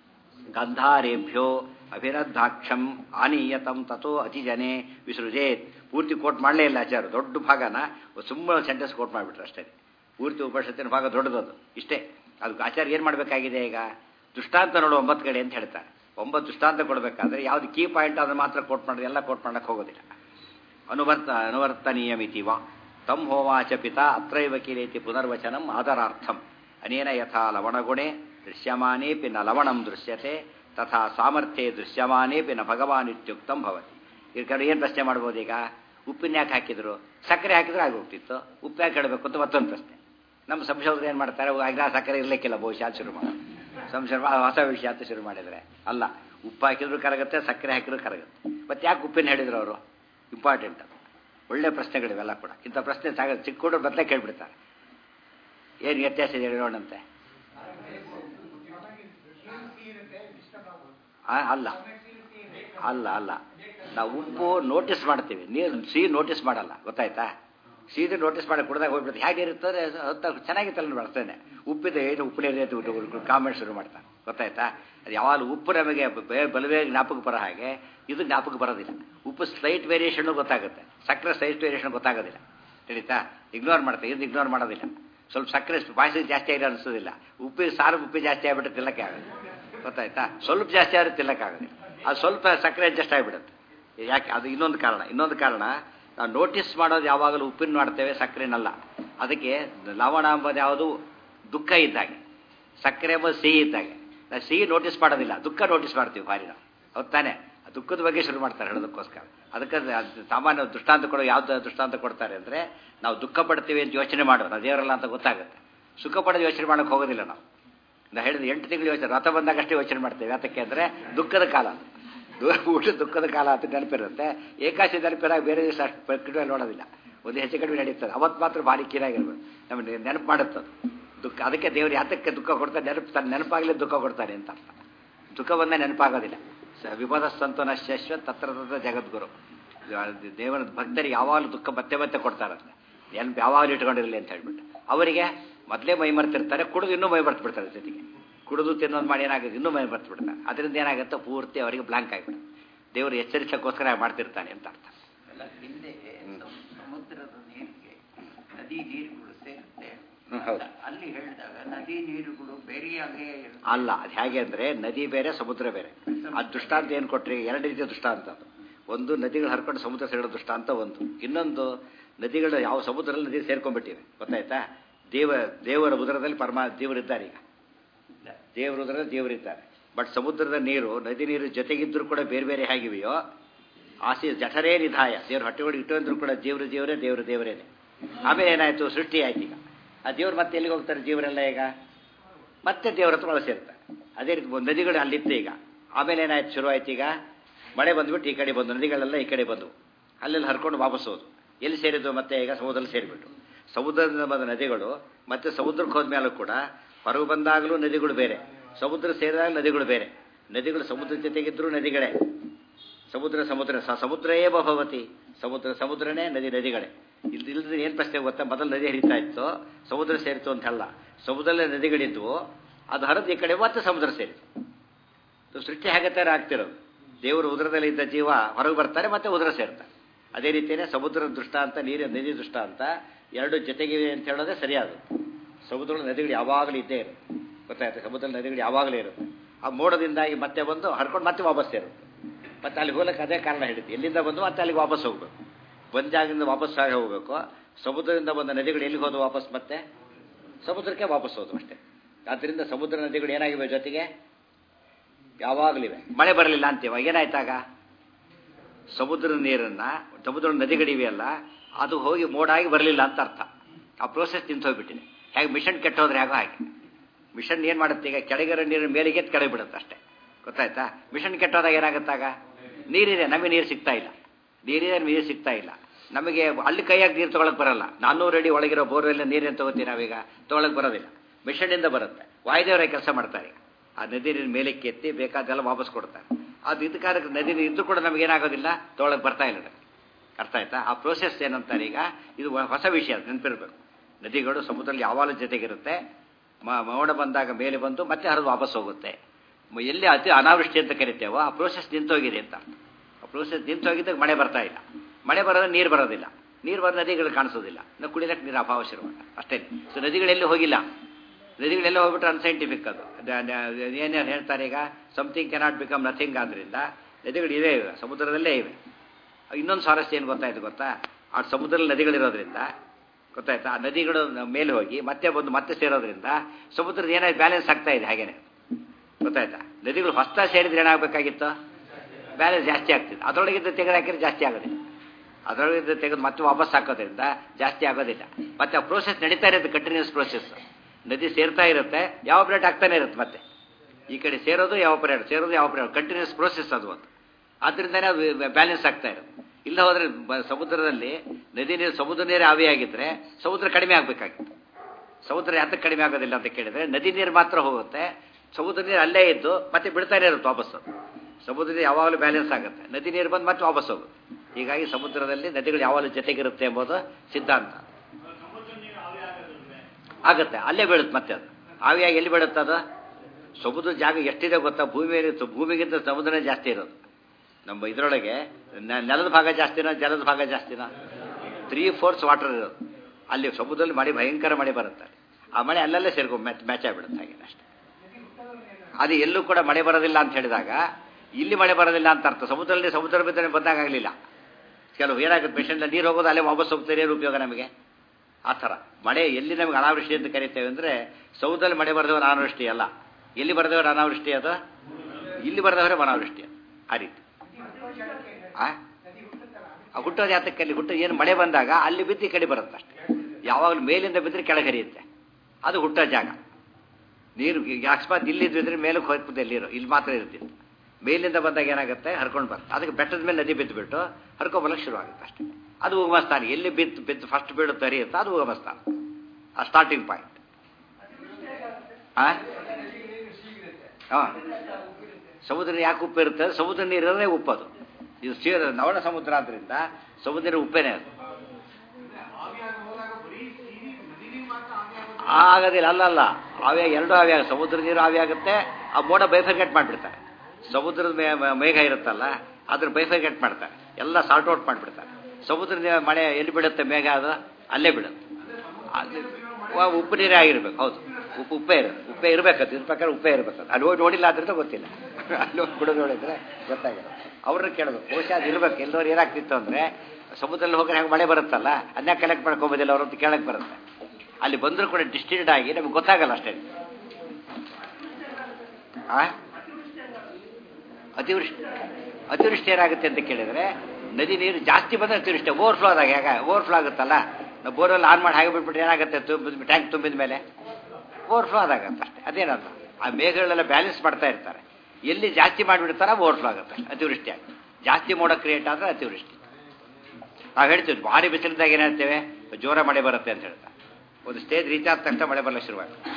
ಗಂಧಾರೇಭ್ಯೋ ಅಭಿರದ್ಧಾಕ್ಷಂ ಆನೀಯತಂ ತಥೋ ಅತಿಜನೆ ವಿಸೃಜೇತ್. ಪೂರ್ತಿ ಕೋಟ್ ಮಾಡಲೇ ಇಲ್ಲ ಆಚಾರ್ಯ. ದೊಡ್ಡ ಭಾಗನ ಸುಮ್ಮನೆ ಸೆಂಟೆನ್ಸ್ ಕೋಟ್ ಮಾಡಿಬಿಟ್ರು ಅಷ್ಟೇ. ಪೂರ್ತಿ ಉಪನಿಷತ್ತಿನ ಭಾಗ ದೊಡ್ಡದದು ಇಷ್ಟೇ. ಅದಕ್ಕೆ ಆಚಾರ್ಯ ಏನು ಮಾಡಬೇಕಾಗಿದೆ? ಈಗ ದೃಷ್ಟಾಂತ ನೋಡು ಒಂಬತ್ತು ಕಡೆ ಅಂತ ಹೇಳ್ತಾರೆ. ಒಂಬತ್ತು ದೃಷ್ಟಾಂತ ಕೊಡಬೇಕಾದ್ರೆ ಯಾವ್ದು ಕೀ ಪಾಯಿಂಟ್ ಅದನ್ನು ಮಾತ್ರ ಕೋಟ್ ಮಾಡೋದು, ಎಲ್ಲ ಕೋಟ್ ಮಾಡೋಕ್ಕೆ ಹೋಗೋದಿಲ್ಲ. ಅನುವರ್ತ ಅನುವರ್ತನೀಯ ಮಿತಿ ವಾ ತಂ ಹೋವಾಚ ಪಿತ ಅತ್ರೈವ ಕಿಲೇತಿ ಪುನರ್ವಚನಂ ಆದರಾರ್ಥಂ. ಅನೇನ ಯಥಾ ಲವಣಗುಣೆ ದೃಶ್ಯಮಾನೇಪಿ ನ ಲವಣಂ ದೃಶ್ಯತೆ ತಥಾ ಸಾಮರ್ಥ್ಯೆ ದೃಶ್ಯಮಾನೇಪಿ ನ ಭಗವಾನ್ ಇತ್ಯುಕ್ತಂ ಭವತಿ. ಈಗ ಏನು ಪ್ರಶ್ನೆ ಮಾಡ್ಬೋದು? ಈಗ ಉಪ್ಪಿನ ಯಾಕೆ ಹಾಕಿದ್ರು? ಸಕ್ಕರೆ ಹಾಕಿದ್ರೆ ಆಗೋಗ್ತಿತ್ತು, ಉಪ್ಪು ಯಾಕೆ ಇಡಬೇಕು ಅಂತ ಮತ್ತೊಂದು ಪ್ರಶ್ನೆ. ನಮ್ಮ ಸಂಶೋಧನೆ ಏನು ಮಾಡ್ತಾರೆ? ಆಗ ಸಕ್ಕರೆ ಇರಲಿಕ್ಕಿಲ್ಲ ಬಹುಶಃ ಅಂತ ಶುರು ಮಾಡಿ ಸಂಶಯ ಹೊಸ ವಿಷಯ ಅಂತ ಶುರು ಮಾಡಿದರೆ ಅಲ್ಲ. ಉಪ್ಪು ಹಾಕಿದ್ರು ಕರಗುತ್ತೆ, ಸಕ್ಕರೆ ಹಾಕಿದ್ರು ಕರಗುತ್ತೆ. ಮತ್ತೆ ಯಾಕೆ ಉಪ್ಪಿನ ಹೇಳಿದ್ರು ಅವರು? ಇಂಪಾರ್ಟೆಂಟ್. ಅದು ಒಳ್ಳೆ ಪ್ರಶ್ನೆಗಳಿವೆಲ್ಲ ಕೂಡ. ಇಂಥ ಪ್ರಶ್ನೆ ಸಾಗ ಚಿಕ್ಕ ಹುಡುಗರು ಬದಲೇ ಕೇಳಿಬಿಡ್ತಾರೆ. ಏನು ವ್ಯತ್ಯಾಸ ಇದೆ ಹೇಳೋಣಂತೆ? ಅಲ್ಲ ಅಲ್ಲ ಅಲ್ಲ ನಾವು ಉಪ್ಪು ನೋಟಿಸ್ ಮಾಡ್ತೀವಿ, ನೀರು ಸಿಹಿ ನೋಟಿಸ್ ಮಾಡಲ್ಲ. ಗೊತ್ತಾಯ್ತಾ? ಸೀದೆ ನೋಟಿಸ್ ಮಾಡಿ ಕುಡ್ದಾಗ ಹೋಗ್ಬಿಡುತ್ತೆ. ಹೇಗೆ ಇರ್ತದೆ ಚೆನ್ನಾಗಿತ್ತಲ್ಲ ಬರ್ತೇನೆ. ಉಪ್ಪಿದೆ ಏನು ಉಪ್ಪಿನ ಕಾಮೆಂಟ್ ಶುರು ಮಾಡ್ತಾನೆ. ಗೊತ್ತಾಯ್ತಾ? ಅದು ಯಾವಾಗ ಉಪ್ಪು ನಮಗೆ ಬಲವೇ ಜ್ಞಾಪಕ ಬರೋ ಹಾಗೆ ಇದು ಜ್ಞಾಪಕ ಬರೋದಿಲ್ಲ. ಉಪ್ಪು ಸ್ಲೈಟ್ ವೇರಿಯೇಷನ್ ಗೊತ್ತಾಗುತ್ತೆ, ಸಕ್ಕರೆ ಸ್ಲೈಟ್ ವೇರಿಯೇಷನ್ ಗೊತ್ತಾಗೋದಿಲ್ಲ. ತಿಳಿತಾ? ಇಗ್ನೋರ್ ಮಾಡ್ತಾರೆ, ಇದು ಇಗ್ನೋರ್ ಮಾಡೋದಿಲ್ಲ. ಸ್ವಲ್ಪ ಸಕ್ಕರೆ ಪಾಯಸ ಜಾಸ್ತಿ ಆಗಿದೆ ಅನಿಸೋದಿಲ್ಲ. ಉಪ್ಪಿಗೆ ಸಾರು ಉಪ್ಪಿ ಜಾಸ್ತಿ ಆಗಿಬಿಟ್ಟು ತಿನ್ನಕ್ಕೆ ಆಗೋದು. ಗೊತ್ತಾಯ್ತಾ? ಸ್ವಲ್ಪ ಜಾಸ್ತಿ ಆದ್ರೆ ತಿನ್ನಕ್ಕಾಗೋದಿಲ್ಲ. ಅದು ಸ್ವಲ್ಪ ಸಕ್ಕರೆ ಅಡ್ಜಸ್ಟ್ ಆಗಿಬಿಡುತ್ತೆ. ಯಾಕೆ? ಅದು ಇನ್ನೊಂದು ಕಾರಣ. ಇನ್ನೊಂದು ಕಾರಣ ನಾವು ನೋಟಿಸ್ ಮಾಡೋದು ಯಾವಾಗಲೂ ಉಪ್ಪಿನ ಮಾಡ್ತೇವೆ, ಸಕ್ಕರೆನಲ್ಲ. ಅದಕ್ಕೆ ಲವಣ ಎಂಬುದು ಯಾವುದು ದುಃಖ ಇದ್ದಾಗೆ, ಸಕ್ಕರೆ ಎಂಬುದು ಸಿಹಿ ಇದ್ದಾಗೆ. ನಾವು ಸಿಹಿ ನೋಟಿಸ್ ಮಾಡೋದಿಲ್ಲ, ದುಃಖ ನೋಟಿಸ್ ಮಾಡ್ತೀವಿ ಭಾರಿ ನಾವು. ಹೌದು ತಾನೆ? ದುಃಖದ ಬಗ್ಗೆ ಶುರು ಮಾಡ್ತಾರೆ ಹೇಳೋದಕ್ಕೋಸ್ಕರ. ಅದಕ್ಕೆ ಸಾಮಾನ್ಯ ದೃಷ್ಟಾಂತ ಕೊಡೋ ಯಾವ್ದು ದೃಷ್ಟಾಂತ ಕೊಡ್ತಾರೆ ಅಂದರೆ, ನಾವು ದುಃಖ ಪಡ್ತೀವಿ ಅಂತ ಯೋಚನೆ ಮಾಡೋದು ನಾವು ದೇವರಲ್ಲ ಅಂತ ಗೊತ್ತಾಗುತ್ತೆ. ಸುಖ ಪಡೆದು ಯೋಚನೆ ಮಾಡೋಕ್ಕೆ ಹೋಗೋದಿಲ್ಲ ನಾವು. ನಾವು ಹೇಳಿದ ಎಂಟು ತಿಂಗಳು ಯೋಚನೆ, ರಥ ಬಂದಾಗಷ್ಟೇ ಯೋಚನೆ ಮಾಡ್ತೇವೆ. ಯಾತಕ್ಕೆ ಅಂದರೆ ದುಃಖದ ಕಾಲ, ಊಟ ದುಃಖದ ಕಾಲ ಅಂತ ನೆನಪಿರುತ್ತೆ. ಏಕಾಶಿ ನೆನಪಿರಾಗ ಬೇರೆ ದಿವಸ ಅಷ್ಟು ಕಡಿಮೆ ನೋಡೋದಿಲ್ಲ, ಒಂದು ಹೆಚ್ಚು ಕಡಿಮೆ ನಡೀತದೆ. ಅವತ್ತು ಮಾತ್ರ ಭಾರಿ ಕೀರಾಗಿರ್ಬೇಕು, ನಮಗೆ ನೆನಪು ಮಾಡುತ್ತದು ದುಃಖ. ಅದಕ್ಕೆ ದೇವರು ಯಾತಕ್ಕೆ ದುಃಖ ಕೊಡ್ತಾರೆ, ನೆನಪು ತನ್ನ ನೆನಪಾಗಲೇ ದುಃಖ ಕೊಡ್ತಾನೆ ಅಂತ ಅರ್ಥ. ದುಃಖ ಬಂದೇ ನೆನಪಾಗೋದಿಲ್ಲ. ಸ ವಿಪದ ಸಂತೋನ ಶಾಶ್ವತ ತತ್ರ ತತ್ರ ಜಗದ್ಗುರು. ದೇವರ ಭಕ್ತರಿಗೆ ಯಾವಾಗಲೂ ದುಃಖ ಮತ್ತೆ ಮತ್ತೆ ಕೊಡ್ತಾರಂತೆ, ನೆನಪು ಯಾವಾಗಲೂ ಇಟ್ಕೊಂಡಿರಲಿ ಅಂತ ಹೇಳ್ಬಿಟ್ಟು. ಅವರಿಗೆ ಮೊದಲೇ ಮೈ ಮರ್ತಿರ್ತಾರೆ, ಕುಡಿದು ಇನ್ನೂ ಮೈ ಮರ್ತು ಬಿಡ್ತಾರೆ. ಜೊತೆಗೆ ಕುಡಿದು ತಿನ್ನೋದು ಮಾಡಿ ಏನಾಗುತ್ತೆ, ಇನ್ನೂ ಮೈ ಮರ್ತು ಬಿಡ್ತಾರೆ. ಅದರಿಂದ ಏನಾಗುತ್ತೆ, ಪೂರ್ತಿ ಅವರಿಗೆ ಬ್ಲಾಂಕ್ ಆಗಿಬಿಡುತ್ತೆ. ದೇವರು ಎಚ್ಚರಿಸೋಕ್ಕೋಸ್ಕರ ಮಾಡ್ತಿರ್ತಾನೆ ಅಂತ ಅರ್ಥ. ಹಿಂದೆ ಸಮುದ್ರದ ನೀರಿಗೆ ನದಿ ನೀರುಗಳು ಸೇರುತ್ತೆ, ಹೌದು. ಅಲ್ಲಿ ಹೇಳಿದಾಗ ನದಿ ನೀರುಗಳು ಬೇರೆಯಾಗೇ ಅಲ್ಲ. ಅದು ಹೇಗೆ ಅಂದರೆ, ನದಿ ಬೇರೆ ಸಮುದ್ರ ಬೇರೆ. ಅದು ದೃಷ್ಟಾಂತ ಏನು ಕೊಟ್ರಿ, ಎರಡು ರೀತಿಯ ದೃಷ್ಟಾಂತ ಅದು. ಒಂದು ನದಿಗಳು ಹರ್ಕೊಂಡು ಸಮುದ್ರ ಸೇರೋ ದೃಷ್ಟಾಂತ ಒಂದು. ಇನ್ನೊಂದು ನದಿಗಳು ಯಾವ ಸಮುದ್ರದಲ್ಲಿ ನದಿ ಸೇರ್ಕೊಂಡ್ಬಿಟ್ಟಿವೆ, ಗೊತ್ತಾಯ್ತಾ? ದೇವ ದೇವರ ಉದರದಲ್ಲಿ ಪರಮಾ ದೇವರಿದ್ದಾರೆ. ಈಗ ದೇವರ ಉದರದಲ್ಲಿ ದೇವರಿದ್ದಾರೆ. ಬಟ್ ಸಮುದ್ರದ ನೀರು ನದಿ ನೀರು ಜೊತೆಗಿದ್ದರೂ ಕೂಡ ಬೇರೆ ಬೇರೆ ಹೇಗಿವೆಯೋ, ಆಸಿ ಜಠರೇ ನಿಧಾಯ, ದೇವ್ರ ಹೊಟ್ಟೆ ಒಳಗೆ ಇಟ್ಟಂದ್ರೂ ಕೂಡ ದೇವರು ದೇವರೇ ದೇವರು ದೇವರೇನೆ. ಆಮೇಲೆ ಏನಾಯಿತು, ಸೃಷ್ಟಿ ಆಯ್ತು. ಈಗ ಆ ದೇವ್ರು ಮತ್ತೆ ಎಲ್ಲಿಗೆ ಹೋಗ್ತಾರೆ ಜೀವರೆಲ್ಲ? ಈಗ ಮತ್ತೆ ದೇವ್ರ ಹತ್ರ ಒಳ ಸೇರ್ತಾರೆ. ಅದೇ ರೀತಿ ನದಿಗಳು ಅಲ್ಲಿತ್ತು. ಈಗ ಆಮೇಲೆ ಏನಾಯ್ತು, ಶುರು ಆಯ್ತು. ಈಗ ಮಳೆ ಬಂದ್ಬಿಟ್ಟು ಈ ಕಡೆ ಬಂದು, ನದಿಗಳೆಲ್ಲ ಈ ಕಡೆ ಬಂದವು, ಅಲ್ಲೆಲ್ಲ ಹರ್ಕೊಂಡು ವಾಪಸ್ ಹೋದು. ಎಲ್ಲಿ ಸೇರಿದ್ದು ಮತ್ತೆ? ಈಗ ಸಮುದ್ರದಲ್ಲಿ ಸೇರಿಬಿಟ್ಟು. ಸಮುದ್ರದಿಂದ ಬಂದ ನದಿಗಳು ಮತ್ತೆ ಸಮುದ್ರಕ್ಕೆ ಹೋದ್ಮೇಲೂ ಕೂಡ ಹೊರಗೆ ಬಂದಾಗಲೂ ನದಿಗಳು ಬೇರೆ, ಸಮುದ್ರ ಸೇರಿದಾಗ ನದಿಗಳು ಬೇರೆ. ನದಿಗಳು ಸಮುದ್ರ ಜೊತೆಗಿದ್ರೂ ನದಿಗಳೇ. ಸಮುದ್ರ ಸಮುದ್ರ ಸ ಸಮುದ್ರಯೇ ಭವತಿ, ಸಮುದ್ರ ಸಮುದ್ರನೇ, ನದಿ ನದಿಗಳೇ. ಇಲ್ಲಿ ಇಲ್ಲದ್ರೆ ಏನು ಪ್ರಶ್ನೆ ಗೊತ್ತಾ, ಮೊದಲು ನದಿ ಹರಿತಾ ಇತ್ತು, ಸಮುದ್ರ ಸೇರಿತು ಅಂತಲ್ಲ. ಸಮುದ್ರದಲ್ಲೇ ನದಿಗಳಿದ್ವು, ಅದು ಹರಿದು ಈ ಕಡೆ ಮತ್ತೆ ಸಮುದ್ರ ಸೇರಿತು. ಸೃಷ್ಟಿ ಹೇಗತ್ತಾರೆ ಆಗ್ತಿರೋದು. ದೇವರು ಉದರದಲ್ಲಿ ಇದ್ದ ಜೀವ ಹೊರಗೆ ಬರ್ತಾರೆ, ಮತ್ತೆ ಉದರ ಸೇರ್ತಾರೆ. ಅದೇ ರೀತಿಯೇ ಸಮುದ್ರದ ದೃಷ್ಟಾಂತ, ನೀರಿನ ನದಿ ದೃಷ್ಟಾಂತ ಎರಡು ಜೊತೆಗಿವೆ ಅಂತ ಹೇಳೋದೇ ಸರಿಯಾದ. ಸಮುದ್ರದ ನದಿಗಳು ಯಾವಾಗಲೂ ಇದ್ದೇ ಇರುತ್ತೆ, ಗೊತ್ತಾಯ್ತು? ಸಮುದ್ರದ ನದಿಗಳು ಯಾವಾಗಲೂ ಇರುತ್ತೆ. ಆ ಮೋಡದಿಂದಾಗಿ ಮತ್ತೆ ಬಂದು ಹರ್ಕೊಂಡು ಮತ್ತೆ ವಾಪಸ್ ಸೇರುತ್ತೆ. ಮತ್ತೆ ಅಲ್ಲಿ ಹೋಗಕ್ಕೆ ಅದೇ ಕಾರಣ ಹೇಳಿದ್ದು, ಎಲ್ಲಿಂದ ಬಂದು ಮತ್ತೆ ಅಲ್ಲಿಗೆ ವಾಪಸ್ ಹೋಗ್ಬೇಕು, ಬಂದ ಜಾಗದಿಂದ ವಾಪಸ್ ಆಗಿ ಹೋಗಬೇಕು. ಸಮುದ್ರದಿಂದ ಬಂದ ನದಿಗಳು ಎಲ್ಲಿಗೆ ಹೋದು ವಾಪಸ್? ಮತ್ತೆ ಸಮುದ್ರಕ್ಕೆ ವಾಪಸ್ ಹೋದು ಅಷ್ಟೇ. ಆದ್ದರಿಂದ ಸಮುದ್ರ ನದಿಗಳು ಏನಾಗಿವೆ, ಜೊತೆಗೆ ಯಾವಾಗಲಿವೆ. ಮಳೆ ಬರಲಿಲ್ಲ ಅಂತೀವ, ಏನಾಯ್ತಾಗ? ಸಮುದ್ರದ ನೀರನ್ನು, ಸಮುದ್ರ ನದಿಗಳಿವೆಯಲ್ಲ, ಅದು ಹೋಗಿ ಮೋಡಾಗಿ ಬರಲಿಲ್ಲ ಅಂತ ಅರ್ಥ. ಆ ಪ್ರೋಸೆಸ್ ನಿಂತು ಹೋಗ್ಬಿಟ್ಟಿದೆ. ಹೇಗೆ ಮಿಷನ್ ಕೆಟ್ಟೋದ್ರೆ ಹೇಗೋ ಹಾಗೆ. ಮಿಷನ್ ಏನು ಮಾಡುತ್ತೆ, ಈಗ ಕೆಳಗಿರೋ ನೀರಿನ ಮೇಲಿಗೆ ಕೆಳಗೆ ಬಿಡುತ್ತೆ ಅಷ್ಟೇ, ಗೊತ್ತಾಯ್ತಾ? ಮಿಷನ್ ಕೆಟ್ಟೋದಾಗ ಏನಾಗುತ್ತಾಗ? ನೀರಿದೆ, ನಮಗೆ ನೀರು ಸಿಗ್ತಾ ಇಲ್ಲ, ನೀರಿದೆ ನೀರು ಸಿಗ್ತಾ ಇಲ್ಲ ನಮಗೆ. ಅಲ್ಲಿ ಕೈಯಾಗಿ ನೀರು ತೊಗೊಳಕ್ಕೆ ಬರಲ್ಲ. ನಾನ್ನೂರು ಅಡಿ ಒಳಗಿರೋ ಬೋರ್ವೆಲ್ಲ ನೀರೇನು ತೊಗೋತೀವಿ ನಾವೀಗ? ತೊಗೊಳಕ್ಕೆ ಬರೋದಿಲ್ಲ, ಮಿಷನಿಂದ ಬರುತ್ತೆ. ವಾಯುದೇವರೇ ಕೆಲಸ ಮಾಡ್ತಾರೆ. ಆ ನದಿ ನೀರಿನ ಮೇಲಕ್ಕೆ ಎತ್ತಿ ಬೇಕಾದೆಲ್ಲ ವಾಪಸ್ ಕೊಡ್ತಾರೆ. ಅದು ಇದು ಕಾಲಕ್ಕೆ ನದಿ ನೀರು ಇದ್ದು ಕೂಡ ನಮಗೇನಾಗೋದಿಲ್ಲ, ತೊಗೊಳಕ್ಕೆ ಬರ್ತಾ ಇಲ್ಲ. ಅರ್ಥ ಆಯ್ತಾ? ಆ ಪ್ರೋಸೆಸ್ ಏನಂತಾರೆ ಈಗ, ಇದು ಹೊಸ ವಿಷಯ, ನೆನಪಿರ್ಬೇಕು. ನದಿಗಳು ಸಮುದ್ರದಲ್ಲಿ ಯಾವಾಗಲೂ ಜೊತೆಗಿರುತ್ತೆ. ಮೋಡ ಬಂದಾಗ ಮೇಲೆ ಬಂದು ಮತ್ತೆ ಹರಿದು ವಾಪಸ್ ಹೋಗುತ್ತೆ. ಎಲ್ಲಿ ಅತಿ ಅನಾವೃಷ್ಟಿ ಅಂತ ಕರಿತೇವೋ ಆ ಪ್ರೋಸೆಸ್ ನಿಂತೋಗಿದೆ ಅಂತ. ಆ ಪ್ರೋಸೆಸ್ ನಿಂತೋಗಿದ್ದಾಗ ಮಳೆ ಬರ್ತಾ ಇಲ್ಲ. ಮಳೆ ಬರೋದ್ರೆ ನೀರು ಬರೋದಿಲ್ಲ, ನೀರು ಬರೋ ನದಿಗಳು ಕಾಣಿಸೋದಿಲ್ಲ. ನಾವು ಕುಡಿಯೋಕ್ಕೆ ನೀರು ಅಭಾವ ಶುರುವಾಗ ಅಷ್ಟೇ. ಸೊ ನದಿಗಳೆಲ್ಲಿ ಹೋಗಿಲ್ಲ. ನದಿಗಳೆಲ್ಲ ಹೋಗ್ಬಿಟ್ರೆ ಅನ್ಸೈಂಟಿಫಿಕ್ ಅದು. ಏನೇನು ಹೇಳ್ತಾರೆ ಈಗ, ಸಮಥಿಂಗ್ ಕೆನಾಟ್ ಬಿಕಮ್ ನಥಿಂಗ್. ಆದ್ದರಿಂದ ನದಿಗಳು ಇವೆ, ಇವೆ ಸಮುದ್ರದಲ್ಲೇ ಇವೆ. ಇನ್ನೊಂದು ಸ್ವಾರಸ್ಯ ಏನು ಗೊತ್ತಾಯ್ತು ಗೊತ್ತಾ? ಆ ಸಮುದ್ರದಲ್ಲಿ ನದಿಗಳಿರೋದ್ರಿಂದ ಗೊತ್ತಾಯ್ತಾ, ಆ ನದಿಗಳು ಮೇಲೆ ಹೋಗಿ ಮತ್ತೆ ಬಂದು ಮತ್ತೆ ಸೇರೋದ್ರಿಂದ ಸಮುದ್ರದ ಏನಾಯ್ತು, ಬ್ಯಾಲೆನ್ಸ್ ಆಗ್ತಾ ಇದೆ. ಹಾಗೇನೆ ಗೊತ್ತಾಯ್ತಾ? ನದಿಗಳು ಹೊಸ್ತಾ ಸೇರಿದ್ರೆ ಏನಾಗಬೇಕಾಗಿತ್ತು, ಬ್ಯಾಲೆನ್ಸ್ ಜಾಸ್ತಿ ಆಗ್ತಿದೆ. ಅದರೊಳಗಿದ್ದ ತೆಗೆದು ಹಾಕಿದ್ರೆ ಜಾಸ್ತಿ ಆಗೋದಿಲ್ಲ. ಅದರೊಳಗಿದ್ದ ತೆಗೆದು ಮತ್ತೆ ವಾಪಸ್ ಹಾಕೋದ್ರಿಂದ ಜಾಸ್ತಿ ಆಗೋದಿಲ್ಲ. ಮತ್ತೆ ಆ ಪ್ರೋಸೆಸ್ ನಡೀತಾ ಇರುತ್ತೆ, ಕಂಟಿನ್ಯೂಸ್ ಪ್ರೋಸೆಸ್. ನದಿ ಸೇರ್ತಾ ಇರುತ್ತೆ, ಯಾವ ಬ್ರೇಟ್ ಆಗ್ತಾನೆ ಇರುತ್ತೆ. ಮತ್ತೆ ಈ ಕಡೆ ಸೇರೋದು ಯಾವ ಪರ್ಯಾಡ, ಸೇರೋದು ಯಾವ ಪರ್ಯಾಡ, ಕಂಟಿನ್ಯೂಸ್ ಪ್ರೋಸೆಸ್ ಅದು ಅಂತ. ಆದ್ದರಿಂದನೇ ಅದು ಬ್ಯಾಲೆನ್ಸ್ ಆಗ್ತಾ ಇರುತ್ತೆ. ಇಲ್ಲ ಹೋದರೆ ಸಮುದ್ರದಲ್ಲಿ ನದಿ ನೀರು, ಸಮುದ್ರ ನೀರೇ ಆವಿಯಾಗಿದ್ದರೆ ಸಮುದ್ರ ಕಡಿಮೆ ಆಗಬೇಕಾಗಿತ್ತು. ಸಮುದ್ರ ಯಾತಕ್ಕೆ ಕಡಿಮೆ ಆಗೋದಿಲ್ಲ ಅಂತ ಕೇಳಿದರೆ, ನದಿ ನೀರು ಮಾತ್ರ ಹೋಗುತ್ತೆ, ಸಮುದ್ರ ನೀರು ಅಲ್ಲೇ ಇದ್ದು ಮತ್ತೆ ಬಿಡ್ತಾನೆ ಇರುತ್ತೆ ವಾಪಸ್ಸು. ಸಮುದ್ರ ನೀರು ಯಾವಾಗಲೂ ಬ್ಯಾಲೆನ್ಸ್ ಆಗುತ್ತೆ, ನದಿ ನೀರು ಬಂದು ಮತ್ತೆ ವಾಪಸ್ ಹೋಗುತ್ತೆ. ಹೀಗಾಗಿ ಸಮುದ್ರದಲ್ಲಿ ನದಿಗಳು ಯಾವಾಗಲೂ ಜೊತೆಗಿರುತ್ತೆ ಎಂಬುದು ಸಿದ್ಧಾಂತ. ಆಗುತ್ತೆ, ಅಲ್ಲೇ ಬೀಳುತ್ತೆ. ಮತ್ತೆ ಅದು ಆವಿಯಾಗಿ ಎಲ್ಲಿ ಬೀಳುತ್ತೆ? ಅದು ಸಮುದ್ರ ಜಾಗ ಎಷ್ಟಿದೆ ಗೊತ್ತಾ? ಭೂಮಿ ಮೇಲಿತ್ತು, ಭೂಮಿಗಿಂತ ಸಮುದ್ರನೇ ಜಾಸ್ತಿ ಇರೋದು. ನಮ್ಮ ಇದರೊಳಗೆ ನೆಲದ ಭಾಗ ಜಾಸ್ತಿನೋ ಜಲದ ಭಾಗ ಜಾಸ್ತಿನೋ? ತ್ರೀ ಫೋರ್ತ್ಸ್ ವಾಟರ್ ಇರೋದು. ಅಲ್ಲಿ ಸಮುದ್ರದಲ್ಲಿ ಮಳೆ, ಭಯಂಕರ ಮಳೆ ಬರುತ್ತೆ. ಆ ಮಳೆ ಅಲ್ಲಲ್ಲೇ ಸೇರ್ಕೊಂಡು ಮ್ಯಾಚ್ ಮ್ಯಾಚ್ ಆಗಿಬಿಡುತ್ತೆ. ಹಾಗೆ ಅಷ್ಟೇ. ಅದು ಎಲ್ಲೂ ಕೂಡ ಮಳೆ ಬರೋದಿಲ್ಲ ಅಂತ ಹೇಳಿದಾಗ ಇಲ್ಲಿ ಮಳೆ ಬರೋದಿಲ್ಲ ಅಂತ ಅರ್ಥ. ಸಮುದ್ರದಲ್ಲಿ ಸಮುದ್ರ ಬಿದ್ದರೆ ಬಂದಾಗಲಿಲ್ಲ. ಕೆಲವು ಏನಾಗುತ್ತೆ ಪೇಷಂಟ್ ನೀರು ಹೋಗೋದು ಅಲ್ಲೇ ವಾಪಸ್ ಹೋಗ್ತಾರೆ, ಏನು ಉಪಯೋಗ ನಮಗೆ? ಆ ಥರ ಮಳೆ ಎಲ್ಲಿ ನಮಗೆ ಅನಾವೃಷ್ಟಿ ಅಂತ ಕರಿತೇವೆ ಅಂದರೆ ಸೌದಲ್ಲಿ ಮಳೆ ಬರೆದವರು ಅನಾವೃಷ್ಟಿ ಅಲ್ಲ. ಎಲ್ಲಿ ಬರೆದವರು ಅನಾವೃಷ್ಟಿ ಅದು? ಇಲ್ಲಿ ಬರೆದವರೇ ಅನಾವೃಷ್ಟಿ ಅದು. ಆ ರೀತಿ ಆ ಹುಟ್ಟೋದು ಯಾತಕ್ಕೆ? ಅಲ್ಲಿ ಹುಟ್ಟೋ ಏನು ಮಳೆ ಬಂದಾಗ ಅಲ್ಲಿ ಬಿದ್ದು ಈ ಕಡೆ ಬರುತ್ತೆ ಅಷ್ಟೇ. ಯಾವಾಗಲೂ ಮೇಲಿಂದ ಬಿದ್ದರೆ ಕೆಳಗೆ ಹರಿಯುತ್ತೆ, ಅದು ಹುಟ್ಟೋ ಜಾಗ. ನೀರು ಅಕಸ್ಮಾತ್ ಇಲ್ಲಿದ್ದರೆ ಮೇಲಕ್ಕೆ ಹೋಗ್ತದೆ ನೀರು, ಇಲ್ಲಿ ಮಾತ್ರ ಇರ್ತಿತ್ತು. ಮೇಲಿಂದ ಬಂದಾಗ ಏನಾಗುತ್ತೆ, ಹರ್ಕೊಂಡು ಬರುತ್ತೆ. ಅದಕ್ಕೆ ಬೆಟ್ಟದ ಮೇಲೆ ನದಿ ಬಿದ್ದುಬಿಟ್ಟು ಹರ್ಕೊಂಬರಕ್ಕೆ ಶುರು ಆಗುತ್ತೆ ಅಷ್ಟೇ. ಅದು ಉಗಮಸ್ಥಾನ. ಎಲ್ಲಿ ಬಿದ್ದು ಬಿದ್ದು ಫಸ್ಟ್ ಬೀಳುತ್ತೆ ಹರಿಯುತ್ತೆ, ಅದು ಉಗಮಸ್ಥಾನ, ಆ ಸ್ಟಾರ್ಟಿಂಗ್ ಪಾಯಿಂಟ್. ಹಾಂ ಹಾಂ ಸಮುದ್ರ ಯಾಕೆ ಉಪ್ಪು ಇರುತ್ತೆ? ಸಮುದ್ರ ನೀರೇ ಉಪ್ಪದು. ಇದು ಸೇರ ನವಣ ಸಮುದ್ರ ಆದ್ದರಿಂದ ಸಮುದ್ರ ಉಪ್ಪೇನೆ ಅದು. ಆಗೋದಿಲ್ಲ, ಅಲ್ಲಲ್ಲ, ಆವಿಯ ಎರಡು ಆವಿ ಆಗ ಸಮುದ್ರ ನೀರು ಆವಿ ಆಗುತ್ತೆ. ಆ ಮೋಡ ಬೈಫರ್ಗೆಟ್ ಮಾಡಿಬಿಡ್ತಾರೆ. ಸಮುದ್ರದ ಮೇ ಮೇಘ ಇರುತ್ತಲ್ಲ ಅದ್ರ ಬೈಫರ್ಗೆಟ್ ಮಾಡ್ತಾರೆ, ಎಲ್ಲ ಸಾರ್ಟ್ ಔಟ್ ಮಾಡಿಬಿಡ್ತಾರೆ. ಸಮುದ್ರ ಮಳೆ ಎಲ್ಲಿ ಬಿಡುತ್ತೆ ಮೇಘ, ಅದು ಅಲ್ಲೇ ಬಿಡುತ್ತೆ. ಅಲ್ಲಿ ಉಪ್ಪು ನೀರೇ ಆಗಿರ್ಬೇಕು. ಹೌದು, ಉಪ್ಪು ಉಪ್ಪೇ ಇರುತ್ತೆ. ಉಪ್ಪೇ ಇರಬೇಕದು, ಇದ್ರ ಪ್ರಕಾರ ಉಪ್ಪೇ ಇರಬೇಕದು. ಅಲ್ಲಿ ಹೋಗಿ ನೋಡಿಲ್ಲ ಆದ್ರಿಂದ ಗೊತ್ತಿಲ್ಲ, ಅಲ್ಲಿ ಹೋಗಿ ಕುಡಿದು ನೋಡಿದ್ರೆ ಗೊತ್ತಾಗಿರುತ್ತೆ. ಅವ್ರನ್ನ ಕೇಳಬೇಕು, ಬಹುಶಃ ಅದು ಇರಬೇಕು. ಎಲ್ಲರೂ ಏನಾಗ್ತಿತ್ತು ಅಂದರೆ ಸಮುದ್ರದಲ್ಲಿ ಹೋಗಿ ಹೆಂಗೆ ಮಳೆ ಬರುತ್ತಲ್ಲ ಅದನ್ನ ಕಲೆಕ್ಟ್ ಮಾಡ್ಕೊಬೋದಿಲ್ಲ ಅವರು ಅಂತ ಕೇಳಕ್ಕೆ ಬರುತ್ತೆ. ಅಲ್ಲಿ ಬಂದರೂ ಕೂಡ ಡಿಸ್ಟಿಲ್ಡ್ ಆಗಿ ನಮಗೆ ಗೊತ್ತಾಗಲ್ಲ ಅಷ್ಟೇ. ಆ ಅತಿವೃಷ್ಟಿ ಅತಿವೃಷ್ಟಿ ಏನಾಗುತ್ತೆ ಅಂತ ಕೇಳಿದರೆ ನದಿ ನೀರು ಜಾಸ್ತಿ ಬಂದರೆ ಅತಿವೃಷ್ಟಿ. ಓವರ್ಫ್ಲೋ ಆದಾಗ ಹೇಗೆ ಓವರ್ಫ್ಲೋ ಆಗುತ್ತಲ್ಲ, ನಾವು ಬೋರ್ವೆಲ್ ಆನ್ ಮಾಡಿ ಹಾಗೆ ಬಿಟ್ಬಿಟ್ರೆ ಏನಾಗುತ್ತೆ, ತುಂಬ ಟ್ಯಾಂಕ್ ತುಂಬಿದ ಮೇಲೆ ಓವರ್ಫ್ಲೋ ಆದಾಗತ್ತೆ ಅಷ್ಟೇ. ಅದೇನಲ್ಲ, ಆ ಮೇಘಗಳೆಲ್ಲ ಬ್ಯಾಲೆನ್ಸ್ ಮಾಡ್ತಾ ಇರ್ತಾರೆ. ಎಲ್ಲಿ ಜಾಸ್ತಿ ಮಾಡಿಬಿಡ್ತಾರ ಓವರ್ಫ್ಲೋ ಆಗುತ್ತೆ, ಅತಿವೃಷ್ಟಿ ಆಗುತ್ತೆ. ಜಾಸ್ತಿ ಮೋಡ ಕ್ರಿಯೇಟ್ ಆದರೆ ಅತಿವೃಷ್ಟಿ. ನಾವು ಹೇಳ್ತೀವಿ ಭಾರಿ ಬಿಸಿಲಿದ್ದಾಗ ಏನು ಹೇಳ್ತೇವೆ, ಜೋರ ಮಳೆ ಬರುತ್ತೆ ಅಂತ ಹೇಳ್ತಾರೆ. ಒಂದು ಸ್ಟೇಜ್ ರೀಚ್ ಆದ ತಕ್ಷಣ ಮಳೆ ಬರಲಿಕ್ಕೆ ಶುರುವಾಗುತ್ತೆ.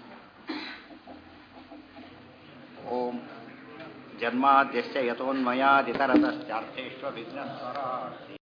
ಓಂ ಜನ್ಮಾದ್ಯಸ್ಯ ಯತೋನ್ಮಯಾದಿತರತಶ್ಚಾರ್ಥೇಶ್ವ ವಿಘ್ನಸ್ವರಾಟ್.